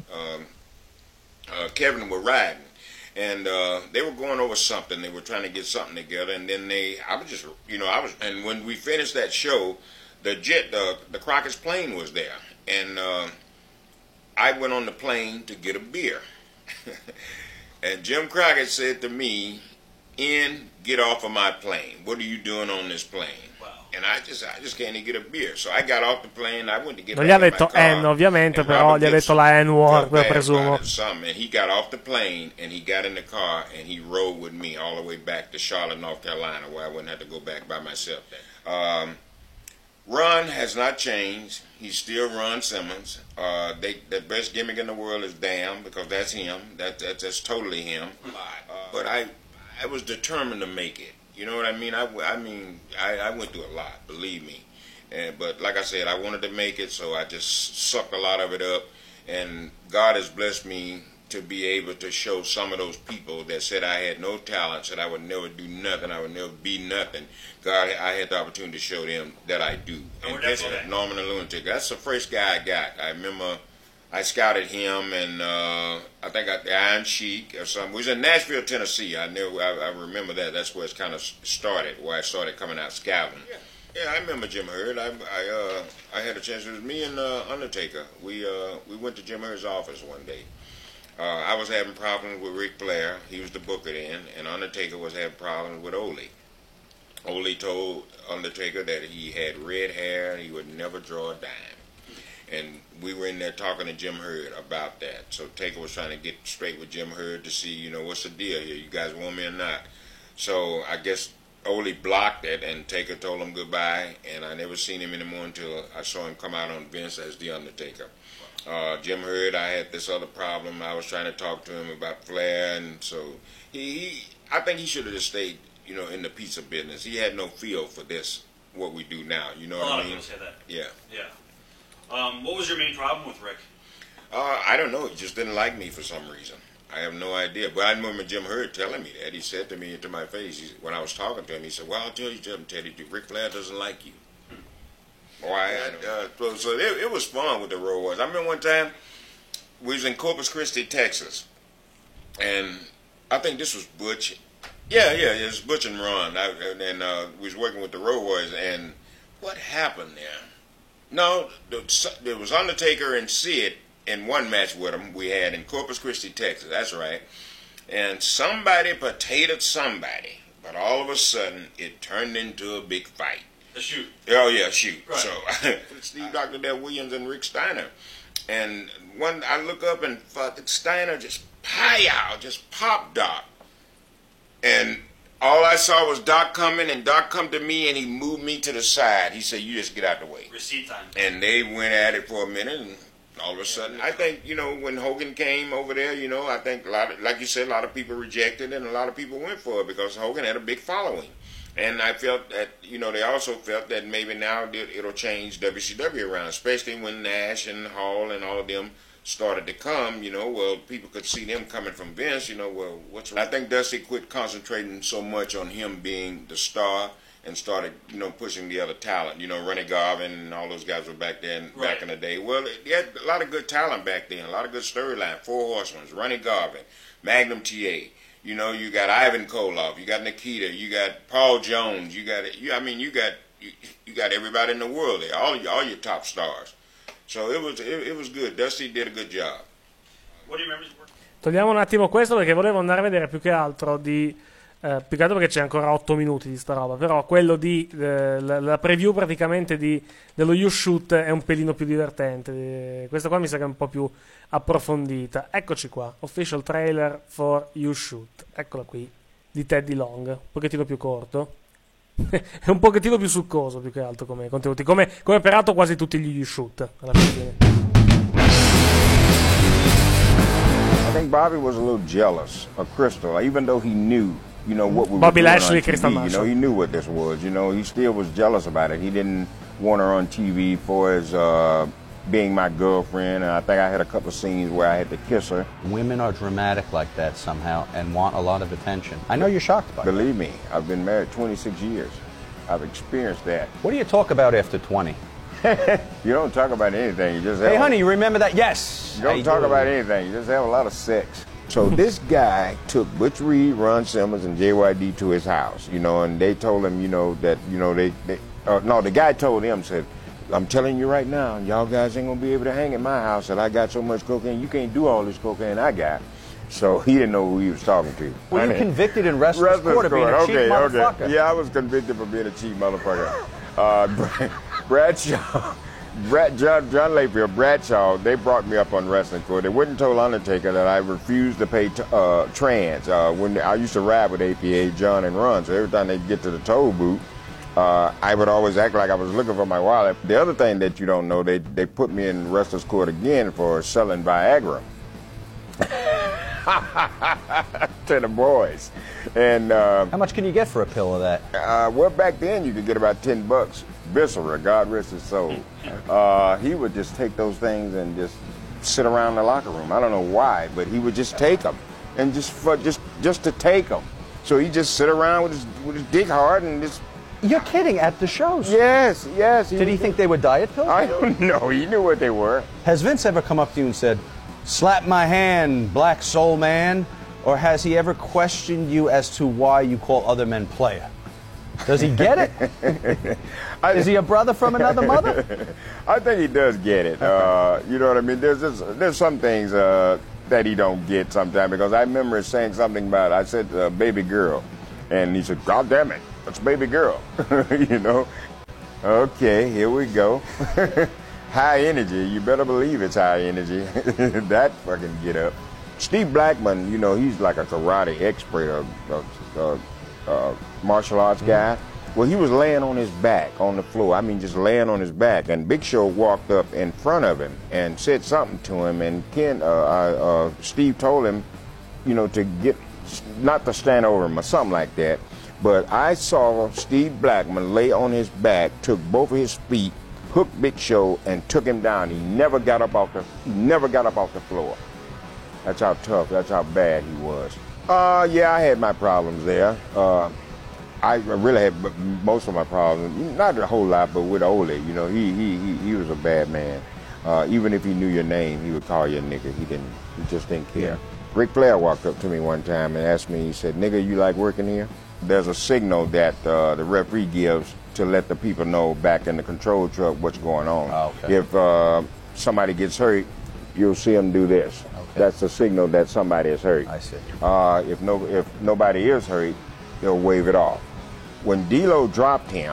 Speaker 19: Kevin were riding, and they were going over something. They were trying to get something together, and then and when we finished that show, the Crockett's plane was there, and I went on the plane to get a beer, and Jim Crockett said to me, "Ian, get off of my plane. What are you doing on this plane?" Wow. And I just can't even get a beer. So I got off the plane. I went to get
Speaker 3: non gli ha detto N, ovviamente, però gli ha detto la N-word, presumo.
Speaker 19: And he got off the plane and he got in the car and he rode with me all the way back to Charlotte, North Carolina, where I wouldn't have to go back by myself. Ron has not changed. He's still Ron Simmons. The best gimmick in the world is damn, because that's him. That's totally him. But I was determined to make it. You know what I mean? I went through a lot, believe me. But like I said, I wanted to make it, so I just sucked a lot of it up. And God has blessed me to be able to show some of those people that said I had no talent, said I would never do nothing, I would never be nothing. God, I had the opportunity to show them that I do. And this is Norman the Lunatic. That's the first guy I got. I remember I scouted him, and I think the Iron Sheik or something. We was in Nashville, Tennessee. I remember that. That's where it kind of started, where I started coming out scouting. Yeah, I remember Jim Herd. I had a chance. It was me and Undertaker. We went to Jim Herd's office one day. I was having problems with Ric Flair. He was the booker then, and Undertaker was having problems with Ole. Ole told Undertaker that he had red hair and he would never draw a dime. And we were in there talking to Jim Herd about that. So Taker was trying to get straight with Jim Herd to see, what's the deal here? You guys want me or not? So I guess Ole blocked it, and Taker told him goodbye, and I never seen him anymore until I saw him come out on Vince as The Undertaker. Jim Herd, I had this other problem. I was trying to talk to him about Flair, and so I think he should have just stayed, in the pizza business. He had no feel for this, what we do now. You know what I mean?
Speaker 20: A lot of people say that.
Speaker 19: Yeah.
Speaker 20: Yeah. What was your main problem with Rick?
Speaker 19: I don't know. He just didn't like me for some reason. I have no idea. But I remember Jim Herd telling me that. He said to me, to my face, when I was talking to him, he said, "Well, I'll tell you something, Teddy. Ric Flair doesn't like you." Why? So it was fun with the Road Warriors. I remember one time we was in Corpus Christi, Texas, and I think this was Butch. Yeah, it was Butch and Ron. We was working with the Road Warriors, and what happened there? No, there was Undertaker and Sid in one match with them we had in Corpus Christi, Texas. That's right. And somebody potatoed somebody, but all of a sudden it turned into a big fight.
Speaker 20: The shoot.
Speaker 19: Oh yeah, shoot.
Speaker 20: Right.
Speaker 19: So Steve Dr. Dale Williams and Rick Steiner, and one I look up and Steiner just pop Doc, and all I saw was Doc coming, and Doc come to me, and he moved me to the side. He said, "You just get out the way."
Speaker 20: Receipt time.
Speaker 19: And they went at it for a minute, and all of a sudden, I think, when Hogan came over there, I think like you said, a lot of people rejected, and a lot of people went for it because Hogan had a big following. And I felt that, they also felt that maybe now it'll change WCW around, especially when Nash and Hall and all of them started to come, people could see them coming from Vince, what's wrong? I think Dusty quit concentrating so much on him being the star and started, pushing the other talent. Ronnie Garvin and all those guys were back then, back in the day. Well, they had a lot of good talent back then, a lot of good storyline. Four Horsemen, Ronnie Garvin, Magnum TA. You got Ivan Koloff, you got Nikita, you got Paul Jones, you got everybody in the world there, all your top stars. So it was good. Dusty did a good job.
Speaker 20: What do you remember?
Speaker 3: Togliamo un attimo questo perché volevo andare a vedere più che altro perché c'è ancora 8 minuti di sta roba, però quello la preview praticamente dello You Shoot è un pelino più divertente. Questa qua mi sa che è un po' più approfondita. Eccoci qua, official trailer for You Shoot, eccola qui, di Teddy Long, un pochettino più corto. È un pochettino più succoso più che altro come contenuti, come peraltro quasi tutti gli You Shoot alla fine.
Speaker 21: I think Bobby was a little jealous of Crystal, even though he knew, what we
Speaker 3: Bobby
Speaker 21: were doing
Speaker 3: Lashley,
Speaker 21: on
Speaker 3: Crystal
Speaker 21: TV.
Speaker 3: Marshall.
Speaker 21: He knew what this was. He still was jealous about it. He didn't want her on TV for his being my girlfriend, and I think I had a couple of scenes where I had to kiss her.
Speaker 22: Women are dramatic like that somehow and want a lot of attention. I know you're shocked by it.
Speaker 21: Believe me, I've been married 26 years. I've experienced that.
Speaker 22: What do you talk about after 20?
Speaker 21: You don't talk about anything. You just have
Speaker 22: hey, honey, you remember that? Yes.
Speaker 21: You don't talk about anything. You just have a lot of sex. So this guy took Butch Reed, Ron Simmons, and JYD to his house, and they told him, that, the guy told him, said, I'm telling you right now, y'all guys ain't gonna be able to hang at my house that I got so much cocaine. You can't do all this cocaine I got. So he didn't know who he was talking to.
Speaker 22: Were you convicted in wrestler's court of being a cheap motherfucker?
Speaker 21: Okay. Yeah, I was convicted for being a cheap motherfucker. John Layfield, Bradshaw, they brought me up on wrestling court. They wouldn't told Undertaker that I refused to pay trans. When I used to ride with APA, John and Ron, so every time they'd get to the toll booth, I would always act like I was looking for my wallet. The other thing that you don't know, they put me in wrestler's court again for selling Viagra to the boys. And
Speaker 22: how much can you get for a pill of that?
Speaker 21: Well, back then you could get about $10. Bissell, God rest his soul. He would just take those things and just sit around the locker room. I don't know why, but he would just take them, and just to take them. So he just sit around with his dick hard and just.
Speaker 22: You're kidding, at the shows?
Speaker 21: Yes.
Speaker 22: Did he think they were diet pills?
Speaker 21: I don't know. He knew what they were.
Speaker 22: Has Vince ever come up to you and said, slap my hand, black soul man? Or has he ever questioned you as to why you call other men player? Does he get it? Is he a brother from another mother?
Speaker 21: I think he does get it. You know what I mean? There's some things that he don't get sometimes, because I remember saying something about, I said baby girl, and he said, God damn it. It's baby girl, Okay, here we go. High energy. You better believe it's high energy. That fucking get up. Steve Blackman, he's like a karate expert, martial arts guy. Well, he was laying on his back on the floor. I mean, just laying on his back. And Big Show walked up in front of him and said something to him. And Steve told him, not to stand over him or something like that. But I saw Steve Blackman lay on his back, took both of his feet, hooked Big Show, and took him down. He never got up off the floor. That's how tough, that's how bad he was. Yeah, I had my problems there. I really had most of my problems, not a whole lot, but with Ole, he was a bad man. Even if he knew your name, he would call you a nigga. He just didn't care. Yeah. Ric Flair walked up to me one time and asked me, he said, nigga, you like working here? There's a signal that the referee gives to let the people know back in the control truck what's going on.
Speaker 22: Oh, okay.
Speaker 21: If somebody gets hurt, you'll see them do this. Okay. That's a signal that somebody is hurt.
Speaker 22: I see.
Speaker 21: If nobody is hurt, they'll wave it off. When D'Lo dropped him,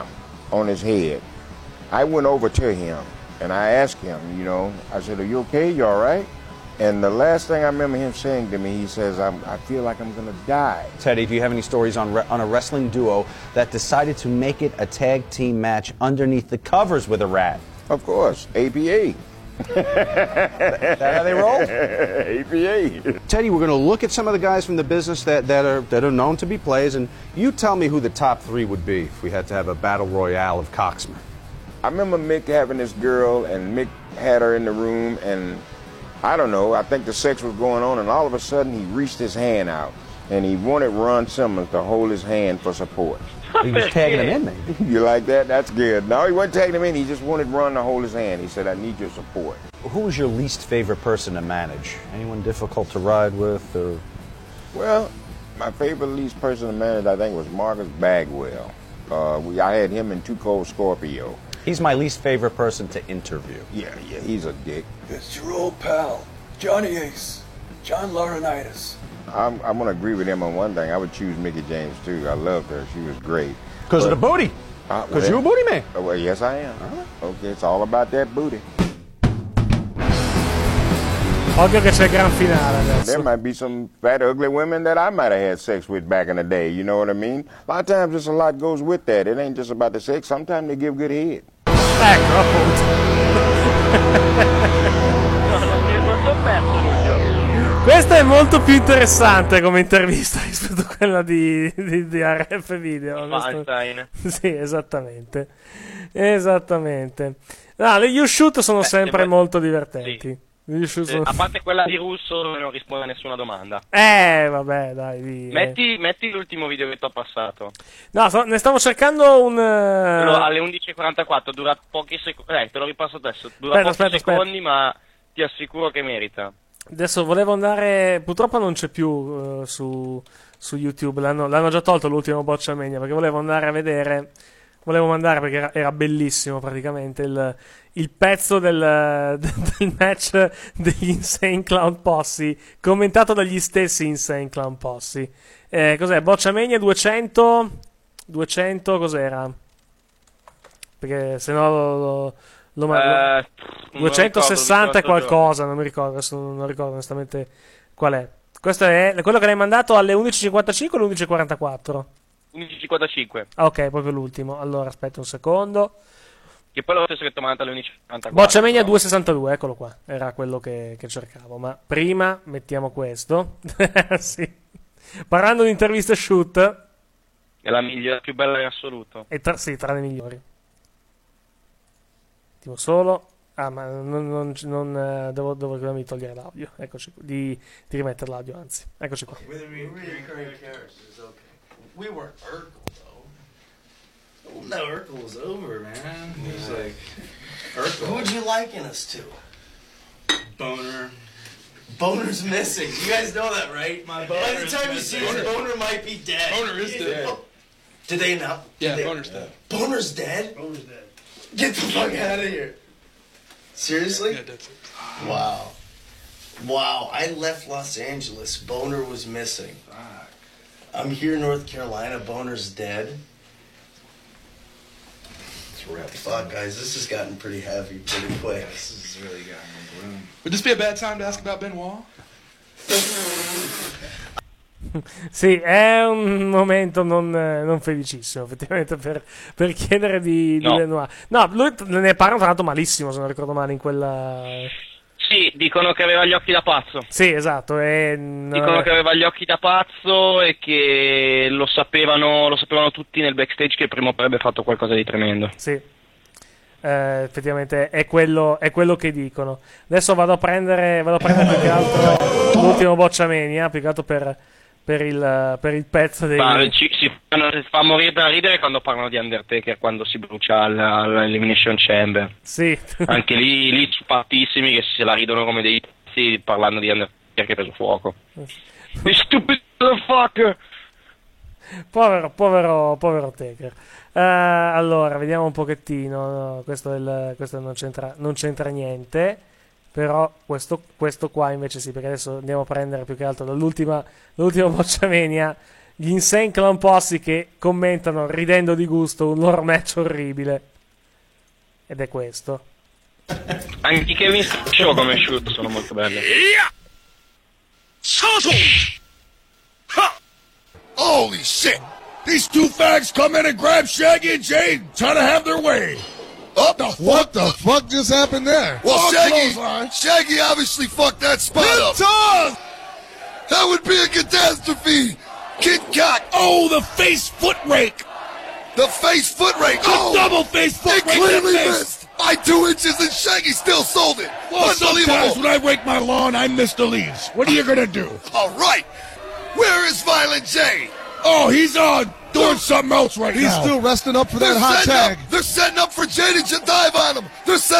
Speaker 21: on his head. I went over to him and I asked him, I said, "Are you okay? You all right?" And the last thing I remember him saying to me, he says, I feel like I'm going to die.
Speaker 22: Teddy, do you have any stories on a wrestling duo that decided to make it a tag team match underneath the covers with a rat?
Speaker 21: Of course, APA.
Speaker 22: That how they roll?
Speaker 21: APA.
Speaker 22: Teddy, we're going to look at some of the guys from the business that are known to be players, and you tell me who the top three would be if we had to have a battle royale of Coxman.
Speaker 21: I remember Mick having this girl, and Mick had her in the room, and I don't know, I think the sex was going on, and all of a sudden he reached his hand out, and he wanted Ron Simmons to hold his hand for support.
Speaker 22: He was tagging him in, maybe.
Speaker 21: You like that? That's good. No, he wasn't tagging him in. He just wanted Ron to hold his hand. He said, "I need your support."
Speaker 22: Who was your least favorite person to manage? Anyone difficult to ride with? Or?
Speaker 21: Well, my favorite least person to manage, I think, was Marcus Bagwell. I had him in Too Cold Scorpio.
Speaker 22: He's my least favorite person to interview.
Speaker 21: Yeah, he's a dick.
Speaker 1: It's your old pal, Johnny Ace, John Laurinaitis.
Speaker 21: I'm going to agree with him on one thing. I would choose Mickie James, too. I loved her. She was great.
Speaker 22: Because of the booty. Because you're a booty man.
Speaker 21: Well, yes, I am. Okay, it's all about that booty.
Speaker 3: Occhio che c'è il gran finale adesso.
Speaker 21: There might be some fat, ugly women that I might have had sex with back in the day. You know what I mean? A lot of times there's a lot goes with that. It ain't just about the sex. Sometimes they give good head.
Speaker 3: Ecco, questa è molto più interessante come intervista rispetto a quella di RF Video.
Speaker 4: Feinstein.
Speaker 3: Sì, esattamente. No, le You Shoot sono sempre molto divertenti.
Speaker 4: Sì. A parte quella di Russo dove non risponde a nessuna domanda.
Speaker 3: Vabbè, dai.
Speaker 4: Metti l'ultimo video che ti ho passato.
Speaker 3: No, ne stavo cercando un...
Speaker 4: Alle 11.44, dura pochi secondi. Te lo ripasso adesso. Dura pochi secondi, ma ti assicuro che merita.
Speaker 3: Adesso volevo andare... Purtroppo non c'è più su YouTube. L'hanno già tolto l'ultimo Bocciamania, perché volevo andare a vedere... Volevo mandare perché era bellissimo praticamente il pezzo del match degli Insane Clown Posse, commentato dagli stessi Insane Clown Posse. Cos'è? Bocciamania 200 cos'era? Perché se no lo 260 e qualcosa, non mi ricordo, adesso non ricordo onestamente qual è. Questo è quello che l'hai mandato alle 11.55 o alle 11.44?
Speaker 4: 11.55.
Speaker 3: Ok, proprio l'ultimo. Allora, aspetta un secondo.
Speaker 4: Che poi è lo stesso che ti ho mandato alle 11.44.
Speaker 3: Bocciamania 262, eccolo qua. Era quello che cercavo. Ma prima mettiamo questo. Sì. Parlando di interviste shoot.
Speaker 4: È la migliore, più bella in assoluto.
Speaker 3: E tra le migliori. Attimo solo. Ah, ma non devo togliere l'audio. Eccoci qua. Di rimettere l'audio, anzi. Eccoci qua.
Speaker 1: We weren't Urkel, though. Oh, no, Urkel was over, man. He was like, Urkel. Who'd you liken us to? Boner. Boner's missing. You guys know that, right? My Boner. By the time you see it, Boner might be dead. Boner is dead. Oh, did they not? Yeah, Boner's dead. Boner's dead? Boner's dead. Get the fuck out of here. Seriously? Yeah, that's it. Wow. Wow, I left Los Angeles. Boner was missing. I'm here in North Carolina. Boner's dead. Fuck, guys, this has gotten pretty heavy pretty quick. This has really gotten gloom.
Speaker 2: Would this be a bad time to ask about Benoit?
Speaker 3: Sì, è un momento non felicissimo, effettivamente, per chiedere di Benoit. No, lui ne parla tra l'altro malissimo, se non ricordo male, in quella...
Speaker 4: Sì, dicono che aveva gli occhi da pazzo.
Speaker 3: Sì, esatto.
Speaker 4: Dicono che aveva gli occhi da pazzo e che lo sapevano tutti nel backstage che prima o poi avrebbe fatto qualcosa di tremendo.
Speaker 3: Sì, effettivamente è quello che dicono. Adesso vado a prendere più che altro l'ultimo Bocciamania, più che altro per il pezzo dei...
Speaker 4: Si fa morire da ridere quando parlano di Undertaker, quando si brucia all'Elimination Chamber.
Speaker 3: Sì.
Speaker 4: Anche lì fattissimi che se la ridono come dei pazzi parlando di Undertaker che ha preso fuoco. Stupid motherfucker!
Speaker 3: Povero Taker. Allora, vediamo un pochettino. No, questo non c'entra niente. Però questo qua invece sì, perché adesso andiamo a prendere più che altro dall'ultima Bocciamania, gli Insane Clown Posse che commentano ridendo di gusto un loro match orribile. Ed è questo.
Speaker 4: Anche i Kevin Show come shoot sono molto belli.
Speaker 11: Holy shit! These two fags come in and grab Shaggy and Jay and try to have their way. What the fuck just happened there? Well, Shaggy obviously fucked that spot up. That would be a catastrophe. Kid Cock. Oh, the face foot rake. The face foot rake. Oh, double face foot rake. It clearly missed. By 2 inches and Shaggy still sold it. Well, sometimes when I rake my lawn, I miss the leaves. What are you gonna do? All right. Where is Violent J? Oh, he's doing something else right now. He's still resting up for that hot tag. They're setting up for Jay to dive on him. Let's see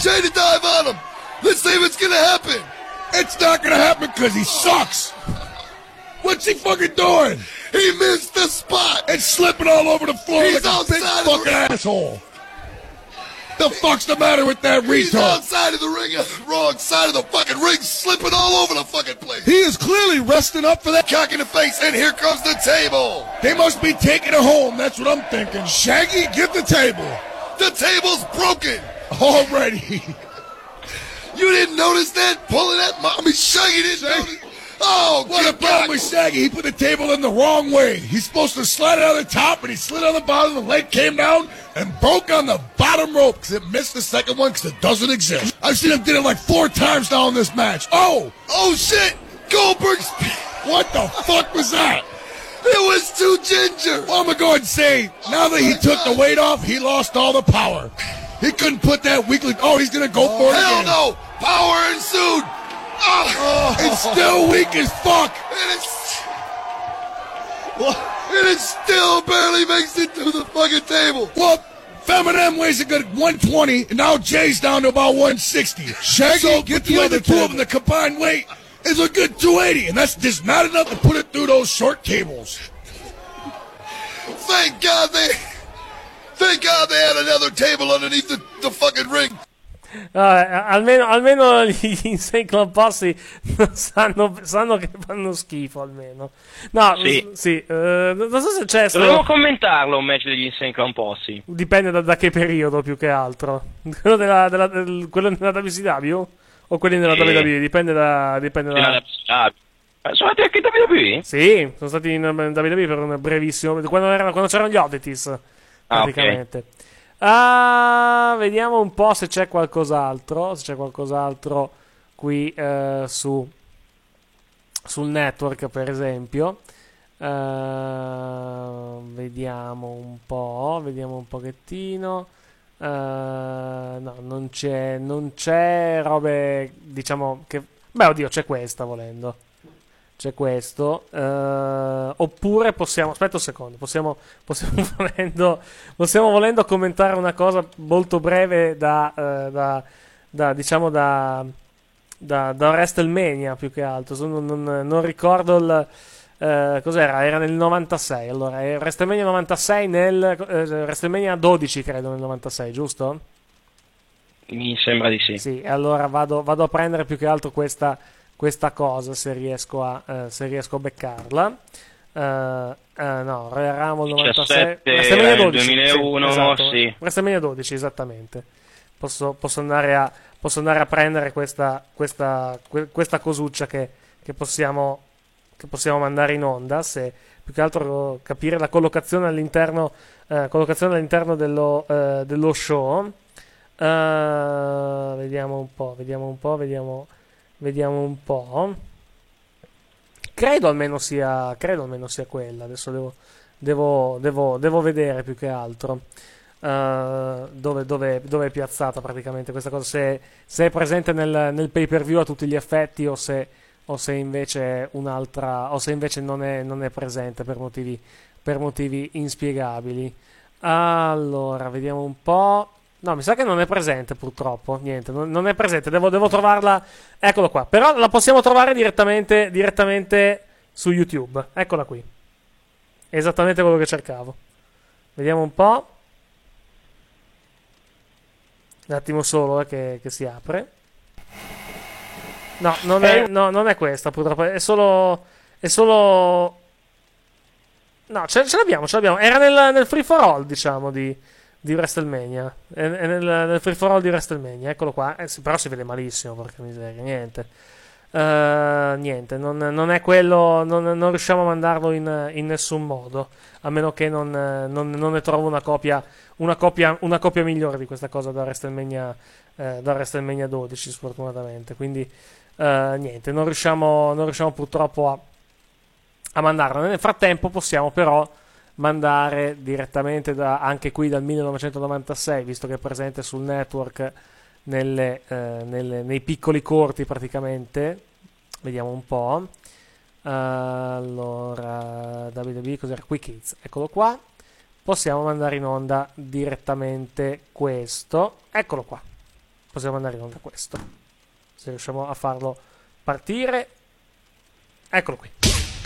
Speaker 11: if it's gonna happen. It's not gonna happen because he sucks. What's he fucking doing? He missed the spot. It's slipping all over the floor like a big fucking asshole. The fuck's the matter with that retard? He's outside of the ring, wrong side of the fucking ring, slipping all over the fucking place. He is clearly resting up for that cock in the face, and here comes the table. They must be taking it home, that's what I'm thinking. Shaggy, get the table. The table's broken. Already. You didn't notice that? Pulling that mommy, Shaggy didn't notice. Oh, what a problem with Shaggy. He put the table in the wrong way. He's supposed to slide it on the top, and he slid on the bottom. The leg came down and broke on the bottom rope because it missed the second one because it doesn't exist. I've seen him did it like 4 times now in this match. Oh shit. Goldberg's... What the fuck was that? It was too ginger. Well, I'm going to go ahead and say, now that he took the weight off, he lost all the power. He couldn't put that weakly... Oh, he's going to go for it again. Hell no. Power ensued. It's still weak as fuck. And it still barely makes it to the fucking table. Well, Feminem weighs a good 120, and now Jay's down to about 160. Shaggy, get the other two of them, the combined weight is a good 280, and that's just not enough to put it through those short tables. Thank God they had another table underneath the fucking ring.
Speaker 3: Almeno gli Insane Clown Posse sanno che fanno schifo, almeno. No, sì. Non so se c'è.
Speaker 4: Dovevo commentarlo un match degli Insane Clown Posse.
Speaker 3: Dipende da che periodo, più che altro. Quello quello nella WCW o quelli nella WWE? Dipende da.
Speaker 4: Sono stati anche in WWE?
Speaker 3: Sì, sono stati in WWE per un brevissimo. Quando c'erano gli Oddities, praticamente.
Speaker 4: Okay.
Speaker 3: Vediamo un po' se c'è qualcos'altro. Se c'è qualcos'altro qui sul network, per esempio. Vediamo un pochettino. No, non c'è robe, diciamo che. Beh, oddio, c'è questa volendo. C'è questo. Oppure possiamo. Aspetta un secondo. Possiamo volendo commentare una cosa molto breve da WrestleMania, più che altro. Non ricordo cos'era. Era nel 96. Allora, WrestleMania 96 WrestleMania 12, credo, nel 96, giusto?
Speaker 4: Mi sembra di sì.
Speaker 3: Sì, allora vado a prendere più che altro questa cosa, se riesco a beccarla. No, Royal Rumble 96, WrestleMania 12,
Speaker 4: 2001,
Speaker 3: esatto,
Speaker 4: sì.
Speaker 3: WrestleMania 12, esattamente. Posso andare a prendere questa cosuccia che possiamo mandare in onda, se più che altro capire la collocazione all'interno dello show. Vediamo un po'. Credo almeno sia quella. Adesso devo vedere più che altro dove è piazzata praticamente questa cosa, se è presente nel pay per view a tutti gli effetti o se invece un'altra, o se invece non è presente per motivi inspiegabili. Allora, vediamo un po'. No, mi sa che non è presente, purtroppo. Niente, non è presente. Devo trovarla. Eccolo qua. Però la possiamo trovare direttamente su YouTube. Eccola qui. Esattamente quello che cercavo. Vediamo un po'. Un attimo solo che si apre. No, non è questa, purtroppo. È solo No, ce l'abbiamo. Era nel free for all, diciamo, di WrestleMania. È nel free for all di WrestleMania, eccolo qua. Però si vede malissimo, porca miseria, niente. Niente, non è quello, non riusciamo a mandarlo in nessun modo, a meno che non ne trovo una copia migliore di questa cosa da WrestleMania 12, sfortunatamente. Quindi niente, non riusciamo purtroppo a mandarlo. Nel frattempo possiamo però mandare direttamente anche qui dal 1996, visto che è presente sul network nei piccoli corti praticamente. Vediamo un po'. Allora, WWE, cos'era? Quick Hits, eccolo qua. Possiamo mandare in onda direttamente questo. Eccolo qua. Possiamo mandare in onda questo, se riusciamo a farlo partire. Eccolo qui.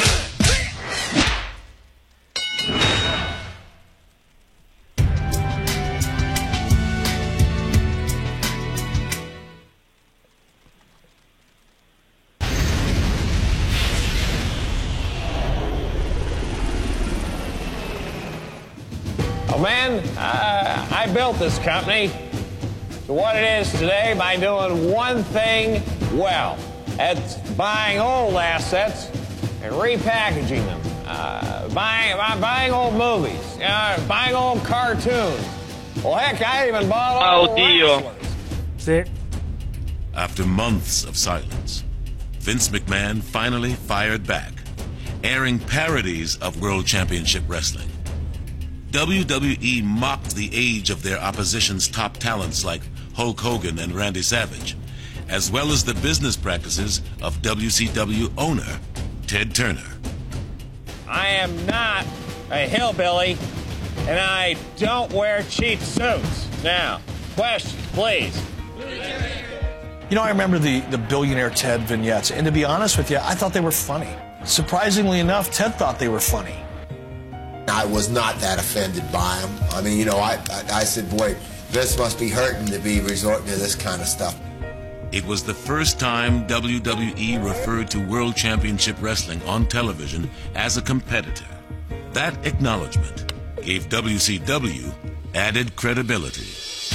Speaker 8: Oh man, I built this company to what it is today by doing one thing well. That's buying old assets and repackaging them. Buying old movies, buying old cartoons. Well, heck, I even bought old wrestlers.
Speaker 10: After months of silence, Vince McMahon finally fired back, airing parodies of World Championship Wrestling. WWE mocked the age of their opposition's top talents like Hulk Hogan and Randy Savage, as well as the business practices of WCW owner Ted Turner.
Speaker 8: I am not a hillbilly, and I don't wear cheap suits. Now, questions, please.
Speaker 2: You know, I remember the Billionaire Ted vignettes, and to be honest with you, I thought they were funny. Surprisingly enough, Ted thought they were funny.
Speaker 23: I was not that offended by him. I mean, you know, I said, boy, Vince must be hurting to be resorting to this kind of stuff.
Speaker 10: It was the first time WWE referred to World Championship Wrestling on television as a competitor. That acknowledgement gave WCW added credibility.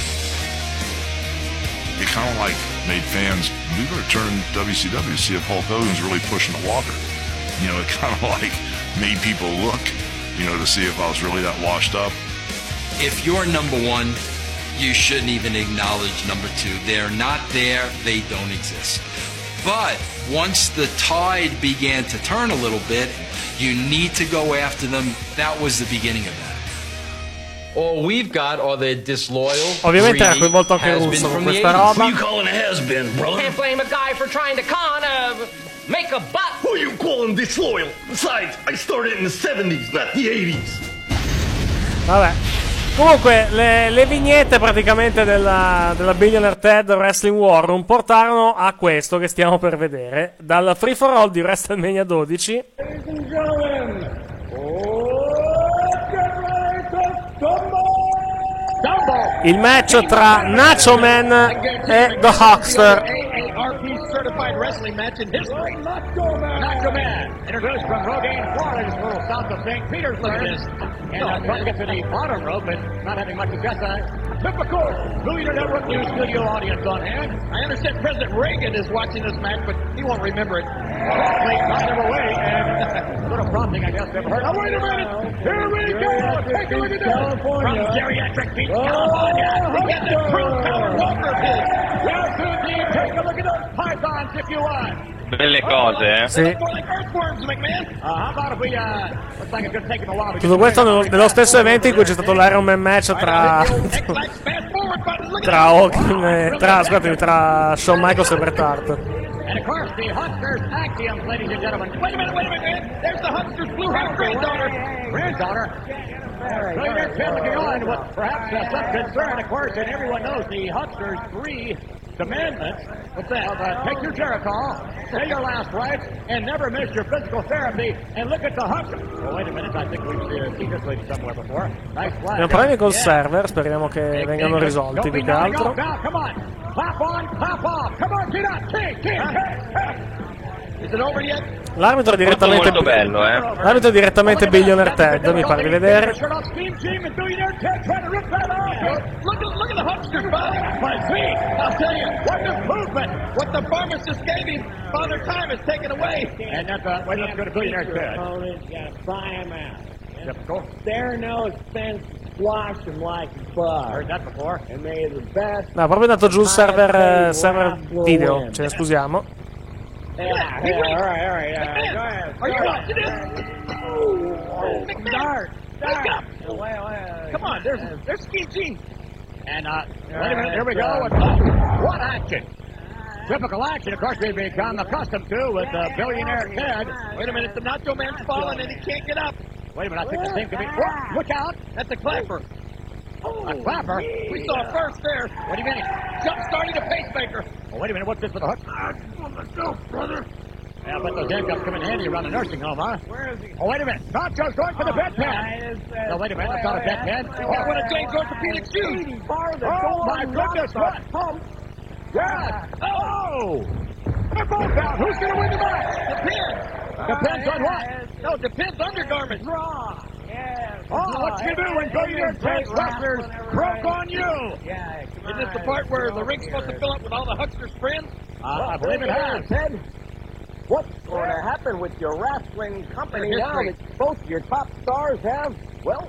Speaker 24: It kind of like made fans, we better turn WCW to see if Hulk Hogan's really pushing the water. You know, it kind of like made people look, you know, to see if I was really that washed up.
Speaker 25: If you're number one, you shouldn't even acknowledge number two. They're not there, they don't exist. But once the tide began to turn a little bit, you need to go after them. That was the beginning of that.
Speaker 26: All we've got are the disloyal,
Speaker 3: ovviamente era coinvolto anche Russo con questa roba.
Speaker 26: Who you calling a has-been, brother?
Speaker 27: Can't blame a guy for trying to make a buck.
Speaker 26: Who you calling disloyal? Besides, I started in the 70s, not the 80s.
Speaker 3: Vabbè. Comunque, le vignette praticamente della Billionaire Ted Wrestling War non portarono a questo che stiamo per vedere dal free for all di WrestleMania 12.
Speaker 5: Ladies and gentlemen,
Speaker 3: Il match tra Nacho Man e The Huckster.
Speaker 27: AARP certified wrestling match in history. Nacho Man, introduced from Rogaine, Florida, just a little south of St. Petersburg. And trying to get to the bottom rope, but not having much success. Typical Billionaire Network News studio audience on hand. I understand President Reagan is watching this match, but he won't remember it. Promptly, not never wait, and sort of prompting, I guess, never heard. Oh, wait a minute! Here we go! Take a look at this! From Geriatric Beach, California, we get the true power walker of his. Well, Susie, take a look at those pythons if you want.
Speaker 4: Belle cose, eh?
Speaker 3: Sì.
Speaker 27: How about if we, looks like a good take in the lobby.
Speaker 3: Tutto questo nello stesso evento in cui c'è stato l'Iron Man match tra Shawn Michaels e Bret Hart.
Speaker 27: And of course, the Hucksters Axiom, ladies and gentlemen. Wait a minute. There's the Hucksters Blue-House granddaughter. Billionaire Ted looking on with perhaps some concern, of course, and everyone knows the Hucksters' 3 commandments. What's that? Take your Geritol, say your last rites, and never miss your physical therapy. And look at the Hucksters. Well, wait a minute, I think we've seen this lady somewhere before. Nice flag.
Speaker 3: Abbiamo problemi col server, speriamo che vengano risolti più che altro.
Speaker 27: Come on, clap on, clap off. Come on, get up, kick.
Speaker 3: L'arbitro direttamente
Speaker 4: molto bello,
Speaker 3: L'arbitro direttamente Billionaire Ted, mi pare di vedere.
Speaker 27: Look at the hucksters, Bob. My feet. I'll tell you, what improvement. What the pharmacist gave him, Father Time has taken away. And that's way to go to Billionaire Ted.
Speaker 6: Buy him out.
Speaker 27: Typical.
Speaker 6: Their nose fence squash him like bug.
Speaker 27: Heard that before.
Speaker 6: And may the best.
Speaker 3: No, proprio è andato giù il server video, ce ne scusiamo.
Speaker 6: Yeah, all right. Go ahead.
Speaker 27: Are you watching this?
Speaker 6: Dart.
Speaker 27: Come on, there's Ski G. And, wait a minute, here we go. What action? Typical action, of course, we've become accustomed to with Billionaire Ted. Wait a minute, the Nacho Man's falling and he can't get up. Wait a minute, I think the same could be. Oh, look out! That's a clapper. A clapper? We saw first there. What do you mean? Jump-starting a pacemaker. Oh, wait a minute, what's this for the hook? Let's go, brother. Yeah, but those handcuffs come in handy around the nursing home, huh?
Speaker 6: Where is he?
Speaker 27: Oh, wait a minute. Nacho's going for the bedpan. No, wait a minute. That's not a bedpan. Oh, what a James orthopedic shoe. Oh, my goodness. What? Yeah. Oh. They're both out. Who's going to win the match? Depends. Depends on what? No, depends undergarments. Oh, what you do when Billionaire Ted's wrestlers broke on you?
Speaker 6: Yeah,
Speaker 27: Isn't this the part where the ring's supposed to fill up with all the hucksters' friends? I believe it has.
Speaker 6: Ted, what's going to happen with your wrestling company now that both your top stars have, well,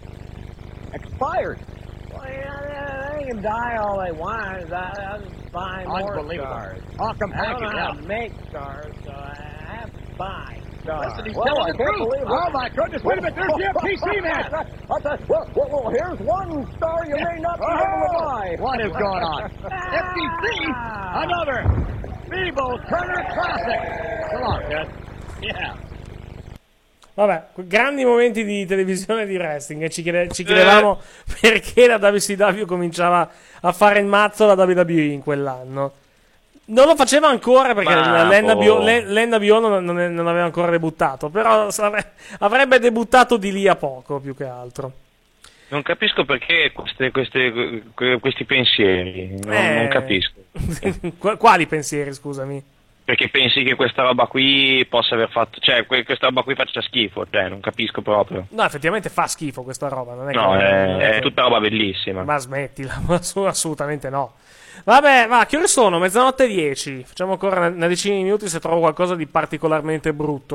Speaker 6: expired? Well, yeah, they can die all they want. I'll buy more stars.
Speaker 27: How come
Speaker 6: I don't know how
Speaker 27: now?
Speaker 6: to make stars, so I have to buy stars.
Speaker 27: Listen, he's telling the truth. Oh, my goodness. Wait a minute. There's the FTC man.
Speaker 6: Well, here's one star you may not be able to buy.
Speaker 27: What is going on? FTC? Another Feeble Turner Classic. Come on, Ted. Yeah.
Speaker 3: Vabbè, grandi momenti di televisione e di wrestling. Ci chiedevamo perché la WCW cominciava a fare il mazzo alla WWE in quell'anno. Non lo faceva ancora perché l'NWO non aveva ancora debuttato, però avrebbe debuttato di lì a poco, più che altro.
Speaker 4: Non capisco perché questi pensieri, non capisco.
Speaker 3: Quali pensieri, scusami?
Speaker 4: Perché pensi che questa roba qui possa aver fatto, cioè questa roba qui faccia schifo, cioè non capisco proprio.
Speaker 3: No, effettivamente fa schifo questa roba, non è
Speaker 4: No,
Speaker 3: che
Speaker 4: è tutta roba bellissima.
Speaker 3: Ma smettila, assolutamente no. Vabbè, ma che ore sono? 00:10. Facciamo ancora una decina di minuti se trovo qualcosa di particolarmente brutto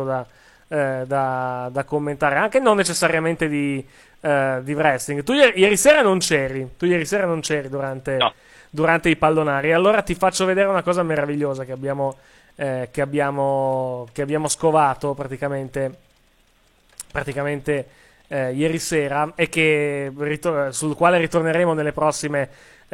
Speaker 3: da commentare, anche non necessariamente di wrestling. Tu ieri sera non c'eri. Durante i pallonari. Allora ti faccio vedere una cosa meravigliosa che abbiamo scovato praticamente ieri sera e che sul quale ritorneremo nelle prossime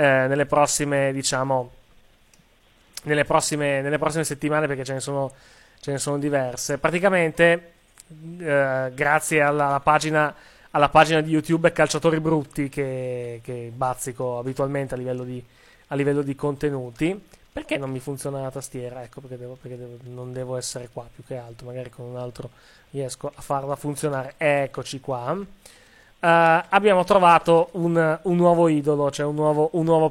Speaker 3: settimane, perché ce ne sono diverse. Praticamente grazie alla pagina di YouTube Calciatori Brutti che bazzico abitualmente a livello di contenuti. Perché non mi funziona la tastiera? Ecco, perché non devo essere qua, più che altro. Magari con un altro riesco a farla funzionare. Eccoci qua. Abbiamo trovato un nuovo idolo, cioè un nuovo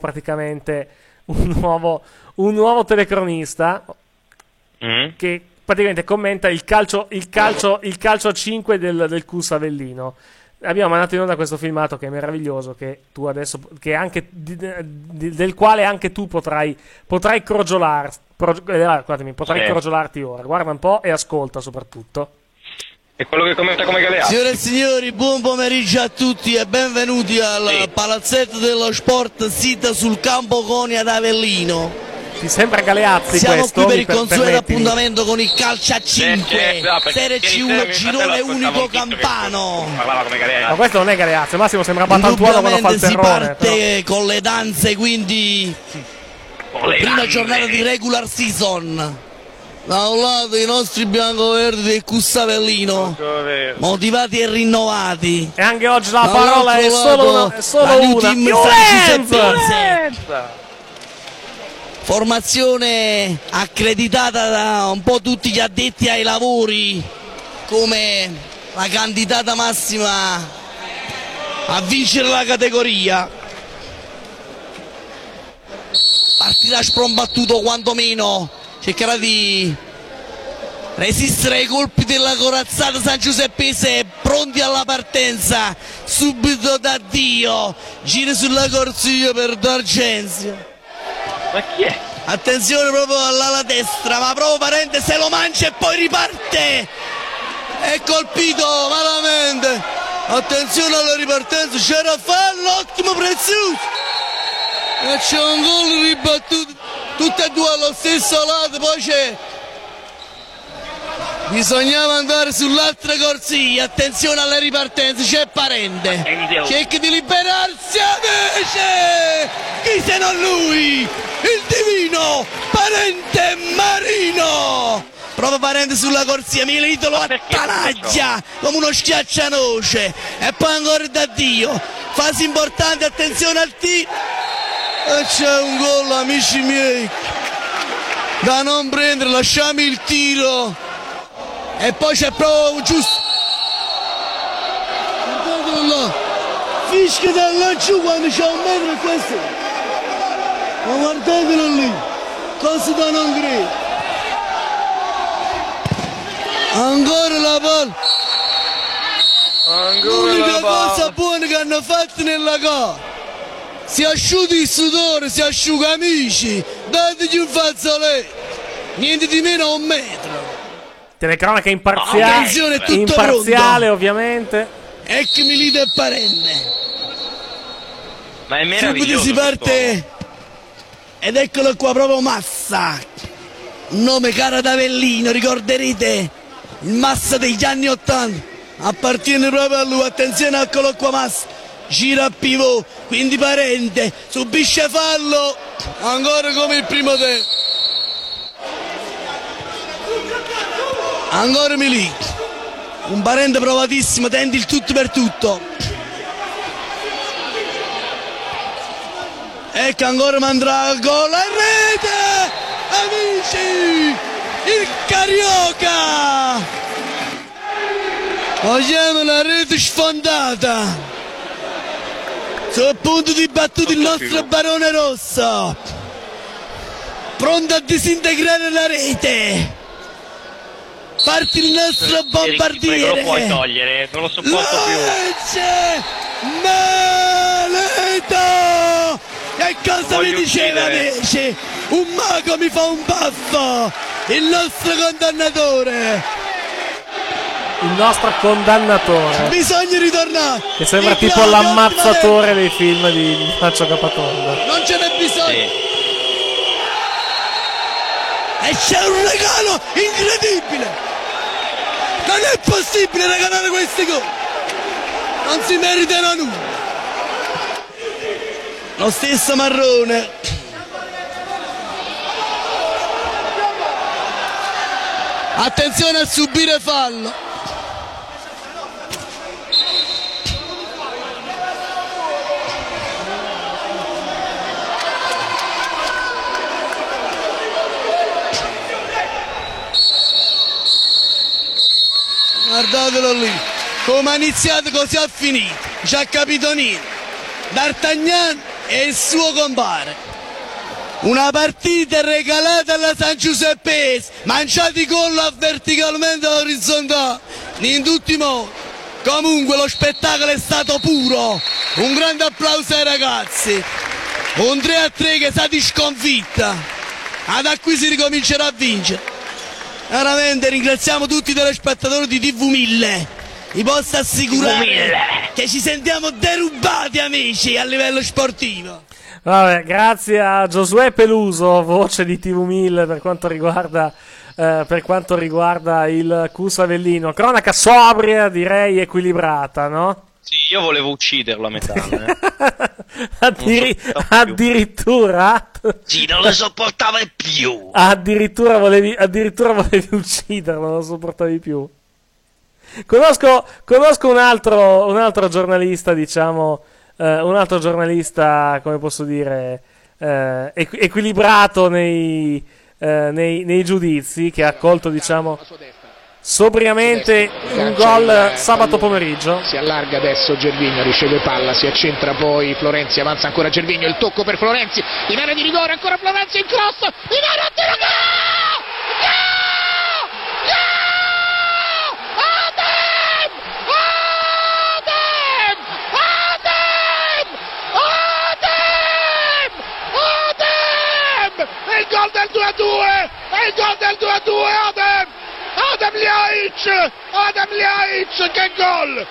Speaker 3: telecronista che praticamente commenta il calcio 5 del Cus Avellino. Abbiamo mandato in onda questo filmato che è meraviglioso, che tu adesso, che anche del quale anche tu potrai crogiolarti ora. Guarda un po' e ascolta soprattutto.
Speaker 4: È quello che commenta come Galeazzi.
Speaker 7: Signore e signori, buon pomeriggio a tutti e benvenuti al palazzetto dello sport sita sul campo Coni ad Avellino.
Speaker 3: Ti sembra Galeazzi?
Speaker 7: Siamo
Speaker 3: questo?
Speaker 7: Qui per il consueto appuntamento con il calcio a 5, Serie C1 girone unico campano.
Speaker 3: Ma questo non è Galeazzi, al massimo sembra Batantuono quando fa il terrone.
Speaker 7: Si parte con le danze, quindi prima giornata di regular season. Da un lato i nostri biancoverdi del Cus Avellino, motivati e rinnovati.
Speaker 3: E anche oggi la parola è solo una. Violenza!
Speaker 7: Formazione accreditata da un po' tutti gli addetti ai lavori come la candidata massima a vincere la categoria. Partirà sprombattuto quantomeno, cercherà di resistere ai colpi della corazzata San Giuseppese, pronti alla partenza, subito da Dio, gira sulla corsia per D'Argenzio.
Speaker 4: Ma chi è?
Speaker 7: Attenzione proprio all'ala destra, ma proprio Parente se lo mangia e poi riparte, è colpito malamente, attenzione alla ripartenza, c'era fallo, ottimo Prezioso, e c'è un gol ribattuto, tutte e due allo stesso lato, poi c'è, bisognava andare sull'altra corsia, attenzione alla ripartenza, c'è Parente, cerca di liberarsi, invece, chi se non lui, il divino Parente Marino, proprio Parente sulla corsia, Milito lo attanaglia come uno schiaccianoce, e poi ancora da Dio, fase importante, attenzione al tiro, e c'è un gol, amici miei, da non prendere, lasciamo il tiro, e poi c'è proprio un giusto, guardatelo là, fischia da laggiù quando c'è un metro e questo, ma guardatelo lì, cosa da non credere, ancora la palla, l'unica cosa buona che hanno fatto nella gara, si asciuga il sudore, si asciuga, amici, dategli un fazzoletto, niente di meno a un metro.
Speaker 3: Telecronaca imparziale, imparziale ovviamente.
Speaker 7: Ecco Milito e Parente.
Speaker 4: Ma è meraviglioso.
Speaker 7: Subito si parte, ed eccolo qua proprio Massa, un nome caro ad Avellino, ricorderete il Massa degli anni '80, appartiene proprio a lui, attenzione, eccolo qua Massa, gira a pivot, quindi Parente subisce fallo, ancora come il primo tempo, ancora Milito, un Parente provatissimo, tenta il tutto per tutto, ecco ancora mandrà gol a rete, amici, il Carioca, vogliamo la rete sfondata, sul punto di battuta il nostro Barone Rosso, pronto a disintegrare la rete, parte il nostro bombardiere,
Speaker 4: lo puoi togliere, non lo sopporto più.
Speaker 7: Maledetto! Che cosa mi diceva invece? Un mago mi fa un baffo, il nostro condannatore.
Speaker 3: Il nostro condannatore.
Speaker 7: Bisogna ritornare.
Speaker 3: Che sembra tipo l'ammazzatore dei film di Faccio Capatonda.
Speaker 7: Non ce n'è bisogno. Sì. E c'è un regalo incredibile. Non è possibile regalare questi gol. Non si meritano nulla. Lo stesso Marrone. Attenzione a subire fallo. Guardatelo lì, come ha iniziato così ha finito, ci ha capito niente. D'Artagnan e il suo compare. Una partita regalata alla San Giuseppese, mangiati gol verticalmente all'orizzontale, in tutti i modi. Comunque lo spettacolo è stato puro, un grande applauso ai ragazzi. Un 3-3 che sa di sconfitta, da qui si ricomincerà a vincere. Veramente ringraziamo tutti i telespettatori di TV1000, vi posso assicurare che ci sentiamo derubati, amici, a livello sportivo.
Speaker 3: Vabbè, grazie a Giosuè Peluso, voce di TV1000 per quanto riguarda il Cus Avellino. Cronaca sobria, direi equilibrata, no?
Speaker 4: Sì, io volevo ucciderlo a metà.
Speaker 3: Addirittura?
Speaker 7: Sì, non lo sopportava più.
Speaker 3: Addirittura volevi ucciderlo, non lo sopportavi più. Conosco un altro giornalista, diciamo, un altro giornalista, come posso dire, equilibrato nei giudizi, che ha accolto, diciamo, sobriamente un gol sabato pomeriggio.
Speaker 27: Si allarga adesso Gervinho, riceve palla, si accentra poi Florenzi, avanza ancora Gervinho, il tocco per Florenzi, in area di rigore, ancora Florenzi, il cross, in area di rigore!
Speaker 11: e il gol del 2-2. Adem Ljajic, che gol,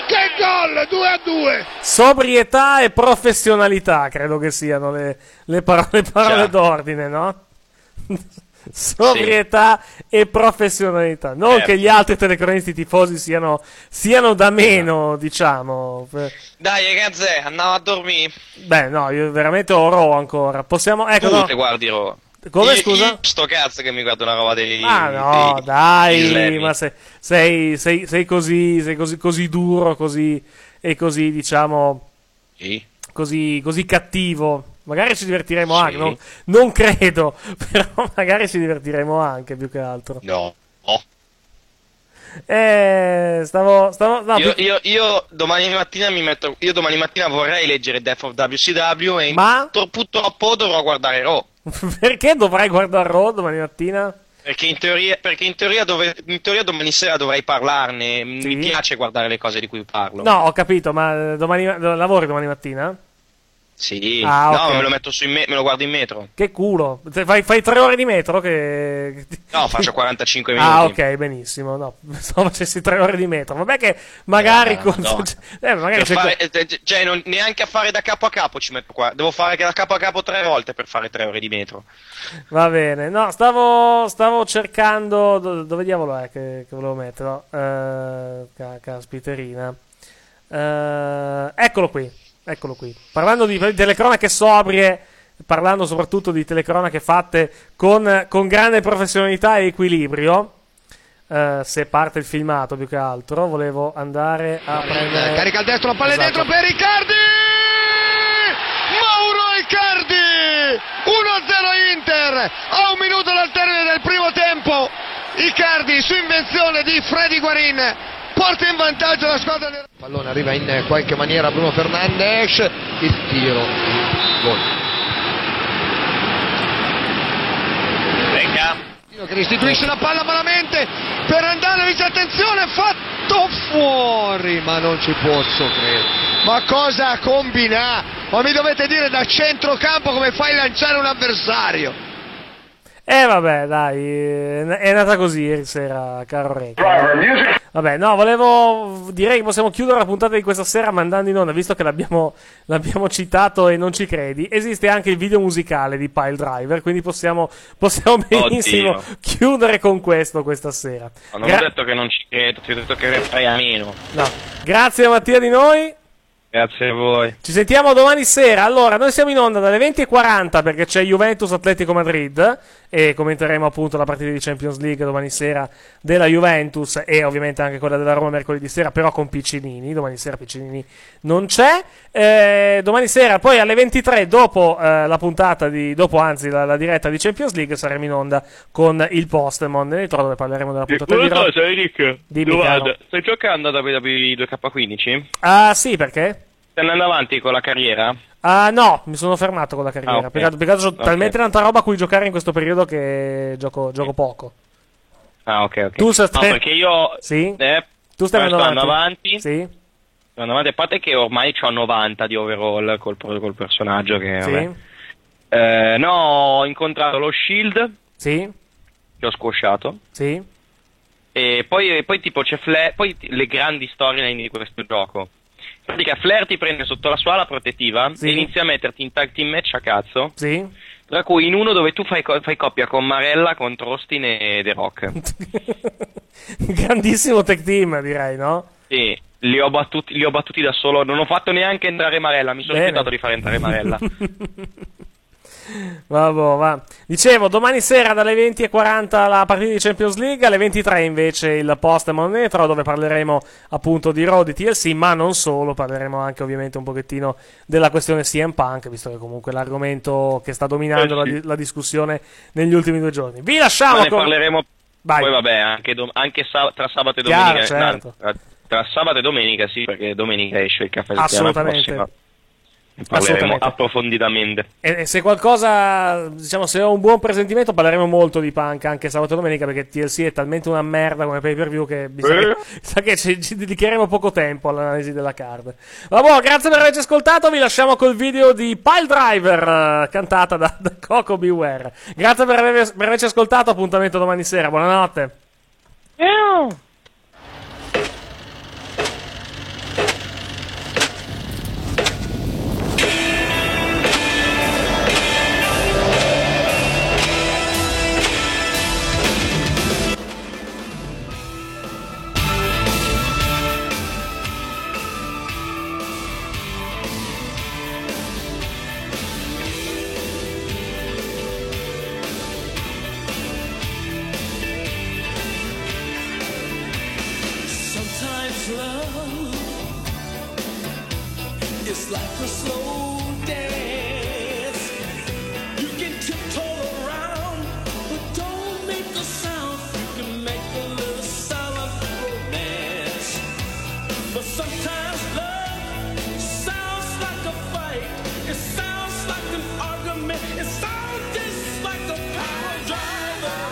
Speaker 11: 2-2.
Speaker 3: Sobrietà e professionalità, credo che siano le parole d'ordine, no? Sobrietà e professionalità, non che gli altri telecronisti tifosi siano da meno, diciamo.
Speaker 4: Dai ragazzi, andiamo a dormire.
Speaker 3: Beh, no, io veramente ho Raw ancora. Possiamo, ecco,
Speaker 4: Tu
Speaker 3: no.
Speaker 4: te guardi Raw.
Speaker 3: Come, scusa?
Speaker 4: Sto cazzo che mi guardo una roba dei...
Speaker 3: Ah no, dai,
Speaker 4: Lemmy.
Speaker 3: ma sei così duro, così diciamo,
Speaker 4: Sì.
Speaker 3: così cattivo. Magari ci divertiremo anche, non credo, però magari ci divertiremo anche più che altro.
Speaker 4: No.
Speaker 3: No,
Speaker 4: Io domani mattina io domani mattina vorrei leggere Death of WCW e purtroppo dovrò guardare Raw.
Speaker 3: Perché dovrai guardare Raw domani mattina?
Speaker 4: Perché in teoria domani sera dovrei parlarne. Mi piace guardare le cose di cui parlo.
Speaker 3: No, ho capito, ma lavori domani mattina?
Speaker 4: Sì,
Speaker 3: Ah,
Speaker 4: no,
Speaker 3: ok.
Speaker 4: me lo metto me lo guardo in metro.
Speaker 3: Che culo. Fai 3 ore di metro
Speaker 4: No, faccio 45 minuti.
Speaker 3: Ah, ok, benissimo. No, pensavo facessi 3 ore di metro. Vabbè che magari
Speaker 4: no.
Speaker 3: magari
Speaker 4: neanche a fare da capo a capo ci metto qua. Devo fare da capo a capo 3 volte per fare 3 ore di metro.
Speaker 3: Va bene. No, stavo cercando dove diavolo è che volevo metterlo? Caspiterina. Eccolo qui. Parlando di telecronache sobrie, parlando soprattutto di telecronache fatte con grande professionalità e equilibrio, se parte il filmato più che altro, volevo andare a prendere...
Speaker 11: Carica al destro, la palla
Speaker 3: Esatto.
Speaker 11: dentro per Icardi! Mauro Icardi! 1-0 Inter, a 1 minuto dal termine del primo tempo. Icardi, su invenzione di Freddy Guarin, porta in vantaggio la squadra del... Il pallone arriva in qualche maniera Bruno Fernandes, il tiro, gol.
Speaker 4: Venga.
Speaker 11: Che restituisce la palla malamente per Andanovic, attenzione, fatto fuori, ma non ci posso credere. Ma cosa combina? Ma mi dovete dire da centrocampo come fai a lanciare un avversario?
Speaker 3: Vabbè, dai, è andata così ieri sera, caro Re. Vabbè, no, direi che possiamo chiudere la puntata di questa sera mandando in onda, visto che l'abbiamo citato e non ci credi. Esiste anche il video musicale di Pile Driver, quindi possiamo benissimo chiudere con questo questa sera.
Speaker 4: Non ho detto che non ci credo, ti ho detto che ne fai a meno.
Speaker 3: No. Grazie a Mattia Di Noi.
Speaker 4: Grazie a voi.
Speaker 3: Ci sentiamo domani sera. Allora, noi siamo in onda dalle 20:40 perché c'è Juventus Atletico Madrid e commenteremo appunto la partita di Champions League domani sera della Juventus e ovviamente anche quella della Roma mercoledì sera, però con Piccinini. Domani sera Piccinini non c'è. Domani sera poi alle 23 dopo la puntata la diretta di Champions League saremo in onda con il Postemon dove parleremo della puntata di Roma.
Speaker 14: Eric,
Speaker 3: Dimmi, caro.
Speaker 14: stai giocando a WWE 2K15?
Speaker 3: Ah, sì, perché?
Speaker 4: Stai andando avanti con la carriera?
Speaker 3: No, mi sono fermato con la carriera.
Speaker 4: Ok.
Speaker 3: Perché ho talmente tanta roba a cui giocare in questo periodo che gioco poco.
Speaker 4: Ah, ok.
Speaker 3: Tu
Speaker 4: No, perché io...
Speaker 3: Sì?
Speaker 4: Tu
Speaker 3: stai andando
Speaker 4: avanti?
Speaker 3: Sì?
Speaker 4: Sto andando avanti, a parte che ormai ho 90 di overall col personaggio che...
Speaker 3: Sì?
Speaker 4: Vabbè. No, ho incontrato lo Shield.
Speaker 3: Sì?
Speaker 4: Che ho squasciato.
Speaker 3: Sì?
Speaker 4: E poi tipo c'è Flair, poi le grandi storyline di questo gioco. In pratica Flair ti prende sotto la sua ala protettiva e inizia a metterti in tag team match a cazzo.
Speaker 3: Sì?
Speaker 4: Tra cui in uno dove tu fai coppia con Marella contro Austin e The Rock.
Speaker 3: Grandissimo tag team, direi, no?
Speaker 4: Sì, li ho battuti da solo, non ho fatto neanche entrare Marella, mi sono rifiutato di fare entrare Marella.
Speaker 3: Va. Dicevo, domani sera dalle 20:40 la partita di Champions League, alle 23 invece il Postemon Netro, dove parleremo appunto di Raw, di TLC, ma non solo, parleremo anche ovviamente un pochettino della questione CM Punk, visto che comunque è l'argomento che sta dominando la discussione negli ultimi 2 giorni. Vi lasciamo
Speaker 4: Ma ne parleremo
Speaker 3: Vai.
Speaker 4: poi vabbè, anche tra sabato e
Speaker 3: Chiaro,
Speaker 4: domenica.
Speaker 3: certo.
Speaker 4: Tra sabato e domenica sì, perché domenica esce il caffè del
Speaker 3: Assolutamente.
Speaker 4: Parleremo approfonditamente.
Speaker 3: E se qualcosa, diciamo, se ho un buon presentimento, parleremo molto di Punk anche sabato e domenica, perché TLC è talmente una merda come pay per view che sa che ci dedicheremo poco tempo all'analisi della card. Vabbè, grazie per averci ascoltato. Vi lasciamo col video di Pile Driver, cantata da Coco Beware. Grazie per averci ascoltato. Appuntamento domani sera. Buonanotte.
Speaker 5: It's like a slow dance. You can tiptoe around, but don't make a sound. You can make a little silent romance. But sometimes love sounds like a fight. It sounds like an argument. It sounds just like a power driver.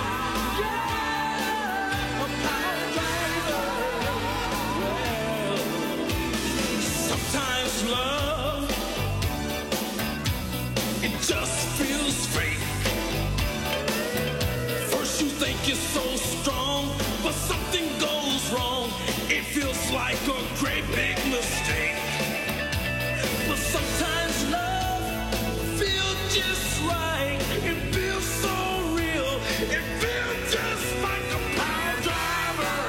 Speaker 5: Yeah, a power driver. Well, sometimes love, it just feels fake. First you think you're so strong, but something goes wrong. It feels like a great big mistake. But sometimes love feels just right. It feels so real. It feels just like a power driver.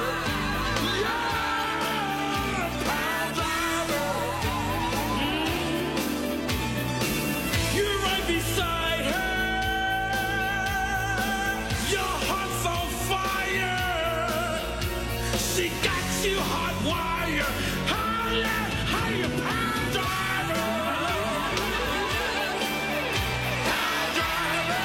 Speaker 5: Yeah, a power driver. You're right beside her. Your heart's on fire. She got you hot wire. Higher, power driver. Power driver.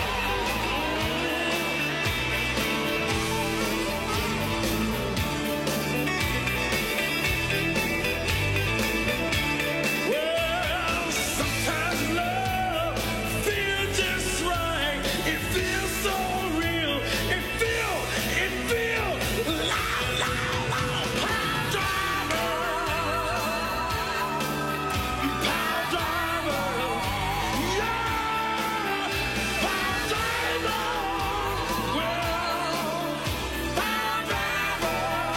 Speaker 5: Well, sometimes love feels just right. It feels so real. It feels loud, loud, loud. Power driver. Power driver. Yeah. Power driver. Well, power driver.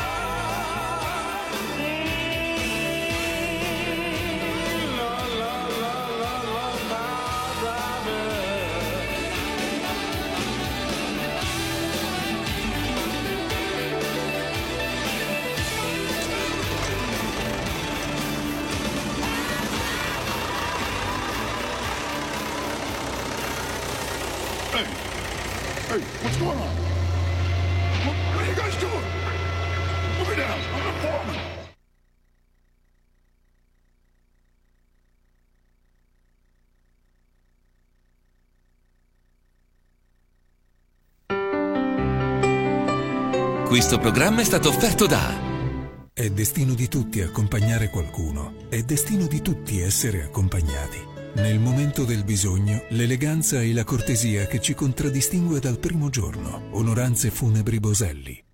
Speaker 11: Hey, what's going on? What are you guys doing? Put me down. I'm the foreman.
Speaker 9: Questo programma è stato offerto da... È destino di tutti accompagnare qualcuno. È destino di tutti essere accompagnati. Nel momento del bisogno, l'eleganza e la cortesia che ci contraddistingue dal primo giorno. Onoranze Funebri Boselli.